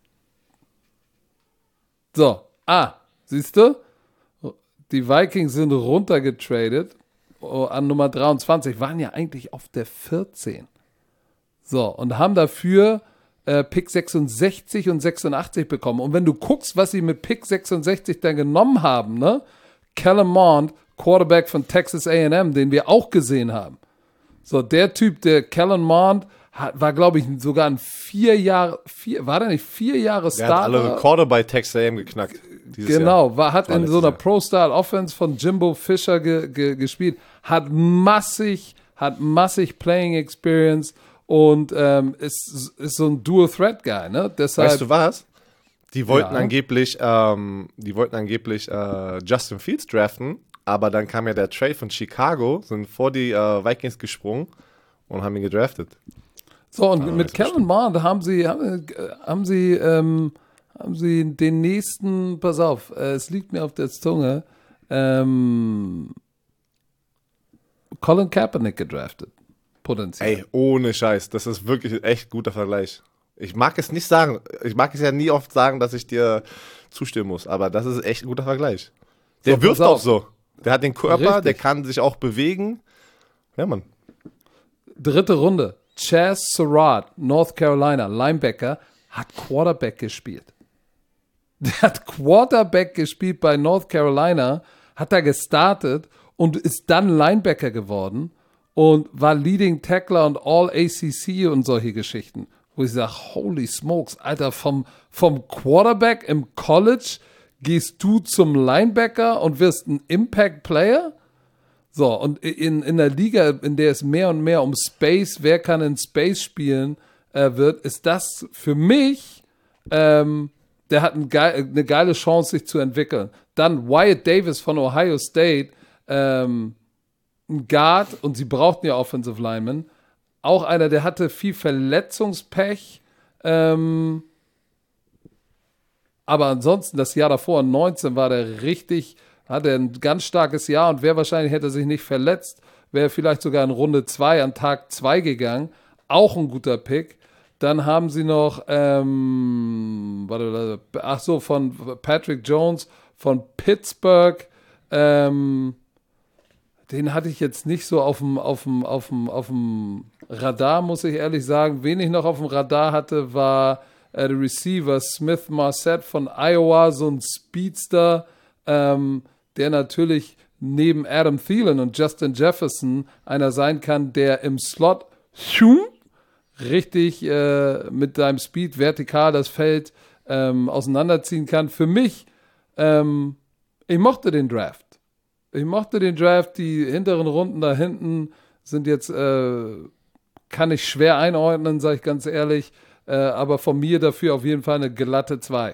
So, ah, siehst du? Die Vikings sind runtergetradet oh, an Nummer dreiundzwanzig, waren ja eigentlich auf der vierzehn. So, und haben dafür äh, Pick sechsundsechzig und sechsundachtzig bekommen. Und wenn du guckst, was sie mit Pick sechsundsechzig dann genommen haben, ne? Kellen Mond, Quarterback von Texas A and M, den wir auch gesehen haben. So, der Typ, der Kellen Mond, hat, war, glaube ich, sogar ein vier Jahre, vier, war der nicht vier Jahre Der Starter? hat alle Rekorde bei Texas A and M geknackt. dieses Genau, Jahr. war, hat War in so letztes einer Jahr. Pro-Style-Offense von Jimbo Fisher ge, ge, gespielt, hat massig, hat massig Playing Experience und ähm, ist, ist so ein Dual-Threat-Guy, ne? Deshalb, Weißt du was? Die wollten Ja. angeblich, ähm, die wollten angeblich äh, Justin Fields draften, aber dann kam ja der Trade von Chicago, sind vor die äh, Vikings gesprungen und haben ihn gedraftet. so, und Ah, mit ist Kellen Mond haben sie, haben, äh, haben sie, ähm, haben sie den nächsten, pass auf, äh, es liegt mir auf der Zunge, ähm, Colin Kaepernick gedraftet, potenziell. Ey, ohne Scheiß, das ist wirklich echt guter Vergleich. Ich mag es nicht sagen, ich mag es ja nie oft sagen, dass ich dir zustimmen muss, aber das ist echt ein guter Vergleich. Der So, wirft pass auch auf. so. Der hat den Körper, Richtig. der kann sich auch bewegen. Ja, Mann. Dritte Runde. Chaz Surratt, North Carolina, Linebacker, hat Quarterback gespielt. Der hat Quarterback gespielt bei North Carolina, hat da gestartet und ist dann Linebacker geworden und war Leading Tackler und All A C C und solche Geschichten. Wo ich sage, holy smokes, Alter, vom, vom Quarterback im College gehst du zum Linebacker und wirst ein Impact-Player? So, und in, in der Liga, in der es mehr und mehr um Space, wer kann in Space spielen, äh, wird, ist das für mich, ähm, der hat ein geil, eine geile Chance, sich zu entwickeln. Dann Wyatt Davis von Ohio State, ähm, ein Guard, und sie brauchten ja Offensive Linemen. Auch einer, der hatte viel Verletzungspech, ähm, Aber ansonsten, das Jahr davor, neunzehn, war der richtig, hatte ein ganz starkes Jahr und wäre wahrscheinlich, hätte er sich nicht verletzt, wäre vielleicht sogar in Runde zwei an Tag zwei gegangen. Auch ein guter Pick. Dann haben sie noch, ähm, warte, ach so, von Patrick Jones von Pittsburgh. Ähm, den hatte ich jetzt nicht so auf dem, auf dem, auf dem, auf dem Radar, muss ich ehrlich sagen. Wen ich noch auf dem Radar hatte, war äh, der Receiver Smith Marset von Iowa, so ein Speedster, ähm, der natürlich neben Adam Thielen und Justin Jefferson einer sein kann, der im Slot richtig äh, mit deinem Speed vertikal das Feld ähm, auseinanderziehen kann. Für mich, ähm, ich mochte den Draft. Ich mochte den Draft. Die hinteren Runden da hinten sind jetzt, äh, kann ich schwer einordnen, sage ich ganz ehrlich. Äh, aber von mir dafür auf jeden Fall eine glatte zwei.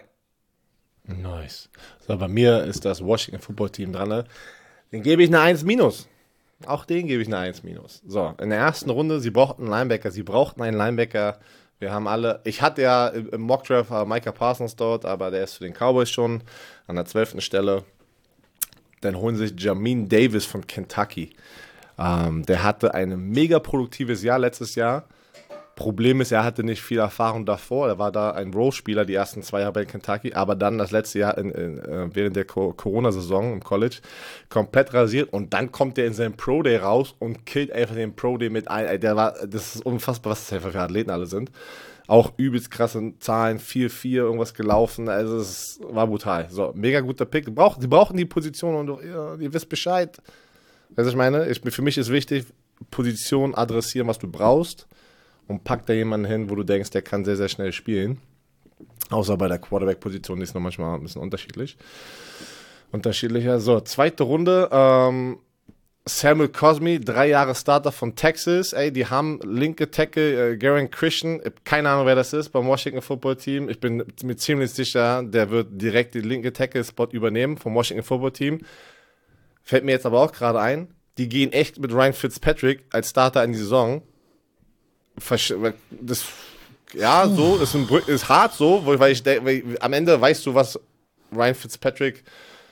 Nice. So, bei mir ist das Washington Football Team dran. Ne? Den gebe ich eine eins minus. Auch den gebe ich eine eins minus. So, in der ersten Runde, sie brauchten einen Linebacker. Sie brauchten einen Linebacker. Wir haben alle, ich hatte ja im Mockdraft Micah Parsons dort, aber der ist für den Cowboys schon an der zwölften Stelle. Dann holen sich Jamin Davis von Kentucky. Ähm, der hatte ein mega produktives Jahr letztes Jahr. Problem ist, er hatte nicht viel Erfahrung davor. Er war da ein Role-Spieler die ersten zwei Jahre bei Kentucky, aber dann das letzte Jahr in, in, während der Co- Corona-Saison im College komplett rasiert und dann kommt er in seinen Pro-Day raus und killt einfach den Pro-Day mit ein. Der war, das ist unfassbar, was das für Athleten alle sind. Auch übelst krasse Zahlen, vier vier, irgendwas gelaufen, also es war brutal. So, mega guter Pick. Die brauchen, die brauchen die Position und ja, ihr wisst Bescheid. Was ich meine, ich, für mich ist wichtig, Position adressieren, was du brauchst. Und pack da jemanden hin, wo du denkst, der kann sehr, sehr schnell spielen. Außer bei der Quarterback-Position, die ist noch manchmal ein bisschen unterschiedlich. Unterschiedlicher. So, zweite Runde. Ähm, Samuel Cosmi, drei Jahre Starter von Texas. Ey, die haben linke Tackle, äh, Garen Christian. Keine Ahnung, wer das ist beim Washington Football Team. Ich bin mir ziemlich sicher, der wird direkt den linke Tackle-Spot übernehmen vom Washington Football Team. Fällt mir jetzt aber auch gerade ein, die gehen echt mit Ryan Fitzpatrick als Starter in die Saison. Das, ja, so, ist, ein, ist hart so, weil ich denke, weil am Ende weißt du, was Ryan Fitzpatrick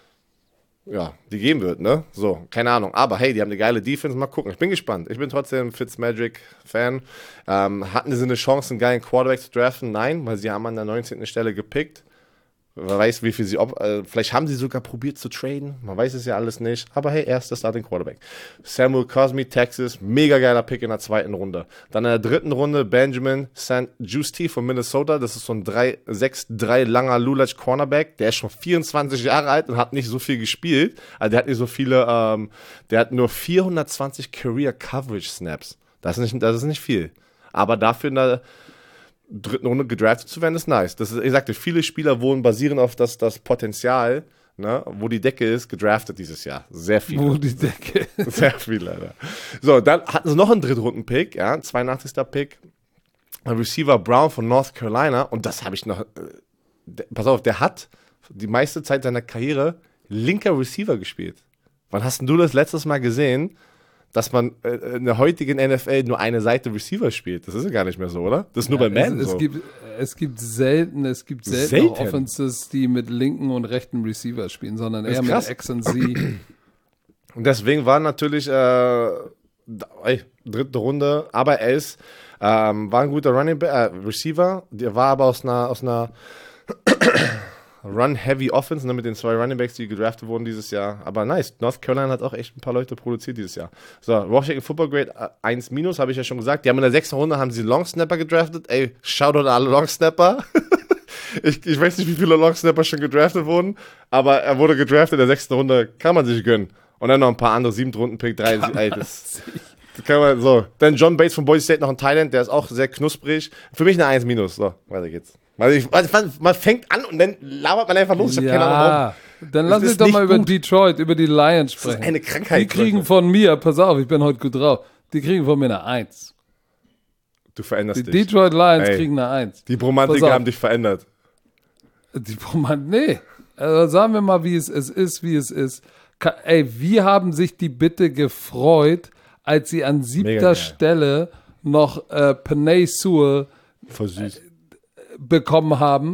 ja, die geben wird, ne? So, keine Ahnung. Aber hey, die haben eine geile Defense, mal gucken. Ich bin gespannt. Ich bin trotzdem Fitzmagic-Fan. Ähm, hatten sie eine Chance, einen geilen Quarterback zu draften? Nein, weil sie haben an der neunzehnten Stelle gepickt. Wer weiß, wie viel sie, ob, äh, vielleicht haben sie sogar probiert zu traden. Man weiß es ja alles nicht. Aber hey, erster Starting Quarterback. Samuel Cosmi, Texas. Mega geiler Pick in der zweiten Runde. Dann in der dritten Runde Benjamin Saint Juste von Minnesota. Das ist so ein drei sechs drei langer Lulatsch Cornerback. Der ist schon vierundzwanzig Jahre alt und hat nicht so viel gespielt. Also der hat nicht so viele, ähm, der hat nur vierhundertzwanzig Career Coverage Snaps. Das ist nicht, das ist nicht viel. Aber dafür in der dritten Runde gedraftet zu werden, ist nice. Das ist, ich sagte, viele Spieler wurden basierend auf das, das Potenzial, ne, wo die Decke ist, gedraftet dieses Jahr. Sehr viele. Wo die Decke ist. Sehr viele, leider. So, dann hatten sie noch einen Drittrunden-Pick, ja, zweiundachtzigster Pick. Receiver Brown von North Carolina. Und das habe ich noch, äh, der, pass auf, der hat die meiste Zeit seiner Karriere linker Receiver gespielt. Wann hast du das letztes Mal gesehen, dass man äh, in der heutigen N F L nur eine Seite Receiver spielt? Das ist ja gar nicht mehr so, oder? Das ist nur ja, bei Madden es, es so. Gibt, es gibt selten, es gibt selten, selten. Auch Offenses, die mit linken und rechten Receiver spielen, sondern eher krass. mit X und Z. Und deswegen war natürlich äh, ey, dritte Runde, aber er ist, ähm, war ein guter Running äh, Receiver, der war aber aus einer, aus einer Run-Heavy Offense, ne, mit den zwei Running Backs, die gedraftet wurden dieses Jahr. Aber nice, North Carolina hat auch echt ein paar Leute produziert dieses Jahr. So, Washington Football Grade äh, eins minus, habe ich ja schon gesagt. Die haben in der sechsten Runde haben sie Long Snapper gedraftet. Ey, Shoutout an alle Long Snapper. ich, ich weiß nicht, wie viele Long Snapper schon gedraftet wurden, aber er wurde gedraftet in der sechsten Runde, kann man sich gönnen. Und dann noch ein paar andere, siebten Runden-Pick, drei, ey, das, das kann man so. Dann John Bates von Boise State, noch ein Thailand, der ist auch sehr knusprig. Für mich eine eins minus. So, weiter geht's. Also ich, man, man fängt an und dann labert man einfach los. Ich ja, keine Ahnung, dann lass uns doch mal über gut. Detroit, über die Lions sprechen. Das ist eine Krankheit. Die kriegen von mir, pass auf, ich bin heute gut drauf, die kriegen von mir eine eins. Du veränderst die dich. Die Detroit Lions Ey, kriegen eine eins. Die Bromantiker haben dich verändert. Die Bromantiker, nee. Also sagen wir mal, wie es, es ist, wie es ist. Ka- Ey, wie haben sich die bitte gefreut, als sie an siebter Stelle noch äh, Penei Sewell Voll süß. bekommen haben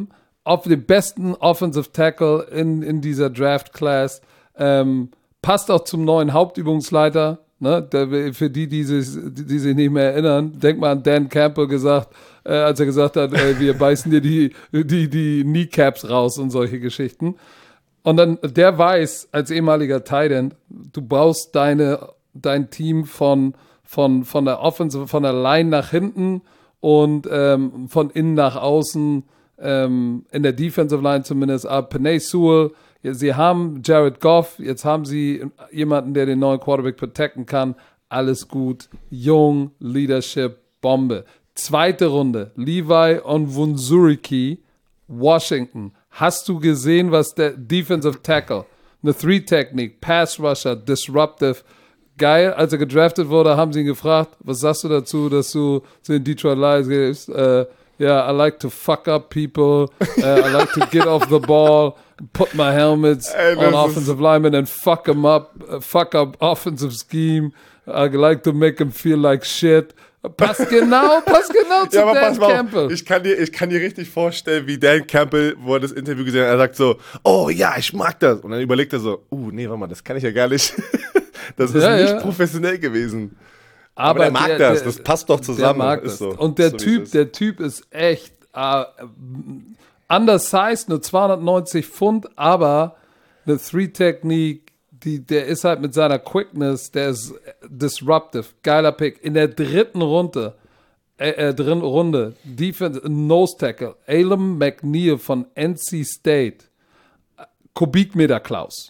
auf den besten Offensive Tackle in, in dieser Draft Class. Ähm, passt auch zum neuen Hauptübungsleiter. Ne? Der, für die, die sich, die sich nicht mehr erinnern, denk mal an Dan Campbell gesagt, äh, als er gesagt hat, äh, wir beißen dir die, die, die Kneecaps raus und solche Geschichten. Und dann, der weiß, als ehemaliger Tight End, du baust deine, dein Team von, von, von der Offensive, von der Line nach hinten und ähm, von innen nach außen, ähm, in der Defensive Line zumindest ab. Penei Sewell, sie haben Jared Goff, jetzt haben sie jemanden, der den neuen Quarterback protecten kann. Alles gut. Jung, Leadership, Bombe. Zweite Runde, Levi Onwuzurike, Washington. Hast du gesehen, was der Defensive Tackle, eine Three-Technique, Pass Rusher, Disruptive, geil. Als er gedraftet wurde, haben sie ihn gefragt, was sagst du dazu, dass du zu den Detroit Lions gehst? Ja, uh, yeah, I like to fuck up people. Uh, I like to get off the ball, put my helmets Ey, on offensive linemen and fuck them up, uh, fuck up offensive scheme. I like to make them feel like shit. Passt genau, passt genau zu ja, Dan Campbell. Ich kann, dir, ich kann dir richtig vorstellen, wie Dan Campbell, wo er das Interview gesehen hat, er sagt so, oh ja, ich mag das. Und dann überlegt er so, uh, nee, warte mal, das kann ich ja gar nicht. Das ist ja, nicht ja. professionell gewesen. Aber, Aber der mag der, das, der, das passt doch zusammen. Der mag ist das. So. Und der so, Typ, ist. der Typ ist echt uh, undersized, nur zweihundertneunzig Pfund, aber eine Three-Technique, die, der ist halt mit seiner Quickness, der ist disruptive, geiler Pick. In der dritten Runde, äh, äh dritten Runde, Defense, Nose Tackle, Alem McNeil von N C State, Kubikmeter Klaus.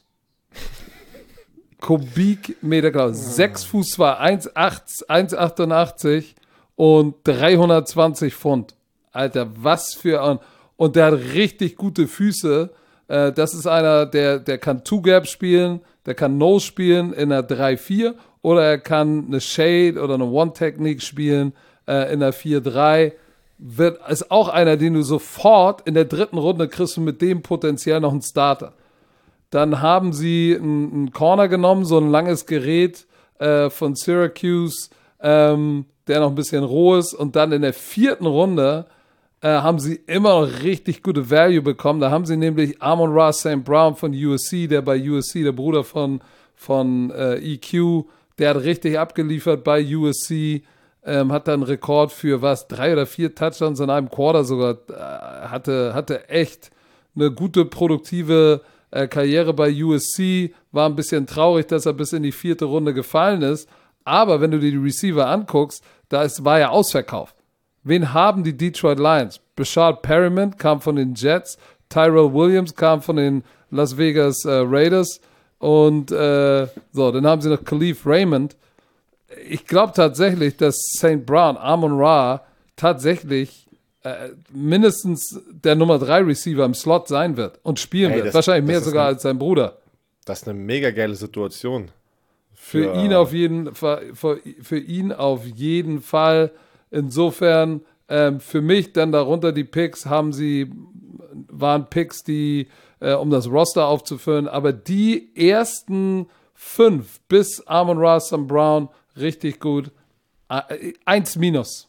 Kubikmeter Klaus, sechs Fuß zwei, eins Komma achtundachtzig und dreihundertzwanzig Pfund. Alter, was für ein, und der hat richtig gute Füße. Äh, das ist einer, der, der kann Two-Gap spielen, der kann Nose spielen in einer drei vier oder er kann eine Shade oder eine One-Technique spielen äh, in einer vier drei. Wird, ist auch einer, den du sofort in der dritten Runde kriegst und mit dem potenziell noch einen Starter. Dann haben sie einen, einen Corner genommen, so ein langes Gerät äh, von Syracuse, ähm, der noch ein bisschen roh ist. Und dann in der vierten Runde äh, haben sie immer noch richtig gute Value bekommen. Da haben sie nämlich Amon-Ra Saint Brown von U S C, der bei U S C, der Bruder von, von äh, E Q, der hat richtig abgeliefert bei U S C, ähm, hat dann einen Rekord für was, drei oder vier Touchdowns in einem Quarter sogar, äh, hatte, hatte echt eine gute, produktive äh, Karriere bei U S C, war ein bisschen traurig, dass er bis in die vierte Runde gefallen ist, aber wenn du dir die Receiver anguckst, da ist, war er ausverkauft. Wen haben die Detroit Lions? Brashard Perriman kam von den Jets, Tyrell Williams kam von den Las Vegas äh, Raiders und äh, so, dann haben sie noch Khalif Raymond. Ich glaube tatsächlich, dass Saint Brown, Amon-Ra, tatsächlich äh, mindestens der Nummer drei Receiver im Slot sein wird und spielen hey, wird. Das, Wahrscheinlich das mehr sogar eine, als sein Bruder. Das ist eine mega geile Situation. Für, für ihn auf jeden Fall, für, für ihn auf jeden Fall. Insofern, ähm, für mich dann darunter die Picks haben sie, waren Picks, die, äh, um das Roster aufzufüllen, aber die ersten fünf bis Amon-Ra Saint Brown richtig gut. Äh, eins minus.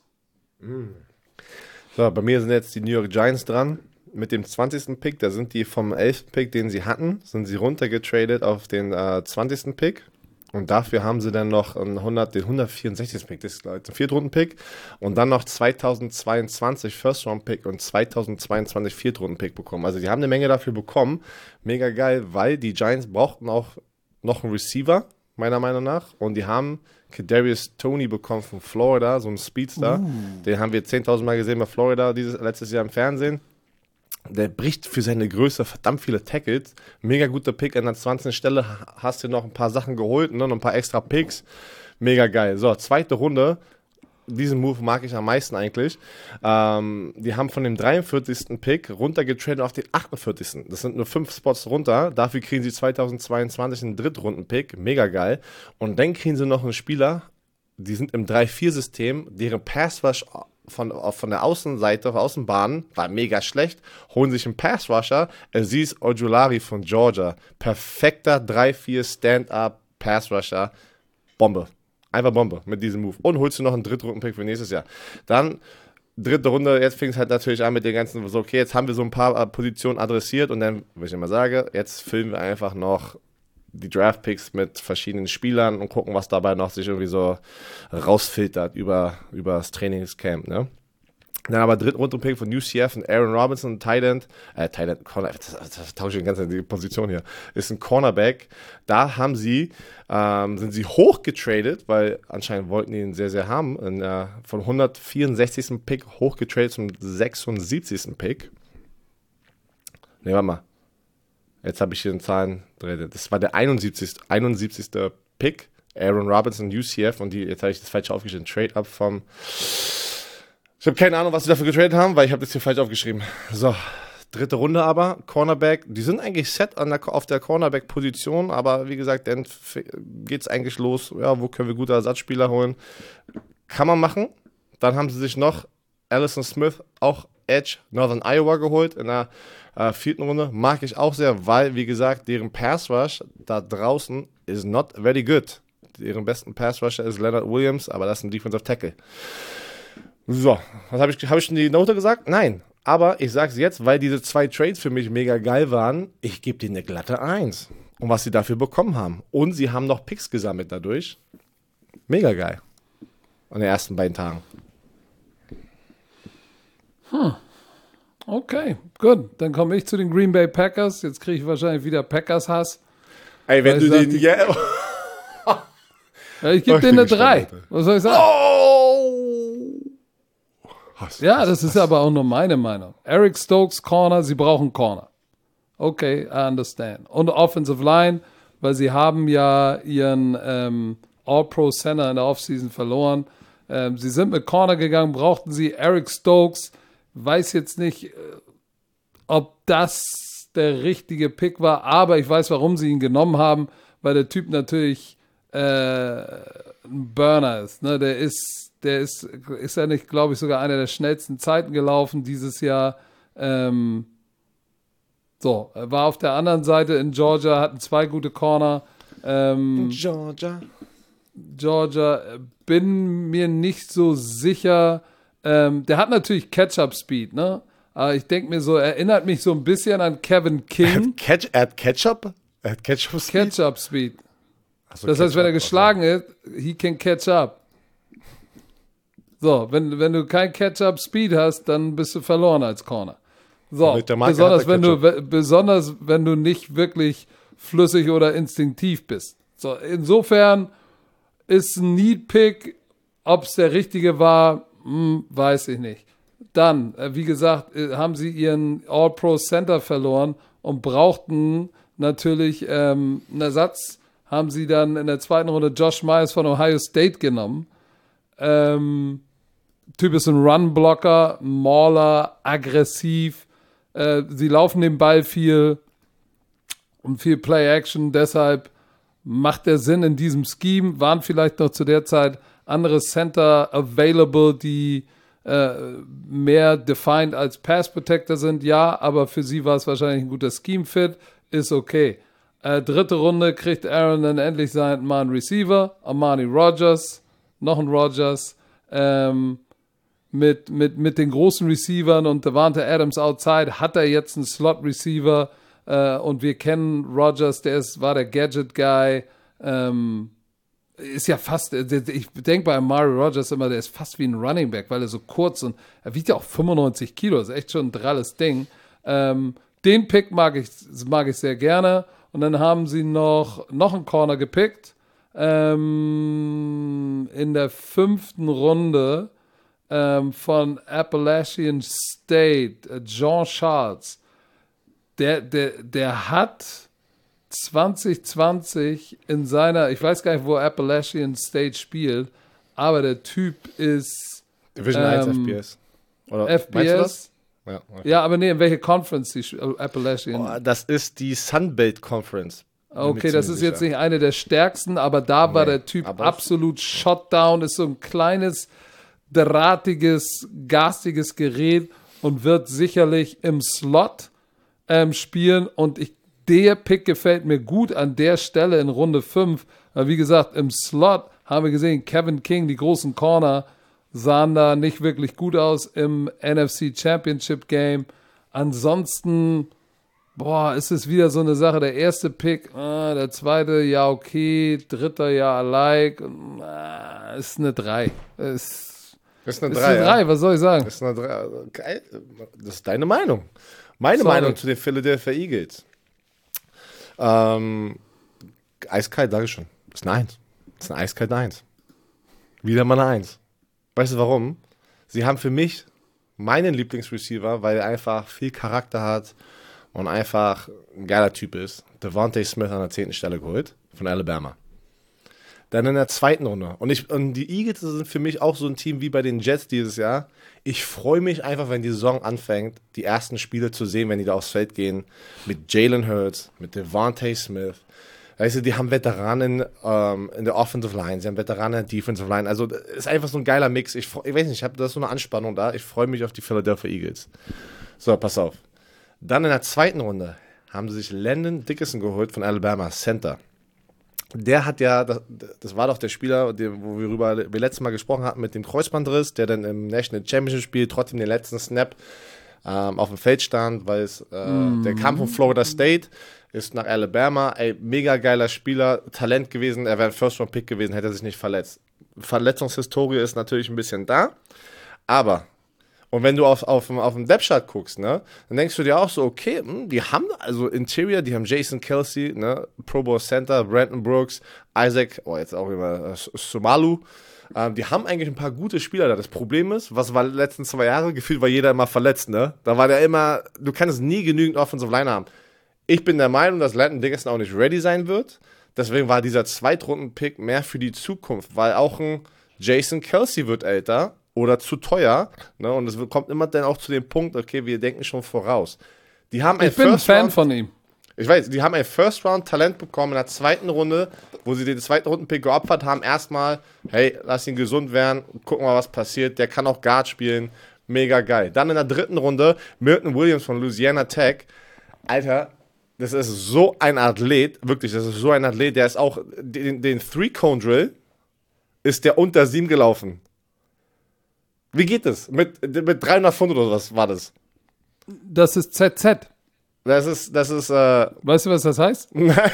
So, bei mir sind jetzt die New York Giants dran. Mit dem zwanzigsten Pick, da sind die vom elften Pick, den sie hatten, sind sie runtergetradet auf den äh, zwanzigsten Pick. Und dafür haben sie dann noch einen hundert, den hundertvierundsechzigsten Pick, das ist ein Viertrunden-Pick. Und dann noch zweitausendzweiundzwanzig First-Round-Pick und zweitausendzweiundzwanzig Viertrunden-Pick bekommen. Also die haben eine Menge dafür bekommen. Mega geil, weil die Giants brauchten auch noch einen Receiver, meiner Meinung nach. Und die haben Kadarius Toney bekommen von Florida, so ein Speedster. Uh. Den haben wir zehntausend Mal gesehen bei Florida dieses, letztes Jahr im Fernsehen. Der bricht für seine Größe verdammt viele Tackles. Mega guter Pick an der zwanzigsten Stelle. Hast du noch ein paar Sachen geholt, ne? Noch ein paar extra Picks. Mega geil. So, zweite Runde. Diesen Move mag ich am meisten eigentlich. Ähm, die haben von dem dreiundvierzigsten Pick runtergetradet auf den achtundvierzigsten Das sind nur fünf Spots runter. Dafür kriegen sie zweitausendzweiundzwanzig einen Drittrunden-Pick. Mega geil. Und dann kriegen sie noch einen Spieler, die sind im drei vier System, deren Pass-Rush von, von der Außenseite, von Außenbahn, war mega schlecht, holen sich einen Pass-Rusher, Azeez Ojulari von Georgia. Perfekter drei vier Stand-Up Pass-Rusher. Bombe. Einfach Bombe mit diesem Move. Und holst du noch einen Drittrunden-Pick für nächstes Jahr. Dann dritte Runde, jetzt fing es halt natürlich an mit den ganzen, so okay, jetzt haben wir so ein paar Positionen adressiert und dann, wie ich immer sage, jetzt füllen wir einfach noch die Draft-Picks mit verschiedenen Spielern und gucken, was dabei noch sich irgendwie so rausfiltert über, über das Trainingscamp, ne? Dann aber Drittrunden-Pick von U C F und Aaron Robinson, Tight End, äh, Tight End, Corner, das, das tausche ich die ganze Zeit die Position hier, ist ein Cornerback. Da haben sie, ähm, sind sie hochgetradet, weil anscheinend wollten die ihn sehr, sehr haben, in, äh, von hundertvierundsechzigsten Pick hochgetradet zum sechsundsiebzigsten Pick. Ne, warte mal. Jetzt habe ich hier den Zahlen drin. Das war der einundsiebzigste. einundsiebzigste Pick, Aaron Robinson, U C F, und die, jetzt habe ich das falsch aufgeschrieben, Trade-Up vom... Ich habe keine Ahnung, was sie dafür getradet haben, weil ich habe das hier falsch aufgeschrieben. So, dritte Runde aber, Cornerback. Die sind eigentlich set an der, auf der Cornerback-Position, aber wie gesagt, dann geht es eigentlich los. Ja, wo können wir gute Ersatzspieler holen? Kann man machen. Dann haben sie sich noch Allison Smith, auch Edge, Northern Iowa geholt in der äh, vierten Runde. Mag ich auch sehr, weil, wie gesagt, deren Pass-Rush da draußen is not very good. Deren besten Pass-Rusher ist Leonard Williams, aber das ist ein Defensive Tackle. So, was habe ich, hab ich schon die Note gesagt? Nein, aber ich sage es jetzt, weil diese zwei Trades für mich mega geil waren, ich gebe denen eine glatte eins. Und was sie dafür bekommen haben. Und sie haben noch Picks gesammelt dadurch. Mega geil. An den ersten beiden Tagen. Hm. Okay, gut. Dann komme ich zu den Green Bay Packers. Jetzt kriege ich wahrscheinlich wieder Packers-Hass. Ey, wenn du den... Ja, ja, ich gebe denen eine drei. Was soll ich sagen? Oh! Hass, ja, Hass, das ist Hass. Aber auch nur meine Meinung. Eric Stokes, Corner, sie brauchen Corner. Okay, I understand. Und Offensive Line, weil sie haben ja ihren ähm, All-Pro-Center in der Offseason verloren. Ähm, sie sind mit Corner gegangen, brauchten sie Eric Stokes. Weiß jetzt nicht, äh, ob das der richtige Pick war, aber ich weiß, warum sie ihn genommen haben, weil der Typ natürlich äh, ein Burner ist. Ne? Der ist Der ist, ist ja nicht, glaube ich, sogar einer der schnellsten Zeiten gelaufen dieses Jahr. Ähm, so, er war auf der anderen Seite in Georgia, hatten zwei gute Corner. Ähm, Georgia. Georgia, bin mir nicht so sicher. Ähm, der hat natürlich Catch-Up-Speed, ne? Aber ich denke mir so, erinnert mich so ein bisschen an Kevin King. Catch, er hat Ketchup? Er hat Ketchup-Speed? Catch-Up-Speed. So, das heißt, wenn er geschlagen ist, he can catch up. So, wenn, wenn du kein Catch-Up-Speed hast, dann bist du verloren als Corner. So, besonders wenn, du, besonders wenn du nicht wirklich flüssig oder instinktiv bist. So, insofern ist ein Need-Pick, ob es der richtige war, hm, weiß ich nicht. Dann, wie gesagt, haben sie ihren All-Pro-Center verloren und brauchten natürlich ähm, einen Ersatz. Haben sie dann in der zweiten Runde Josh Myers von Ohio State genommen. Ähm, Typ ist ein Run-Blocker, Mauler, aggressiv. Äh, sie laufen den Ball viel und viel Play-Action. Deshalb macht der Sinn in diesem Scheme. Waren vielleicht noch zu der Zeit andere Center available, die äh, mehr defined als Pass-Protector sind. Ja, aber für sie war es wahrscheinlich ein guter Scheme-Fit. Ist okay. Äh, dritte Runde kriegt Aaron dann endlich seinen mal einen Receiver. Amani Rogers. Noch ein Rogers. Ähm, Mit, mit, mit den großen Receivern und Davante Adams outside hat er jetzt einen Slot-Receiver äh, und wir kennen Rodgers, der ist, war der Gadget-Guy, ähm, ist ja fast, ich denke bei Amari Rodgers immer, der ist fast wie ein Running Back, weil er so kurz und er wiegt ja auch fünfundneunzig Kilo, ist echt schon ein dralles Ding. Ähm, den Pick mag ich, mag ich sehr gerne und dann haben sie noch, noch einen Corner gepickt ähm, in der fünften Runde Ähm, von Appalachian State, äh, Jean Charles, der, der, der hat zwanzig zwanzig in seiner, ich weiß gar nicht, wo Appalachian State spielt, aber der Typ ist Division ähm, eins F B S. Oder F B S. Ja, okay. Ja, aber nee, in welche Conference die Appalachian? Oh, das ist die Sunbelt Conference. Okay, das ist sicher. Jetzt nicht eine der stärksten, aber da nee, war der Typ absolut shot down, ist so ein kleines drahtiges, garstiges Gerät und wird sicherlich im Slot ähm, spielen. Und ich, der Pick gefällt mir gut an der Stelle in Runde fünf. Weil wie gesagt, im Slot haben wir gesehen, Kevin King, die großen Corner, sahen da nicht wirklich gut aus im N F C Championship Game. Ansonsten, boah, ist es wieder so eine Sache. Der erste Pick, ah, der zweite, ja okay, dritter, ja alike, ah, ist eine drei. Ist, ist eine ist drei, eine drei, ja. Was soll ich sagen? Ist eine drei. Geil. Das ist deine Meinung. Meine Sorry. Meinung zu den Philadelphia Eagles. Ähm, eiskalt, sage ich schon. Ist eine Eins. Ist eine eiskalt Eins. Wieder mal eine Eins. Weißt du warum? Sie haben für mich meinen Lieblingsreceiver, weil er einfach viel Charakter hat und einfach ein geiler Typ ist. Devontae Smith an der zehnten Stelle geholt von Alabama. Dann in der zweiten Runde. Und, ich, und die Eagles sind für mich auch so ein Team wie bei den Jets dieses Jahr. Ich freue mich einfach, wenn die Saison anfängt, die ersten Spiele zu sehen, wenn die da aufs Feld gehen. Mit Jalen Hurts, mit Devontae Smith. Weißt du, die haben Veteranen ähm, in der Offensive Line, sie haben Veteranen in der Defensive Line. Also ist einfach so ein geiler Mix. Ich, ich weiß nicht, ich habe da so eine Anspannung da. Ich freue mich auf die Philadelphia Eagles. So, pass auf. Dann in der zweiten Runde haben sie sich Landon Dickerson geholt von Alabama, Center. Der hat ja, das, das war doch der Spieler, der, wo wir rüber wir letztes Mal gesprochen hatten mit dem Kreuzbandriss, der dann im National Championship Spiel trotzdem den letzten Snap ähm, auf dem Feld stand, weil es äh, mm. der kam von Florida State, ist nach Alabama, ey, mega geiler Spieler, Talent gewesen, er wäre ein First-Round-Pick gewesen, hätte er sich nicht verletzt. Verletzungshistorie ist natürlich ein bisschen da, aber und wenn du auf, auf, auf den Depth-Chart guckst, ne, dann denkst du dir auch so, okay, mh, die haben also Interior, die haben Jason Kelsey, ne, Pro Bowl Center, Brandon Brooks, Isaac, oh, jetzt auch immer äh, Sumalu. Ähm, die haben eigentlich ein paar gute Spieler da. Das Problem ist, was war die letzten zwei Jahre, gefühlt war jeder immer verletzt, ne? Da war der immer, du kannst nie genügend Offensive Line haben. Ich bin der Meinung, dass Landon Dickerson auch nicht ready sein wird. Deswegen war dieser Zweitrunden-Pick mehr für die Zukunft, weil auch ein Jason Kelsey wird älter oder zu teuer, ne? Und es kommt immer dann auch zu dem Punkt, okay, wir denken schon voraus. Die haben ein ich bin ein Fan Round, von ihm. Ich weiß, die haben ein First-Round-Talent bekommen in der zweiten Runde, wo sie den zweiten Runden-Pick geopfert haben. Erstmal, hey, lass ihn gesund werden, gucken mal, was passiert. Der kann auch Guard spielen, mega geil. Dann in der dritten Runde Milton Williams von Louisiana Tech. Alter, das ist so ein Athlet, wirklich, das ist so ein Athlet, der ist auch, den, den Three-Cone-Drill ist der unter sieben gelaufen. Wie geht das? Mit, mit dreihundert Pfund oder was war das? Das ist Z Z. Das ist, das ist, äh... Weißt du, was das heißt?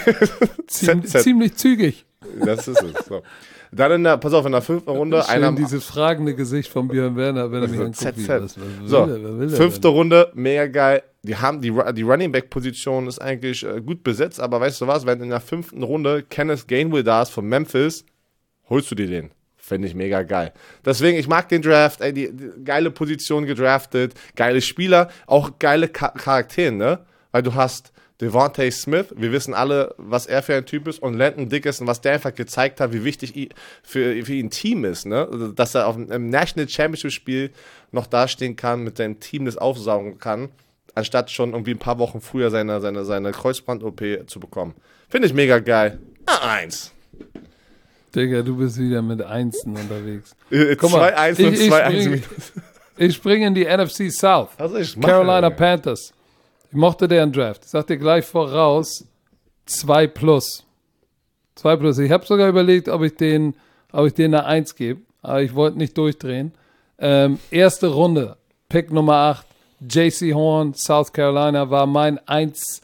Ziem, Z Z. ziemlich zügig. Das ist es, so. Dann in der, pass auf, in der fünften Runde, Schön einer... dieses fragende Gesicht von Björn Werner, wenn er mich anguckt. Z Wie, Z. was, was So, will er, will er fünfte denn? Runde, mega geil. Die haben, die, die Running Back Position ist eigentlich äh, gut besetzt, aber weißt du was, wenn in der fünften Runde Kenneth Gainwell da ist von Memphis, holst du dir den. Finde ich mega geil. Deswegen, ich mag den Draft, ey, die, die geile Position gedraftet, geile Spieler, auch geile Ka- Charaktere, ne? Weil du hast Devontae Smith, wir wissen alle, was er für ein Typ ist, und Landon Dickerson, was der einfach gezeigt hat, wie wichtig i- für, für ihn ein Team ist, ne? Dass er auf dem National Championship Spiel noch dastehen kann, mit seinem Team das aufsaugen kann, anstatt schon irgendwie ein paar Wochen früher seine, seine, seine Kreuzband-O P zu bekommen. Finde ich mega geil. Ah, eins. Digga, du bist wieder mit Einsen unterwegs. Äh, Guck mal, zwei eins und ich- ich zwei eins spring- minus. Ich springe in die N F C South. Also ich mache, Carolina Digga. Panthers. Ich mochte deren Draft. Ich sag dir gleich voraus, zwei plus. zwei plus. Ich habe sogar überlegt, ob ich den, ob ich denen eine eins gebe, aber ich wollte nicht durchdrehen. Ähm, erste Runde, Pick Nummer acht, J C Horn, South Carolina, war mein eins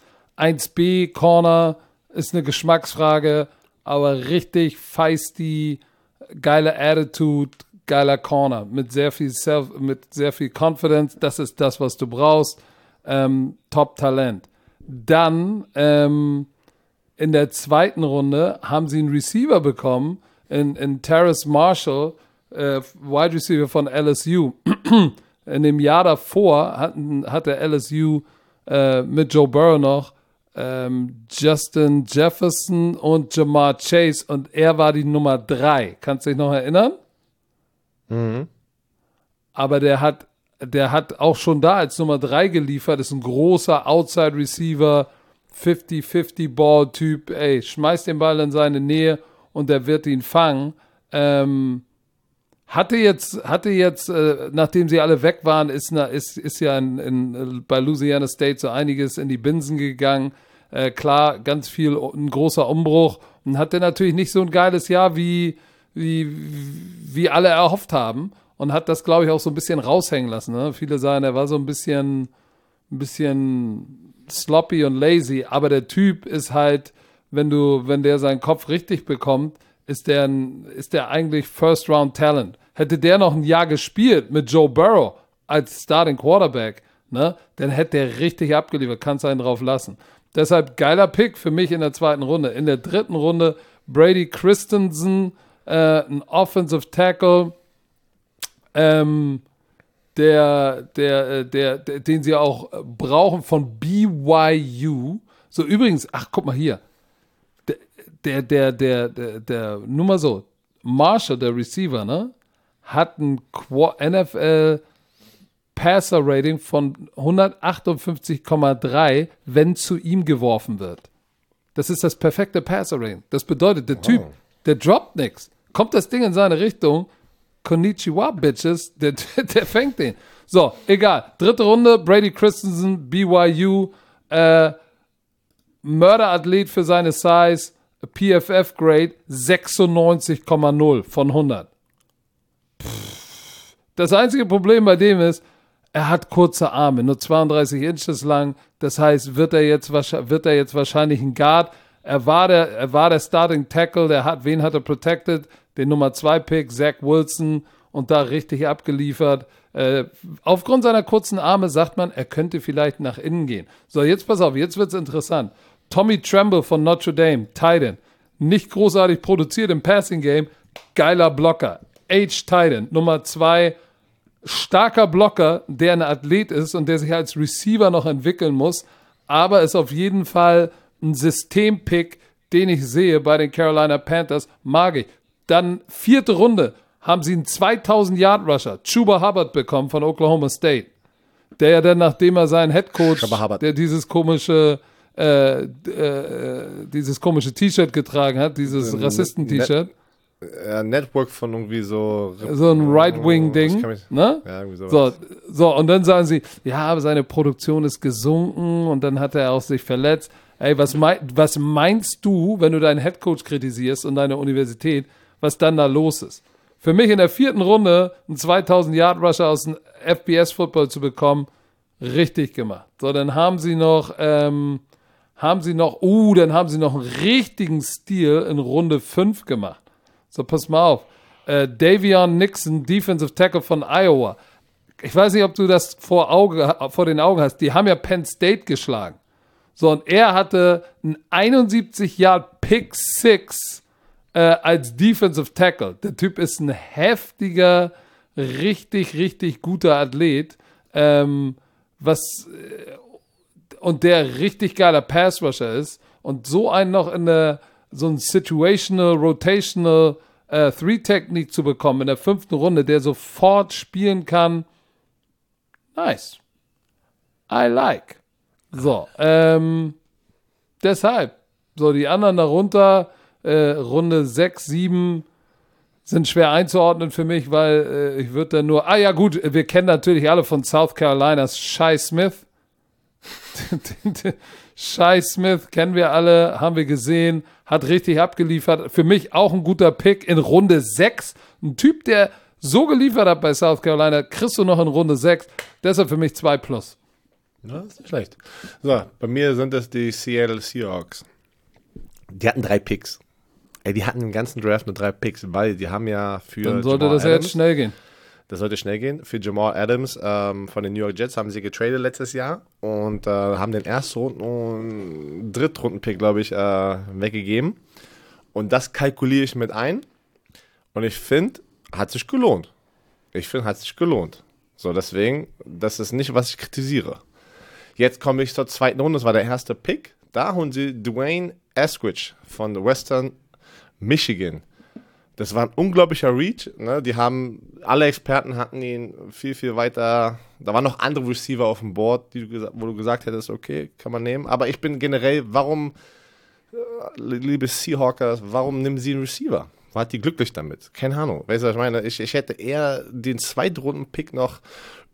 B Corner, ist eine Geschmacksfrage, aber richtig feisty, geile Attitude, geiler Corner, mit sehr viel Self, mit sehr viel Confidence, das ist das, was du brauchst. Ähm, Top-Talent. Dann ähm, in der zweiten Runde haben sie einen Receiver bekommen, in, in Terrace Marshall, äh, Wide Receiver von L S U. In dem Jahr davor hatten, hatte L S U äh, mit Joe Burrow noch ähm, Justin Jefferson und Jamar Chase, und er war die Nummer drei. Kannst du dich noch erinnern? Mhm. Aber der hat, der hat auch schon da als Nummer drei geliefert, ist ein großer Outside-Receiver, fünfzig fünfzig Ball-Typ, ey, schmeißt den Ball in seine Nähe und der wird ihn fangen. Ähm, hatte jetzt, hatte jetzt, äh, nachdem sie alle weg waren, ist, na, ist, ist ja in, in, bei Louisiana State so einiges in die Binsen gegangen. Äh, klar, ganz viel, ein großer Umbruch, und hatte natürlich nicht so ein geiles Jahr, wie, wie, wie alle erhofft haben. und hat das, glaube ich, auch so ein bisschen raushängen lassen. Ne? Viele sagen, er war so ein bisschen, ein bisschen sloppy und lazy, aber der Typ ist halt, wenn du, wenn der seinen Kopf richtig bekommt, ist der, ein, ist der eigentlich First-Round-Talent. Hätte der noch ein Jahr gespielt mit Joe Burrow als Starting Quarterback, ne, dann hätte der richtig abgeliefert, kannst einen drauf lassen. Deshalb geiler Pick für mich in der zweiten Runde. In der dritten Runde Brady Christensen, äh, ein Offensive Tackle, ähm, der, der, der, der, den sie auch brauchen von B Y U. So übrigens, ach guck mal hier, der, der, der, der, der, nur mal so, Marshall, der Receiver, ne, hat ein N F L Passer Rating von hundertachtundfünfzig Komma drei, wenn zu ihm geworfen wird. Das ist das perfekte Passer Rating. Das bedeutet, der wow. Typ, der droppt nichts. Kommt das Ding in seine Richtung, Konnichiwa, Bitches, der, der, der fängt den. So, egal. Dritte Runde, Brady Christensen, B Y U, äh, Mörderathlet für seine Size, P F F Grade sechsundneunzig Komma null von hundert. Pff. Das einzige Problem bei dem ist, er hat kurze Arme, nur zweiunddreißig Inches lang. Das heißt, wird er jetzt, wird er jetzt wahrscheinlich ein Guard. Er war der, er war der Starting Tackle, der hat, wen hat er protected? Den Nummer zwei Pick, Zach Wilson, und da richtig abgeliefert. Äh, aufgrund seiner kurzen Arme sagt man, er könnte vielleicht nach innen gehen. So, jetzt pass auf, jetzt wird's interessant. Tommy Tremble von Notre Dame, Tight End. Nicht großartig produziert im Passing Game, geiler Blocker. Age Tight End, Nummer zwei, starker Blocker, der ein Athlet ist und der sich als Receiver noch entwickeln muss, aber ist auf jeden Fall ein Systempick, den ich sehe bei den Carolina Panthers, mag ich. Dann vierte Runde haben sie einen zweitausend Yard Rusher, Chuba Hubbard, bekommen von Oklahoma State, der ja dann, nachdem er seinen Headcoach, der dieses komische äh, äh, dieses komische T-Shirt getragen hat, dieses ähm, Rassisten-T-Shirt, Ja, Network von irgendwie so... So ein Right-Wing-Ding, ne? Ja, irgendwie sowas. So, so, und dann sagen sie, ja, aber seine Produktion ist gesunken und dann hat er auch sich verletzt. Ey, was, mein, was meinst du, wenn du deinen Headcoach kritisierst und deine Universität, was dann da los ist? Für mich in der vierten Runde einen zweitausend Yard Rusher aus dem F B S-Football zu bekommen, richtig gemacht. So, dann haben sie noch, ähm, haben sie noch, uh, dann haben sie noch einen richtigen Stil in Runde fünf gemacht. So, pass mal auf. Äh, Davion Nixon, Defensive Tackle von Iowa. Ich weiß nicht, ob du das vor, Auge, vor den Augen hast. Die haben ja Penn State geschlagen. So, und er hatte einen einundsiebzig Yard Pick Six äh, als Defensive Tackle. Der Typ ist ein heftiger, richtig, richtig guter Athlet. Ähm, was, äh, und der richtig geiler Pass Rusher ist. Und so einen noch in der so ein Situational, Rotational äh, Three-Technik zu bekommen in der fünften Runde, der sofort spielen kann. Nice. I like. So, ähm, deshalb. So, die anderen darunter, äh, Runde sechs, sieben, sind schwer einzuordnen für mich, weil äh, ich würde dann nur, ah ja gut, wir kennen natürlich alle von South Carolinas Shai Smith. Shai Smith kennen wir alle, haben wir gesehen, hat richtig abgeliefert. Für mich auch ein guter Pick in Runde sechs. Ein Typ, der so geliefert hat bei South Carolina, kriegst du noch in Runde sechs. Deshalb für mich zwei plus. Ja, ist nicht schlecht. So, bei mir sind es die Seattle Seahawks. Die hatten drei Picks. Ey, die hatten den ganzen Draft mit drei Picks, weil die haben ja für Dann sollte Jamal das ja jetzt schnell gehen. Das sollte schnell gehen. Für Jamal Adams ähm, von den New York Jets haben sie getradet letztes Jahr und äh, haben den Erstrunden- und Drittrunden-Pick, glaube ich, äh, weggegeben. Und das kalkuliere ich mit ein. Und ich finde, hat sich gelohnt. Ich finde, hat sich gelohnt. So, deswegen, das ist nicht, was ich kritisiere. Jetzt komme ich zur zweiten Runde. Das war der erste Pick. Da holen sie Dwayne Eskridge von Western Michigan. Das war ein unglaublicher Reach. Ne? Die haben, alle Experten hatten ihn viel, viel weiter. Da waren noch andere Receiver auf dem Board, die du, wo du gesagt hättest, okay, kann man nehmen. Aber ich bin generell, warum, liebe Seahawkers, warum nehmen sie einen Receiver? Wart die glücklich damit? Keine Ahnung. Weißt du, was ich meine? Ich, ich hätte eher den Zweitrunden-Pick noch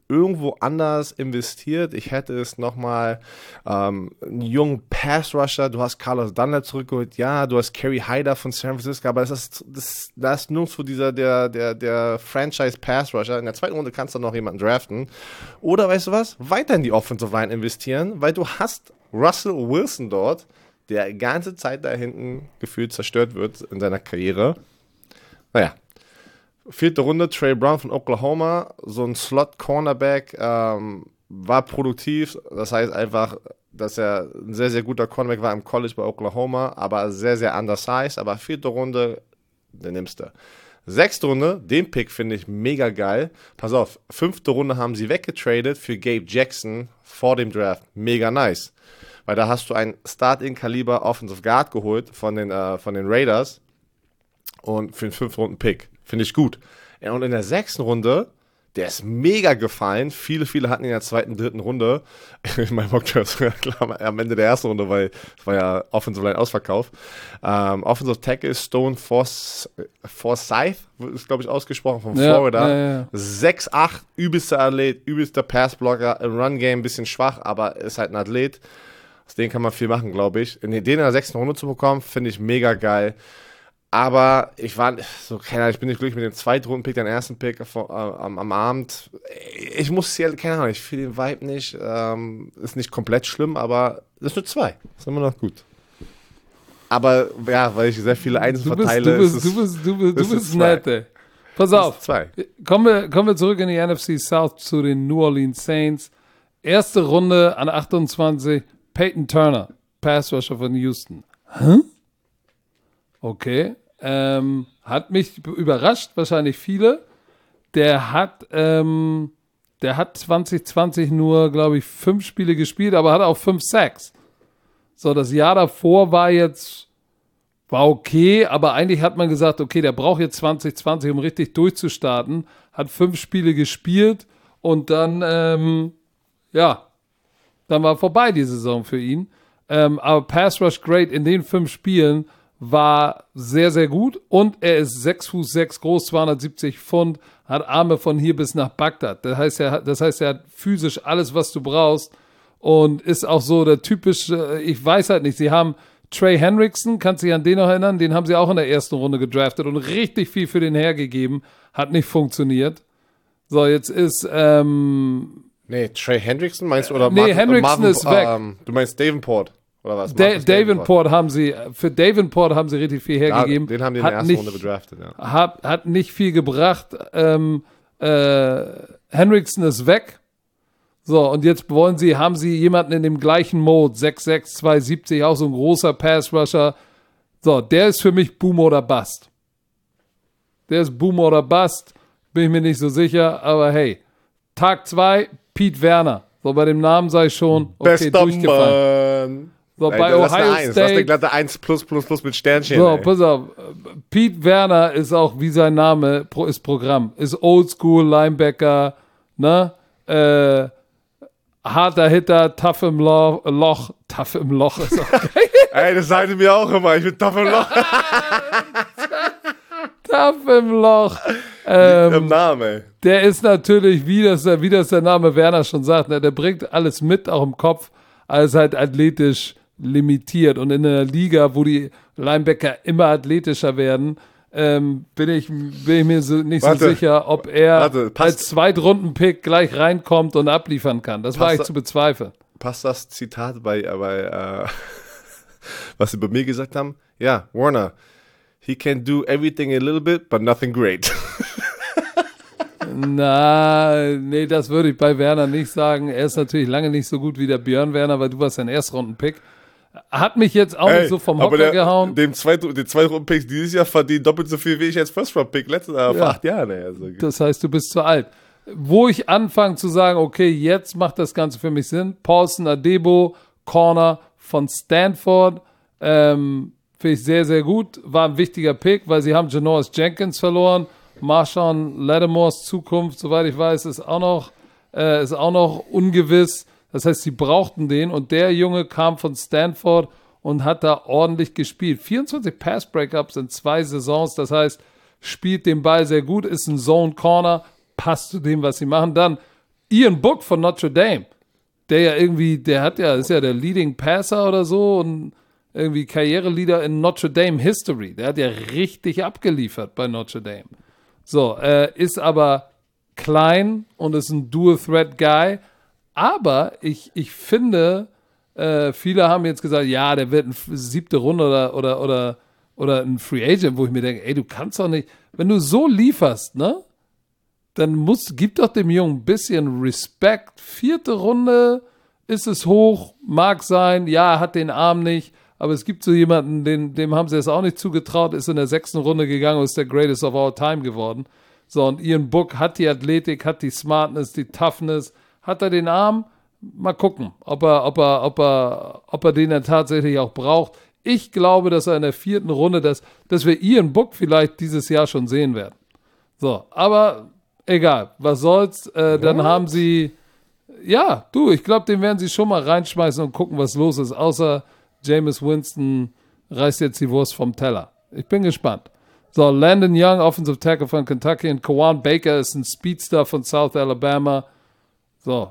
irgendwo anders investiert. Ich hätte es nochmal ähm, einen jungen Pass-Rusher, du hast Carlos Dunlap zurückgeholt, ja, du hast Kerry Hyder von San Francisco, aber das ist, das, das ist nirgendwo dieser, der, der, der Franchise-Pass-Rusher. In der zweiten Runde kannst du noch jemanden draften. Oder, weißt du was, weiter in die Offensive Line investieren, weil du hast Russell Wilson dort, der die ganze Zeit da hinten gefühlt zerstört wird in seiner Karriere. Naja, vierte Runde, Trey Brown von Oklahoma, so ein Slot-Cornerback, ähm, war produktiv, das heißt einfach, dass er ein sehr, sehr guter Cornerback war im College bei Oklahoma, aber sehr, sehr undersized, aber vierte Runde, den nimmst du. Sechste Runde, den Pick finde ich mega geil. Pass auf, fünfte Runde haben sie weggetradet für Gabe Jackson vor dem Draft. Mega nice. Weil da hast du einen Starting-Kaliber Offensive Guard geholt von den, äh, von den Raiders und für einen fünften Runden Pick. Finde ich gut. Ja, und in der sechsten Runde, der ist mega gefallen. Viele, viele hatten ihn in der zweiten, dritten Runde. Ich meine, klar, am Ende der ersten Runde, weil es war ja Offensive Line Ausverkauf. Ähm, Offensive Tackle Stone Forsyth, Forsyth ist, glaube ich, ausgesprochen, von ja, Florida. Ja, ja. sechs Acht, übelster Athlet, übelster Passblocker, im Run-Game ein bisschen schwach, aber ist halt ein Athlet. Aus denen kann man viel machen, glaube ich. Den in der sechsten Runde zu bekommen, finde ich mega geil. Aber ich war so, keine Ahnung, ich bin nicht glücklich mit dem zweiten Runden-Pick, den ersten Pick äh, am, am Abend. Ich muss hier, keine Ahnung, ich fühle den Vibe nicht. Ähm, ist nicht komplett schlimm, aber das ist nur zwei. Das ist immer noch gut. Aber ja, weil ich sehr viele Einzel verteile. Du bist, du bist, du bist, du bist nett, ey. Pass auf. Zwei. Kommen wir, kommen wir zurück in die N F C South zu den New Orleans Saints. Erste Runde an achtundzwanzig. Peyton Turner, Pass Rusher von Houston. Hä? Okay. Ähm, hat mich überrascht, wahrscheinlich viele. Der hat, ähm, der hat zwanzig zwanzig nur, glaube ich, fünf Spiele gespielt, aber hat auch fünf Sacks. So, das Jahr davor war jetzt, war okay, aber eigentlich hat man gesagt, okay, der braucht jetzt zwanzig zwanzig, um richtig durchzustarten. Hat fünf Spiele gespielt und dann, ähm, ja, dann war vorbei die Saison für ihn. Ähm, aber Pass Rush Great in den fünf Spielen war sehr, sehr gut. Und er ist sechs Fuß sechs groß, zweihundertsiebzig Pfund, hat Arme von hier bis nach Bagdad. Das heißt, er hat, das heißt, er hat physisch alles, was du brauchst. Und ist auch so der typische, ich weiß halt nicht, sie haben Trey Hendrickson, kannst du dich an den noch erinnern? Den haben sie auch in der ersten Runde gedraftet und richtig viel für den hergegeben. Hat nicht funktioniert. So, jetzt ist, ähm, Nee, Trey Hendrickson meinst du? Oder nee, Martin, Hendrickson Marvin, ist weg. Ähm, du meinst Davenport oder was? Da- Davenport haben sie, für Davenport haben sie richtig viel hergegeben. Ja, den haben die in hat der ersten nicht, Runde bedraftet, ja. Hat, hat nicht viel gebracht. Ähm, äh, Hendrickson ist weg. So, und jetzt wollen sie, haben sie jemanden in dem gleichen Mode, sechs sechs, zweihundertsiebzig, auch so ein großer Pass-Rusher. So, der ist für mich Boom oder Bust. Der ist Boom oder Bust, bin ich mir nicht so sicher, aber hey, Tag zwei, Pete Werner. So, bei dem Namen sei schon, okay, Bester durchgefallen. Mann. So, Ey, bei das ist Ohio eine eins. State. Das ist eine glatte eins plus plus plus mit Sternchen. So, ey. pass auf. Pete Werner ist auch, wie sein Name pro- ist Programm. Ist Oldschool, Linebacker, ne? Äh, harter Hitter, tough im Loch, Loch, tough im Loch ist auch geil. Ey, das sagen die mir auch immer. Ich bin tough im Loch. Tough im Loch. Im Ähm, Namen, ey. der ist natürlich, wie das, wie das der Name Werner schon sagt, ne, der bringt alles mit, auch im Kopf, alles halt athletisch limitiert. Und in einer Liga, wo die Linebacker immer athletischer werden, ähm, bin, ich, bin ich mir so, nicht Warte. so sicher, ob er Warte, passt- als Zweitrunden-Pick gleich reinkommt und abliefern kann. Das war Passt- ich zu bezweifeln. Passt das Zitat bei, bei äh, was sie bei mir gesagt haben? Ja, Warner, he can do everything a little bit, but nothing great. Na, nee, das würde ich bei Werner nicht sagen. Er ist natürlich lange nicht so gut wie der Björn Werner, weil du warst ein Erstrunden-Pick. Hat mich jetzt auch Ey, nicht so vom aber Hocker der, gehauen. Dem zweiten, den zweiten Runden-Picks dieses Jahr verdient doppelt so viel wie ich als First-Round-Pick letztes Jahr, vor Ja. acht Jahren. Ey. Also, Das heißt, du bist zu alt. Wo ich anfange zu sagen, okay, jetzt macht das Ganze für mich Sinn. Paulson Adebo, Corner von Stanford, ähm, finde ich sehr, sehr gut. War ein wichtiger Pick, weil sie haben Janoris Jenkins verloren. Marshawn Lattimores Zukunft, soweit ich weiß, ist auch noch, äh, ist auch noch ungewiss. Das heißt, sie brauchten den und der Junge kam von Stanford und hat da ordentlich gespielt. vierundzwanzig Pass-Breakups in zwei Saisons, das heißt, spielt den Ball sehr gut, ist ein Zone-Corner, passt zu dem, was sie machen. Dann Ian Book von Notre Dame, der ja irgendwie, der hat ja, ist ja der Leading Passer oder so und irgendwie Karriereleader in Notre Dame History. Der hat ja richtig abgeliefert bei Notre Dame. So, äh, ist aber klein und ist ein Dual-Threat-Guy. Aber ich, ich finde, äh, viele haben jetzt gesagt, ja, der wird eine siebte Runde oder, oder, oder, oder ein Free Agent, wo ich mir denke, ey, du kannst doch nicht, wenn du so lieferst, ne, dann muss, gib doch dem Jungen ein bisschen Respekt. Vierte Runde ist es hoch, mag sein, ja, hat den Arm nicht, aber es gibt so jemanden, den, dem haben sie es auch nicht zugetraut, ist in der sechsten Runde gegangen und ist der Greatest of All Time geworden. So, und Ian Book hat die Athletik, hat die Smartness, die Toughness, hat er den Arm? Mal gucken, ob er, ob er, ob er, ob er den dann tatsächlich auch braucht. Ich glaube, dass er in der vierten Runde, dass, dass wir Ian Book vielleicht dieses Jahr schon sehen werden. So, aber egal, was soll's. Äh, dann haben sie, ja, du, ich glaube, den werden sie schon mal reinschmeißen und gucken, was los ist. Außer Jameis Winston reißt jetzt die Wurst vom Teller. Ich bin gespannt. So, Landon Young, Offensive Tackle von Kentucky, und Kawan Baker ist ein Speedster von South Alabama. So.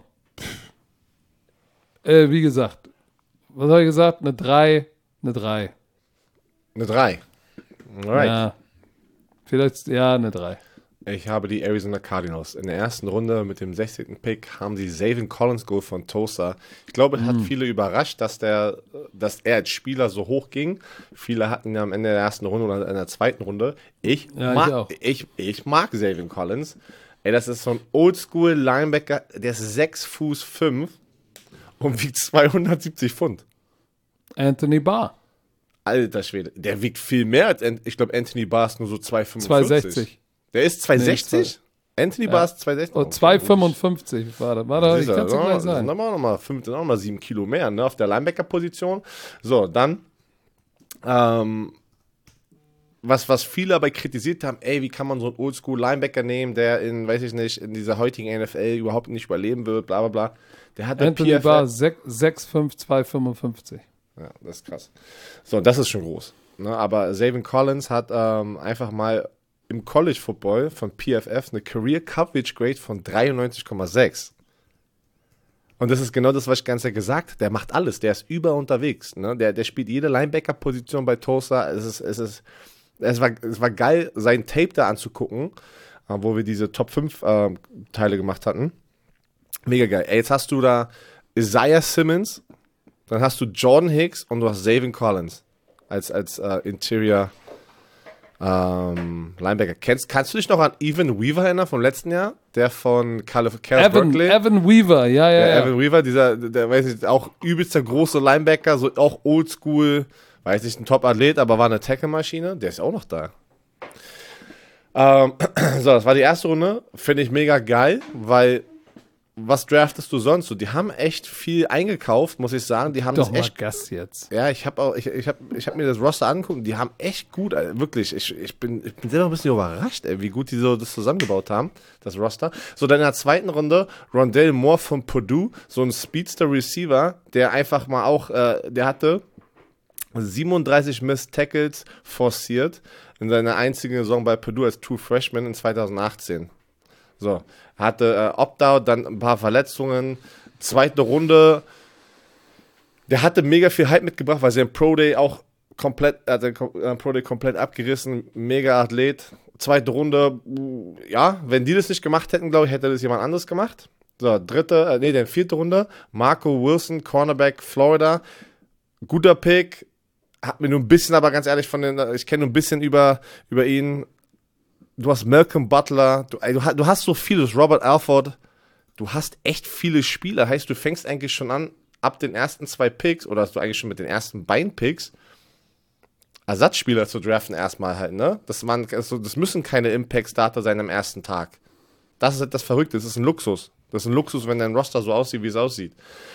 Äh, wie gesagt, was habe ich gesagt? Eine drei, eine drei. Eine drei. Alright. Ja, vielleicht, ja, eine drei. Ich habe die Arizona Cardinals. In der ersten Runde mit dem sechzehnten Pick haben sie Zaven Collins geholt von Tulsa. Ich glaube, es hat viele überrascht, dass, der, dass er als Spieler so hoch ging. Viele hatten ihn ja am Ende der ersten Runde oder in der zweiten Runde. Ich, Ja, mag, ich auch. ich, ich mag Zaven Collins. Ey, das ist so ein Oldschool-Linebacker, der ist sechs Fuß fünf und wiegt zweihundertsiebzig Pfund. Anthony Barr, Alter Schwede, der wiegt viel mehr als, An- ich glaube, Anthony Barr ist nur so zwei fünfundvierzig. zweihundertsechzig. Der ist zweihundertsechzig? Anthony Barr ist zweihundertsechzig. Oh, zweihundertfünfundfünfzig war das. War das, ich kann es gleich Das sein. sind nochmal noch mal fünf, noch mal sieben Kilo mehr, ne, auf der Linebacker-Position. So, dann, ähm, was, was viele aber kritisiert haben, ey, wie kann man so einen Oldschool-Linebacker nehmen, der in, weiß ich nicht, in dieser heutigen N F L überhaupt nicht überleben wird, bla bla bla. Der hat Anthony P F F Barr sechs fünf, zweihundertfünfundfünfzig. Ja, das ist krass. So, das ist schon groß. Ne? Aber Zaven Collins hat ähm, einfach mal im College Football von P F F eine Career Coverage Grade von dreiundneunzig Komma sechs. Und das ist genau das, was ich ganz ja gesagt habe. Der macht alles. Der ist über unterwegs. Ne? Der, der spielt jede Linebacker-Position bei Tulsa. Es ist, es ist, es war, es war geil, sein Tape da anzugucken, äh, wo wir diese Top fünf äh, Teile gemacht hatten. Mega geil. Ey, jetzt hast du da Isaiah Simmons, dann hast du Jordan Hicks und du hast Zaven Collins als, als äh, Interior ähm, Linebacker. Kennst, kannst du dich noch an Evan Weaver erinnern vom letzten Jahr? Der von Calif- Calais Evan, Berkeley? Evan Weaver, ja, ja, Ja, ja. Evan Weaver, dieser, der, weiß ich, auch übelster große Linebacker, so auch oldschool, weiß nicht, ein Top-Athlet, aber war eine Tackle-Maschine. Der ist auch noch da. Ähm, so, das war die erste Runde. Finde ich mega geil, weil was draftest du sonst so? Die haben echt viel eingekauft, muss ich sagen. Die haben Doch das mal echt. Gas jetzt. Ja, ich habe auch, ich, ich habe ich hab mir das Roster angeguckt und die haben echt gut, also wirklich, ich, ich, bin, ich bin selber ein bisschen überrascht, ey, wie gut die so das zusammengebaut haben, das Roster. So, dann in der zweiten Runde, Rondale Moore von Purdue, so ein Speedster-Receiver, der einfach mal auch, äh, der hatte siebenunddreißig Missed Tackles forciert in seiner einzigen Saison bei Purdue als True Freshman in zweitausendachtzehn. So, hatte äh, Opt-out, dann ein paar Verletzungen, zweite Runde. Der hatte mega viel Hype mitgebracht, weil sie im Pro Day auch komplett, er hat den äh, Pro Day komplett abgerissen, mega Athlet. Zweite Runde, ja, wenn die das nicht gemacht hätten, glaube ich, hätte das jemand anderes gemacht. So, dritte, äh, nee, der vierte Runde, Marco Wilson, Cornerback, Florida. Guter Pick, hat mir nur ein bisschen, aber ganz ehrlich, von den, ich kenne nur ein bisschen über, über ihn. Du hast Malcolm Butler, du, du, du hast so vieles, Robert Alford, du hast echt viele Spieler, heißt, du fängst eigentlich schon an, ab den ersten zwei Picks, oder hast du eigentlich schon mit den ersten beiden Picks, Ersatzspieler zu draften erstmal halt, ne? Das, waren, also, das müssen keine Impact-Starter sein am ersten Tag. Das ist halt das Verrückte, das ist ein Luxus. Das ist ein Luxus, wenn dein Roster so aussieht, wie es aussieht.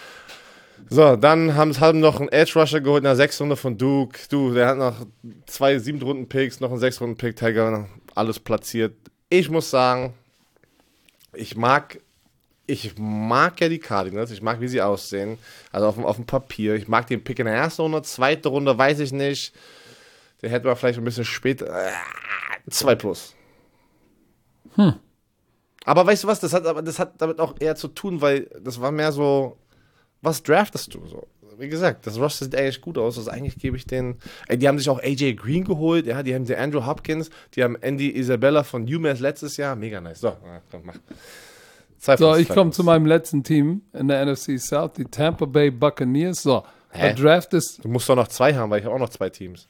So, dann haben sie noch einen Edge-Rusher geholt in der sechsten Runde von Duke. Du, der hat noch zwei sieben-Runden-Picks, noch einen sechs-Runden-Pick, Tiger, alles platziert. Ich muss sagen, ich mag, ich mag ja die Cardinals, ich mag, wie sie aussehen. Also auf dem, auf dem Papier. Ich mag den Pick in der ersten Runde, zweite Runde, weiß ich nicht. Der hätte man vielleicht ein bisschen später. Äh, zwei plus. Hm. Aber weißt du was, das hat, aber das hat damit auch eher zu tun, weil das war mehr so, was draftest du so? Wie gesagt, das Roster sieht eigentlich gut aus. Also eigentlich gebe ich den. Ey, die haben sich auch A J Green geholt, ja, die haben den Andrew Hopkins, die haben Andy Isabella von UMass letztes Jahr. Mega nice. So, komm, mach. Zwei so, ich komme zu meinem letzten Team in der N F C South, die Tampa Bay Buccaneers. So, der Draft ist. Du musst doch noch zwei haben, weil ich habe auch noch zwei Teams.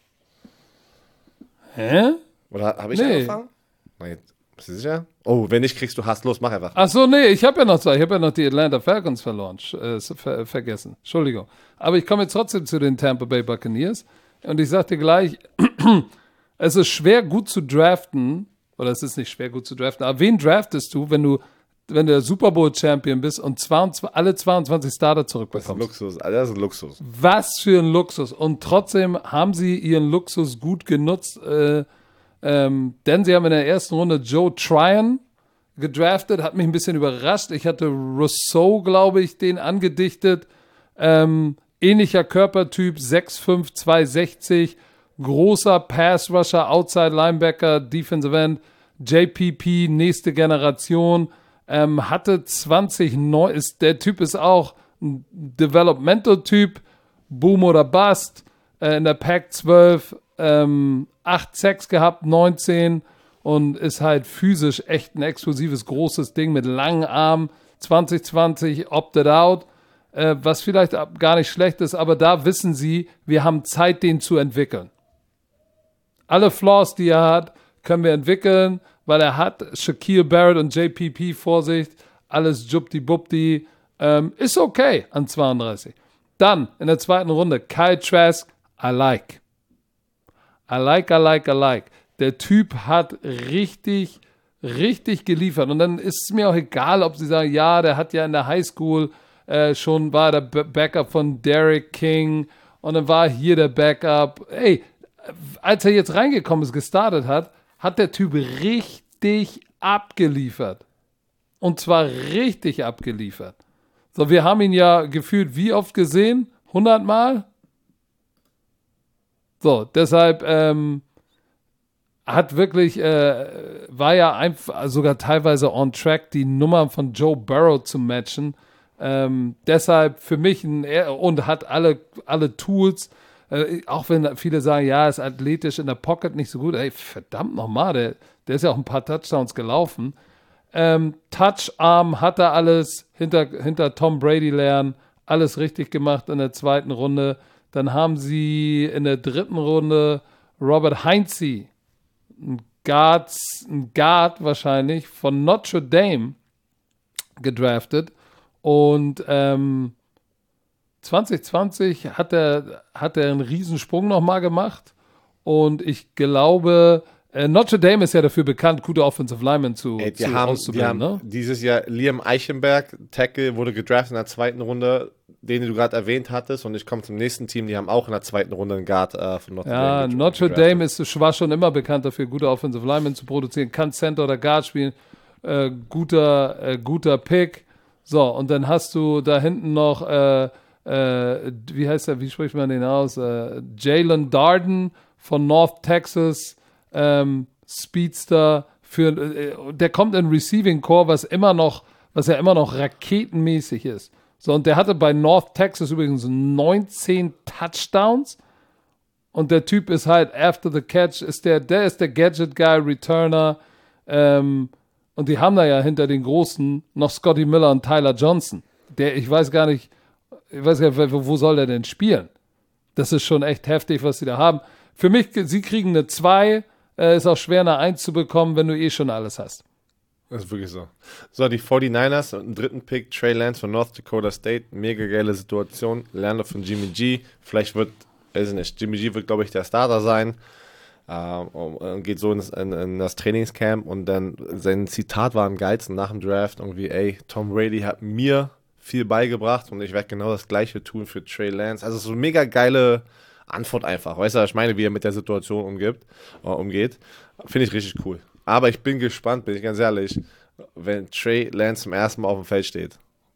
Hä? Oder habe ich nee. angefangen? Nein, bist du sicher? Oh, wenn nicht, kriegst du Hass. Los, mach einfach. Ach so, nee, ich habe ja noch zwei. Ich habe ja noch die Atlanta Falcons verloren, äh, ver vergessen. Entschuldigung. Aber ich komme jetzt trotzdem zu den Tampa Bay Buccaneers. Und ich sag dir gleich, es ist schwer gut zu draften, oder es ist nicht schwer gut zu draften, aber wen draftest du, wenn du, wenn du der Super Bowl Champion bist und zweiundzwanzig, alle zweiundzwanzig Starter zurückbekommst? Das ist ein Luxus, das ist ein Luxus. Was für ein Luxus. Und trotzdem haben sie ihren Luxus gut genutzt, äh, ähm, denn sie haben in der ersten Runde Joe Tryon gedraftet, hat mich ein bisschen überrascht. Ich hatte Rousseau, glaube ich, den angedichtet. Ähm, ähnlicher Körpertyp, sechs fünf, zweihundertsechzig, großer Pass-Rusher, Outside-Linebacker, Defensive End, J P P, nächste Generation, ähm, hatte zwanzig neun, ist, der Typ ist auch ein Developmental-Typ, Boom oder Bust, äh, in der Pac zwölf, ähm, acht Sacks gehabt, neunzehn und ist halt physisch echt ein explosives, großes Ding mit langen Armen, zwanzig zwanzig, opted out, äh, was vielleicht gar nicht schlecht ist, aber da wissen sie, wir haben Zeit, den zu entwickeln. Alle Flaws, die er hat, können wir entwickeln, weil er hat Shaquille Barrett und J P P Vorsicht, alles jubdi-bubdi, ähm, ist okay an zweiunddreißig. Dann in der zweiten Runde Kyle Trask, I like. I like, I like, I like. Der Typ hat richtig, richtig geliefert. Und dann ist es mir auch egal, ob sie sagen, ja, der hat ja in der Highschool äh, schon, war der B- Backup von Derek King und dann war hier der Backup. Ey, als er jetzt reingekommen ist, gestartet hat, hat der Typ richtig abgeliefert. Und zwar richtig abgeliefert. So, wir haben ihn ja gefühlt wie oft gesehen? hundert Mal? So, deshalb ähm, hat wirklich, äh, war ja einfach sogar teilweise on track, die Nummer von Joe Burrow zu matchen. Ähm, deshalb für mich ein, und hat alle, alle Tools, äh, auch wenn viele sagen, ja, ist athletisch in der Pocket nicht so gut. Ey, verdammt nochmal, der, der ist ja auch ein paar Touchdowns gelaufen. Ähm, Toucharm hat er alles, hinter, hinter Tom Brady lernen, alles richtig gemacht in der zweiten Runde. Dann haben sie in der dritten Runde Robert Heinze, ein Guard, ein Guard wahrscheinlich, von Notre Dame gedraftet. Und ähm, zwanzig zwanzig hat er, hat er einen Riesensprung nochmal gemacht. Und ich glaube, äh, Notre Dame ist ja dafür bekannt, gute Offensive Linemen zu, Ey, die zu haben, auszubilden. die haben ne? Dieses Jahr Liam Eichenberg, Tackle, wurde gedraftet in der zweiten Runde, den du gerade erwähnt hattest. Und ich komme zum nächsten Team, die haben auch in der zweiten Runde einen Guard äh, von Notre ja, Dame. Notre Dame ist, war schon immer bekannt dafür, gute Offensive Linemen zu produzieren. Kann Center oder Guard spielen. Äh, guter, äh, guter Pick. So, und dann hast du da hinten noch, äh, äh, wie heißt der, wie spricht man den aus? Äh, Jalen Darden von North Texas, ähm, Speedster, für, äh, der kommt in Receiving Core, was immer noch, was ja immer noch raketenmäßig ist. So, und der hatte bei North Texas übrigens neunzehn Touchdowns. Und der Typ ist halt after the catch, ist der, der ist der Gadget Guy, Returner. Ähm, und die haben da ja hinter den Großen noch Scotty Miller und Tyler Johnson. Der, ich weiß gar nicht, ich weiß gar nicht, wo soll der denn spielen? Das ist schon echt heftig, was sie da haben. Für mich, sie kriegen eine zwei, äh, ist auch schwer eine eins zu bekommen, wenn du eh schon alles hast. Das ist wirklich so. So, die forty-niners und einen dritten Pick, Trey Lance von North Dakota State. Mega geile Situation. Lerner von Jimmy G. Vielleicht wird, weiß ich nicht, Jimmy G wird, glaube ich, der Starter sein. Ähm, und geht so in das, in, in das Trainingscamp. Und dann sein Zitat war am geilsten nach dem Draft. Irgendwie, ey, Tom Brady hat mir viel beigebracht und ich werde genau das Gleiche tun für Trey Lance. Also so eine mega geile Antwort einfach. Weißt du, was ich meine, wie er mit der Situation umgibt, äh, umgeht. Finde ich richtig cool. Aber ich bin gespannt, bin ich ganz ehrlich, wenn Trey Lance zum ersten Mal auf dem Feld steht.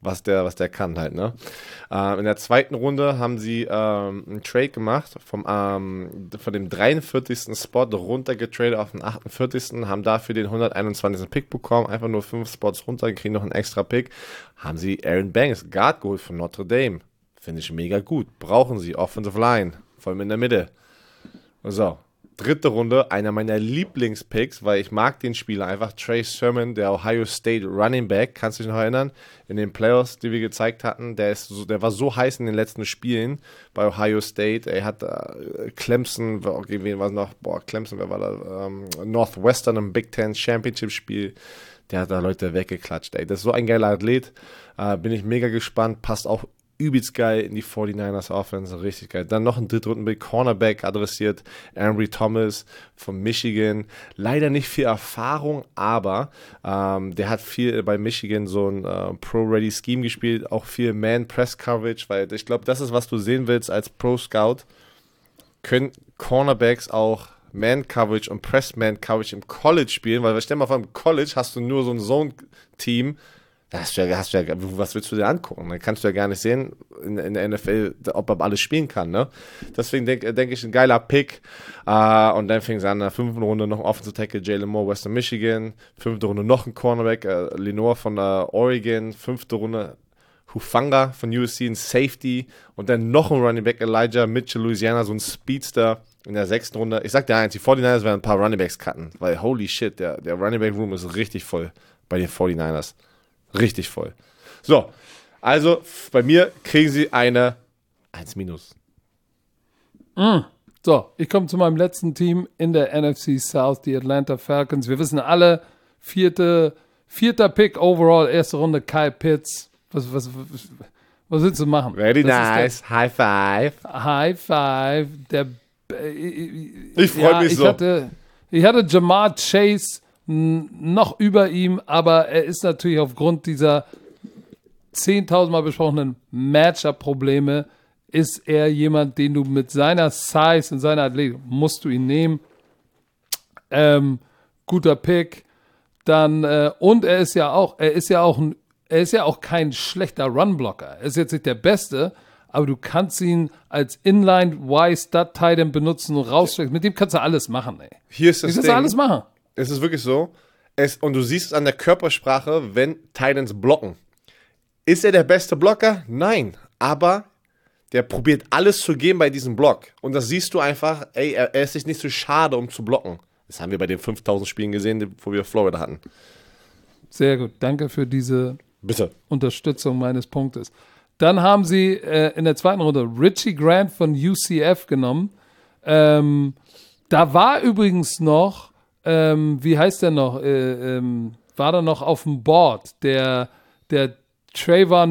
was der, was der kann halt, ne? Äh, in der zweiten Runde haben sie ähm, einen Trade gemacht, vom, ähm, von dem dreiundvierzigsten Spot runtergetradet auf den achtundvierzigsten, haben dafür den hunderteinundzwanzigsten Pick bekommen, einfach nur fünf Spots runter, kriegen noch einen extra Pick, haben sie Aaron Banks, Guard geholt von Notre Dame. Finde ich mega gut. Brauchen sie, Offensive Line, vor allem in der Mitte. So. Dritte Runde, einer meiner Lieblingspicks, weil ich mag den Spieler einfach, Trey Sermon, der Ohio State Running Back, kannst du dich noch erinnern, in den Playoffs, die wir gezeigt hatten, der, ist so, der war so heiß in den letzten Spielen bei Ohio State, er hat äh, Clemson, okay, wen war es noch, boah, Clemson, wer war da, ähm, Northwestern im Big Ten Championship Spiel, der hat da Leute weggeklatscht, ey, das ist so ein geiler Athlet, äh, bin ich mega gespannt, passt auch übelst geil in die forty-niners Offense, richtig geil. Dann noch ein Drittrunden-Pick, Cornerback adressiert, Ambry Thomas von Michigan. Leider nicht viel Erfahrung, aber ähm, der hat viel bei Michigan so ein äh, Pro-Ready-Scheme gespielt, auch viel Man-Press-Coverage, weil ich glaube, das ist, was du sehen willst als Pro-Scout. Können Cornerbacks auch Man-Coverage und Press-Man-Coverage im College spielen, weil stell dir mal vor, im College hast du nur so ein Zone-Team. Da hast du ja, hast du ja, was willst du dir angucken? Dann kannst du ja gar nicht sehen in, in der N F L, ob er alles spielen kann, ne? Deswegen denke denk ich, ein geiler Pick. Uh, und dann fing es an, in der fünften Runde noch ein Offensive Tackle, Jalen Moore, Western Michigan. Fünfte Runde noch ein Cornerback, uh, Lenore von uh, Oregon. Fünfte Runde Hufanga von U S C, ein Safety. Und dann noch ein Running Back, Elijah Mitchell, Louisiana, so ein Speedster. In der sechsten Runde, ich sag dir eins, die forty-niners werden ein paar Running Backs cutten, weil holy shit, der, der Running Back Room ist richtig voll bei den forty-niners. Richtig voll. So, also bei mir kriegen sie eine eins minus. Mm. So, ich komme zu meinem letzten Team in der N F C South, die Atlanta Falcons. Wir wissen alle, vierte, vierter Pick overall, erste Runde, Kyle Pitts. Was, was, was, was willst du machen? Very das nice. Der, High five. High five. Der, ich ich freue ja, mich ich so. Hatte, ich hatte Jamar Chase noch über ihm, aber er ist natürlich aufgrund dieser zehntausendmal besprochenen Matchup-Probleme, ist er jemand, den du mit seiner Size und seiner Athletik, musst du ihn nehmen. Ähm, guter Pick. Dann, äh, und er ist ja auch, er ist ja auch ein, er ist ja auch kein schlechter Runblocker. Er ist jetzt nicht der Beste, aber du kannst ihn als Inline-Y-Stud-Tight benutzen und rausstrecken. Mit dem kannst du alles machen, ey. Hier ist das du kannst Ding. alles machen. Es ist wirklich so. Es, und du siehst es an der Körpersprache, wenn Titans blocken. Ist er der beste Blocker? Nein. Aber der probiert alles zu geben bei diesem Block. Und das siehst du einfach, ey, er, er ist sich nicht so schade, um zu blocken. Das haben wir bei den fünftausend Spielen gesehen, wo wir Florida hatten. Sehr gut. Danke für diese Bitte. Unterstützung meines Punktes. Dann haben sie äh, in der zweiten Runde Richie Grant von U C F genommen. Ähm, da war übrigens noch Ähm, wie heißt der noch? Äh, ähm, war da noch auf dem Board? Der, der Trayvon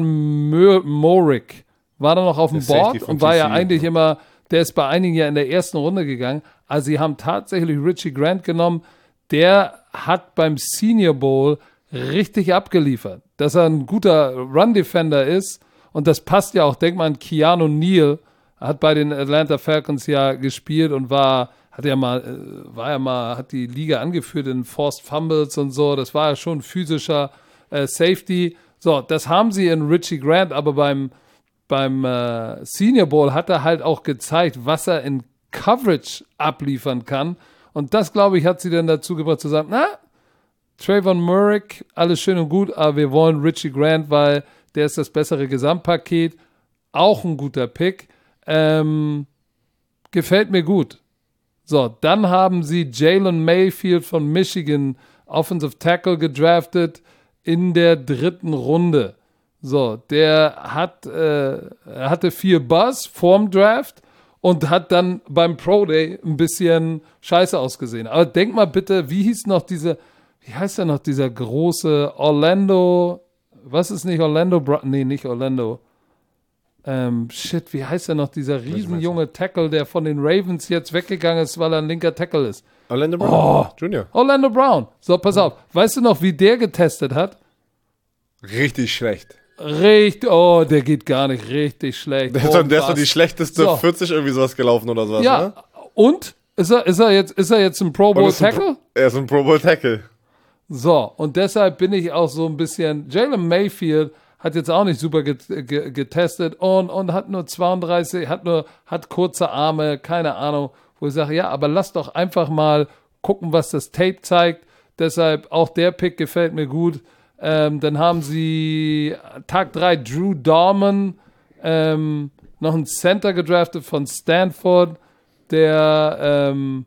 Moorick war da noch auf dem Board und war ja eigentlich immer, der ist bei einigen ja in der ersten Runde gegangen. Also sie haben tatsächlich Richie Grant genommen. Der hat beim Senior Bowl richtig abgeliefert. Dass er ein guter Run-Defender ist und das passt ja auch. Denk mal an Keanu Neal, hat bei den Atlanta Falcons ja gespielt und war Hat ja mal, war ja mal, hat die Liga angeführt in Forced Fumbles und so. Das war ja schon physischer äh, Safety. So, das haben sie in Richie Grant, aber beim, beim äh, Senior Bowl hat er halt auch gezeigt, was er in Coverage abliefern kann. Und das, glaube ich, hat sie dann dazu gebracht zu sagen, na, Trayvon Moorick, alles schön und gut, aber wir wollen Richie Grant, weil der ist das bessere Gesamtpaket. Auch ein guter Pick. Ähm, gefällt mir gut. So, dann haben sie Jalen Mayfield von Michigan, Offensive Tackle, gedraftet in der dritten Runde. So, der hat, äh, er hatte viel Buzz vorm Draft und hat dann beim Pro Day ein bisschen scheiße ausgesehen. Aber denk mal bitte, wie hieß noch diese, wie heißt der noch, dieser große Orlando, was ist nicht Orlando, Bra- nee, nicht Orlando, Ähm, shit, wie heißt er noch, dieser riesenjunge Tackle, der von den Ravens jetzt weggegangen ist, weil er ein linker Tackle ist? Orlando Brown, oh, Junior. Orlando Brown. So, pass auf. Weißt du noch, wie der getestet hat? Richtig schlecht. Richtig, oh, der geht gar nicht richtig schlecht. Der, oh, ist, der ist doch die schlechteste so. vierzig irgendwie sowas gelaufen oder sowas, ja, ne? Und? Ist er, ist, er jetzt, ist er jetzt ein Pro Bowl Tackle? Er ist ein Pro Bowl Tackle. So, und deshalb bin ich auch so ein bisschen, Jalen Mayfield hat jetzt auch nicht super get, get, getestet und, und hat nur zweiunddreißig, hat nur, hat kurze Arme, keine Ahnung, wo ich sage, ja, aber lass doch einfach mal gucken, was das Tape zeigt. Deshalb auch der Pick gefällt mir gut. Ähm, dann haben sie Tag drei Drew Dorman, ähm, noch einen Center gedraftet von Stanford, der, ähm,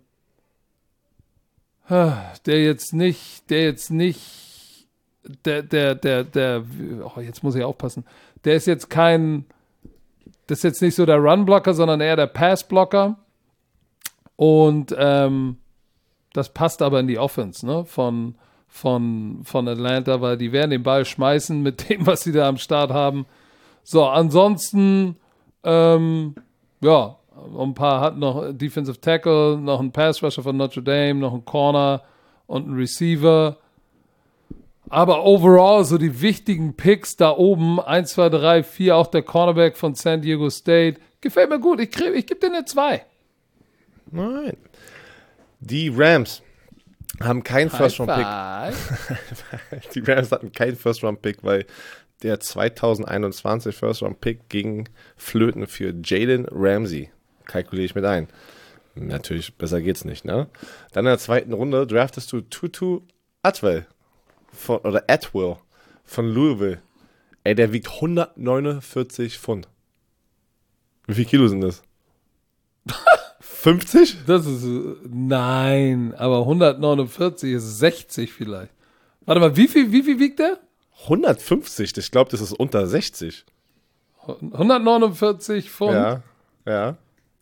der jetzt nicht, der jetzt nicht Der, der, der, der, oh, jetzt muss ich aufpassen. Der ist jetzt kein, das ist jetzt nicht so der Run-Blocker, sondern eher der Pass-Blocker. Und ähm, das passt aber in die Offense, ne, von, von, von Atlanta, weil die werden den Ball schmeißen mit dem, was sie da am Start haben. So, ansonsten, ähm, ja, ein paar hatten noch Defensive Tackle, noch einen Pass-Rusher von Notre Dame, noch einen Corner und einen Receiver. Aber overall, so die wichtigen Picks da oben, eins, zwei, drei, vier, auch der Cornerback von San Diego State, gefällt mir gut. Ich, krieg, ich gebe dir eine zwei. Nein. Die Rams haben keinen First-Round-Pick. Die Rams hatten keinen First-Round-Pick, weil der zwanzig einundzwanzig First-Round-Pick ging flöten für Jalen Ramsey. Kalkuliere ich mit ein. Natürlich, besser geht's nicht, ne? Dann in der zweiten Runde draftest du Tutu Atwell. Von, oder Atwell von Louisville. Ey, der wiegt hundertneunundvierzig Pfund. Wie viel Kilo sind das? fünfzig? Das ist, nein, aber hundertneunundvierzig ist sechzig vielleicht. Warte mal, wie viel, wie viel wiegt der? hundertfünfzig, ich glaube, das ist unter sechzig. hundertneunundvierzig Pfund Ja, ja.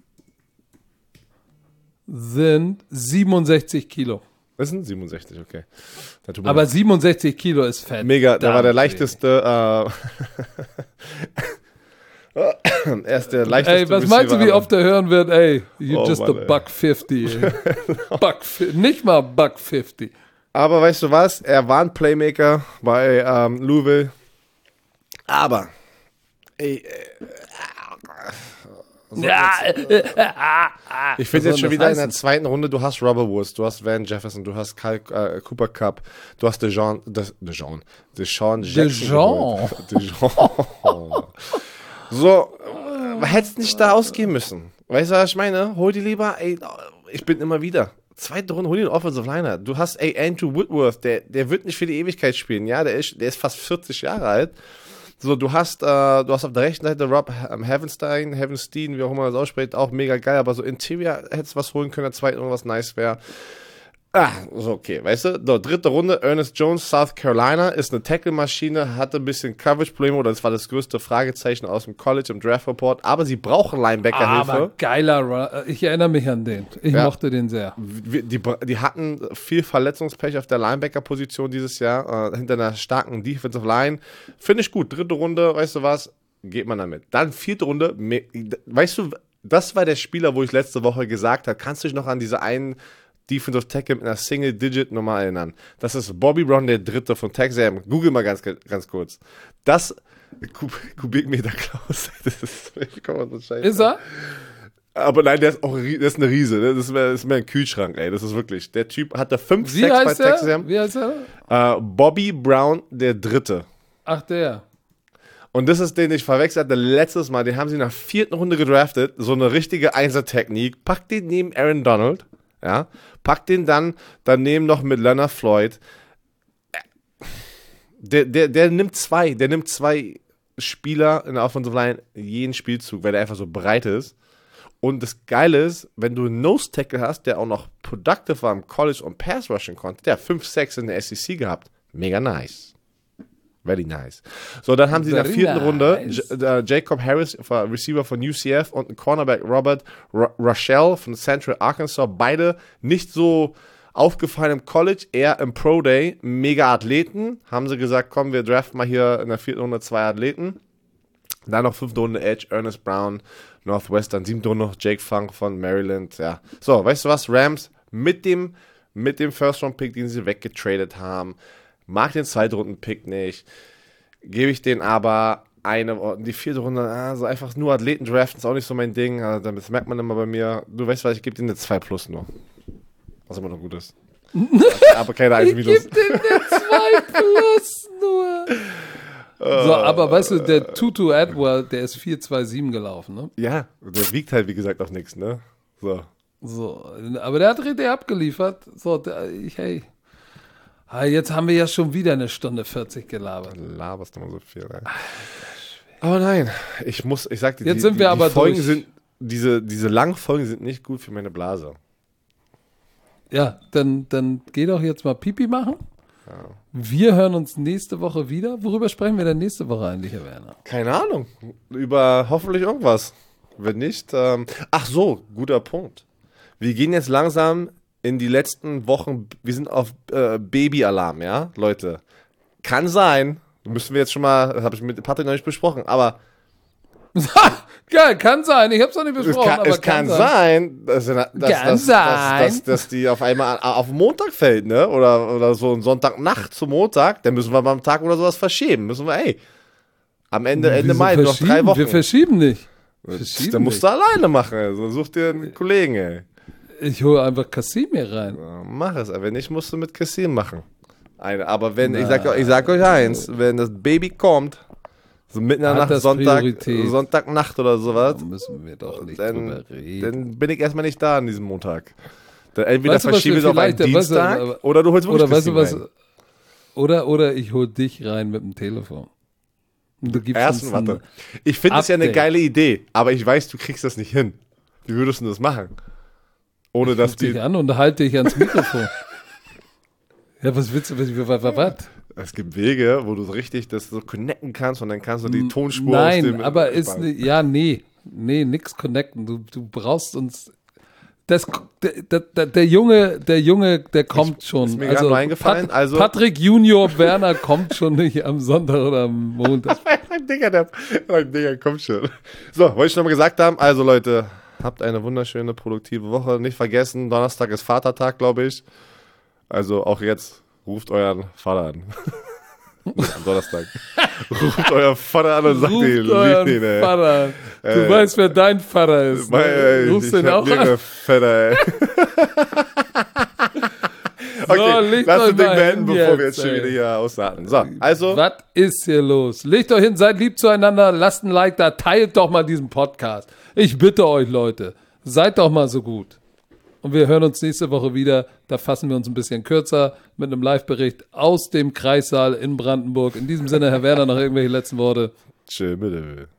sind siebenundsechzig Kilo. Das sind siebenundsechzig, okay. Aber leid. siebenundsechzig Kilo ist fett. Mega, der war der leichteste. Äh, er ist der leichteste. Ey, was meinst du, wie oft er hören wird? Ey, you oh, just Mann, a ey. buck fifty. Buck, nicht mal buck fifty. Aber weißt du was? Er war ein Playmaker bei ähm, Louisville. Aber, ey, äh, So, ja, äh, äh, ah, ah. ich finde jetzt schon wieder heißen? in der zweiten Runde, du hast Robert Woods, du hast Van Jefferson, du hast Kyle, äh, Cooper Kupp, du hast DeJean, De, DeJean, DeSean Jackson. DeJean. So, äh, hättest nicht da ausgehen müssen. Weißt du, was ich meine? Hol die lieber, ey, ich bin immer wieder. Zweite Runde, hol den Offensive Liner. Du hast, ey, Andrew Whitworth, der, der wird nicht für die Ewigkeit spielen, ja, der ist, der ist fast vierzig Jahre alt. So, du hast, äh, du hast auf der rechten Seite Rob Havenstein, Havenstein, wie auch immer man das ausspricht, auch mega geil, aber so Interior hättest du was holen können, der zweiten Runde, was nice wäre. Ah, so, okay, weißt du? So, dritte Runde, Ernest Jones, South Carolina, ist eine Tackle-Maschine, hatte ein bisschen Coverage-Probleme, oder das war das größte Fragezeichen aus dem College im Draft-Report, aber sie brauchen Linebacker-Hilfe. Aber geiler Run. Ich erinnere mich an den. Ich ja. mochte den sehr. Die, die, die hatten viel Verletzungspech auf der Linebacker-Position dieses Jahr, äh, hinter einer starken Defensive Line. Finde ich gut. Dritte Runde, weißt du was? Geht man damit. Dann vierte Runde, weißt du, das war der Spieler, wo ich letzte Woche gesagt habe, kannst du dich noch an diese einen Defensive Tackle mit einer Single-Digit-Nummer erinnern? Das ist Bobby Brown, der Dritte von Texas A and M. Google mal ganz, ganz kurz. Das, Kubikmeter Klaus, das ist, ich komme so scheiße. Ist er? Aber nein, der ist auch, das ist eine Riese, das ist mehr, das ist mehr ein Kühlschrank, ey, das ist wirklich, der Typ hatte fünf Wie Sacks bei heißt der? Texas A and M. Wie heißt er? Äh, Bobby Brown, der Dritte. Ach, der. Und das ist den, den ich verwechselt hatte letztes Mal, den haben sie nach vierten Runde gedraftet, so eine richtige Einser-Technik, packt den neben Aaron Donald, ja, packt den dann daneben noch mit Leonard Floyd. Der, der, der nimmt zwei, der nimmt zwei Spieler in der Offensive Line jeden Spielzug, weil der einfach so breit ist. Und das Geile ist, wenn du einen Nose-Tackle hast, der auch noch productive war im College und Pass-Rushing konnte, der hat fünf Sacks in der S E C gehabt. Mega nice. Very nice. So, dann haben sie in der vierten nice. Runde J- äh, Jacob Harris, Receiver von U C F, und ein Cornerback Robert R- Rochelle von Central Arkansas. Beide nicht so aufgefallen im College, eher im Pro Day. Mega Athleten. Haben sie gesagt, komm, wir draften mal hier in der vierten Runde zwei Athleten. Dann noch fünfte Runde Edge, Ernest Brown, Northwestern. Siebte Runde noch Jake Funk von Maryland. Ja. So, weißt du was? Rams mit dem, mit dem First-Round-Pick, den sie weggetradet haben. Mag den Zweitrunden-Pick nicht. Gebe ich den aber eine, die vierte Runde, also einfach nur Athleten draften, ist auch nicht so mein Ding. Also das merkt man immer bei mir. Du weißt was, ich gebe dir eine zwei plus nur. Was immer noch gut ist. Aber keine eins minus. Ich gebe dir eine zwei plus nur. So, aber weißt du, der Tutu Edward, der ist vier zwei sieben gelaufen, ne? Ja, der wiegt halt, wie gesagt, auch nichts, ne? So. So, aber der hat richtig abgeliefert. So, der, ich, hey. Ah, jetzt haben wir ja schon wieder eine Stunde vierzig gelabert. Laberst du mal so viel rein. Aber nein, ich muss, ich sag dir, jetzt die, sind wir die, aber die Folgen durch. sind, diese, diese langen Folgen sind nicht gut für meine Blase. Ja, dann, dann geh doch jetzt mal Pipi machen. Ja. Wir hören uns nächste Woche wieder. Worüber sprechen wir denn nächste Woche eigentlich, Herr Werner? Keine Ahnung. Über hoffentlich irgendwas. Wenn nicht, ähm, ach so, guter Punkt. Wir gehen jetzt langsam in die letzten Wochen, wir sind auf äh, Babyalarm, ja, Leute. Kann sein, müssen wir jetzt schon mal, das habe ich mit Patrick noch nicht besprochen, aber Geil, kann sein, ich habe es noch nicht besprochen, es kann, aber es kann, kann sein, sein dass, dass, dass, kann dass, sein. Dass, dass, dass die auf einmal auf Montag fällt, ne? Oder, oder so ein Sonntagnacht zum Montag, dann müssen wir mal am Tag oder sowas verschieben. Müssen wir, ey, am Ende, Ende Mai, noch drei Wochen. Wir verschieben nicht. Verschieben dann musst nicht. du alleine machen, also such dir einen Kollegen, ey. Ich hole einfach Kassim hier rein. Ja, mach es, wenn nicht, musst du mit Kassim machen. Eine, aber wenn, ich sag, ich sag euch eins, wenn das Baby kommt, so mitten in der Nacht, Sonntag, Sonntagnacht oder sowas, da müssen wir doch nicht dann, drüber reden. Dann bin ich erstmal nicht da an diesem Montag. Dann entweder weißt du, verschiebe es auf einen Dienstag, weißt du, oder du holst wirklich oder weißt du was, rein. Oder, oder ich hol dich rein mit dem Telefon. Und du gibst Ersten, uns warte. Ich finde das ja eine geile Idee, aber ich weiß, du kriegst das nicht hin. Wie würdest du das machen? Ohne ich dass die dich an und halte dich ans Mikrofon. Ja, was willst du, was, was, was, was? Es gibt Wege, wo du so richtig das so connecten kannst und dann kannst du die Tonspur Nein, aus dem... Nein, aber ist, ne, ja, nee, nee, nix connecten. Du, du brauchst uns... Das, der, der, der Junge, der Junge, der kommt ich, schon. Ist mir also, gerade eingefallen. Pat, also Patrick Junior Werner kommt schon nicht am Sonntag oder am Montag. Ein Digga, der, ein Digga, kommt schon. So, wollte ich nochmal gesagt haben. Also Leute, habt eine wunderschöne, produktive Woche. Nicht vergessen, Donnerstag ist Vatertag, glaube ich. Also auch jetzt, ruft euren Vater an. Am Donnerstag. Ruft euer Vater an und sagt Ruft ihm, euren lieb ihn, ey. Vater. Du äh, weißt, wer dein Vater ist. Mein, ey, Rufst ich den auch an? Vater, ey. Okay, so, legt lass euch das Ding mal beenden, hin bevor wir jetzt jetzt, schon ey. wieder hier ausarten. So, also. Was ist hier los? Legt euch hin, seid lieb zueinander, lasst ein Like da, teilt doch mal diesen Podcast. Ich bitte euch, Leute, seid doch mal so gut. Und wir hören uns nächste Woche wieder. Da fassen wir uns ein bisschen kürzer mit einem Live-Bericht aus dem Kreissaal in Brandenburg. In diesem Sinne, Herr Werner, noch irgendwelche letzten Worte. Tschö, bitte.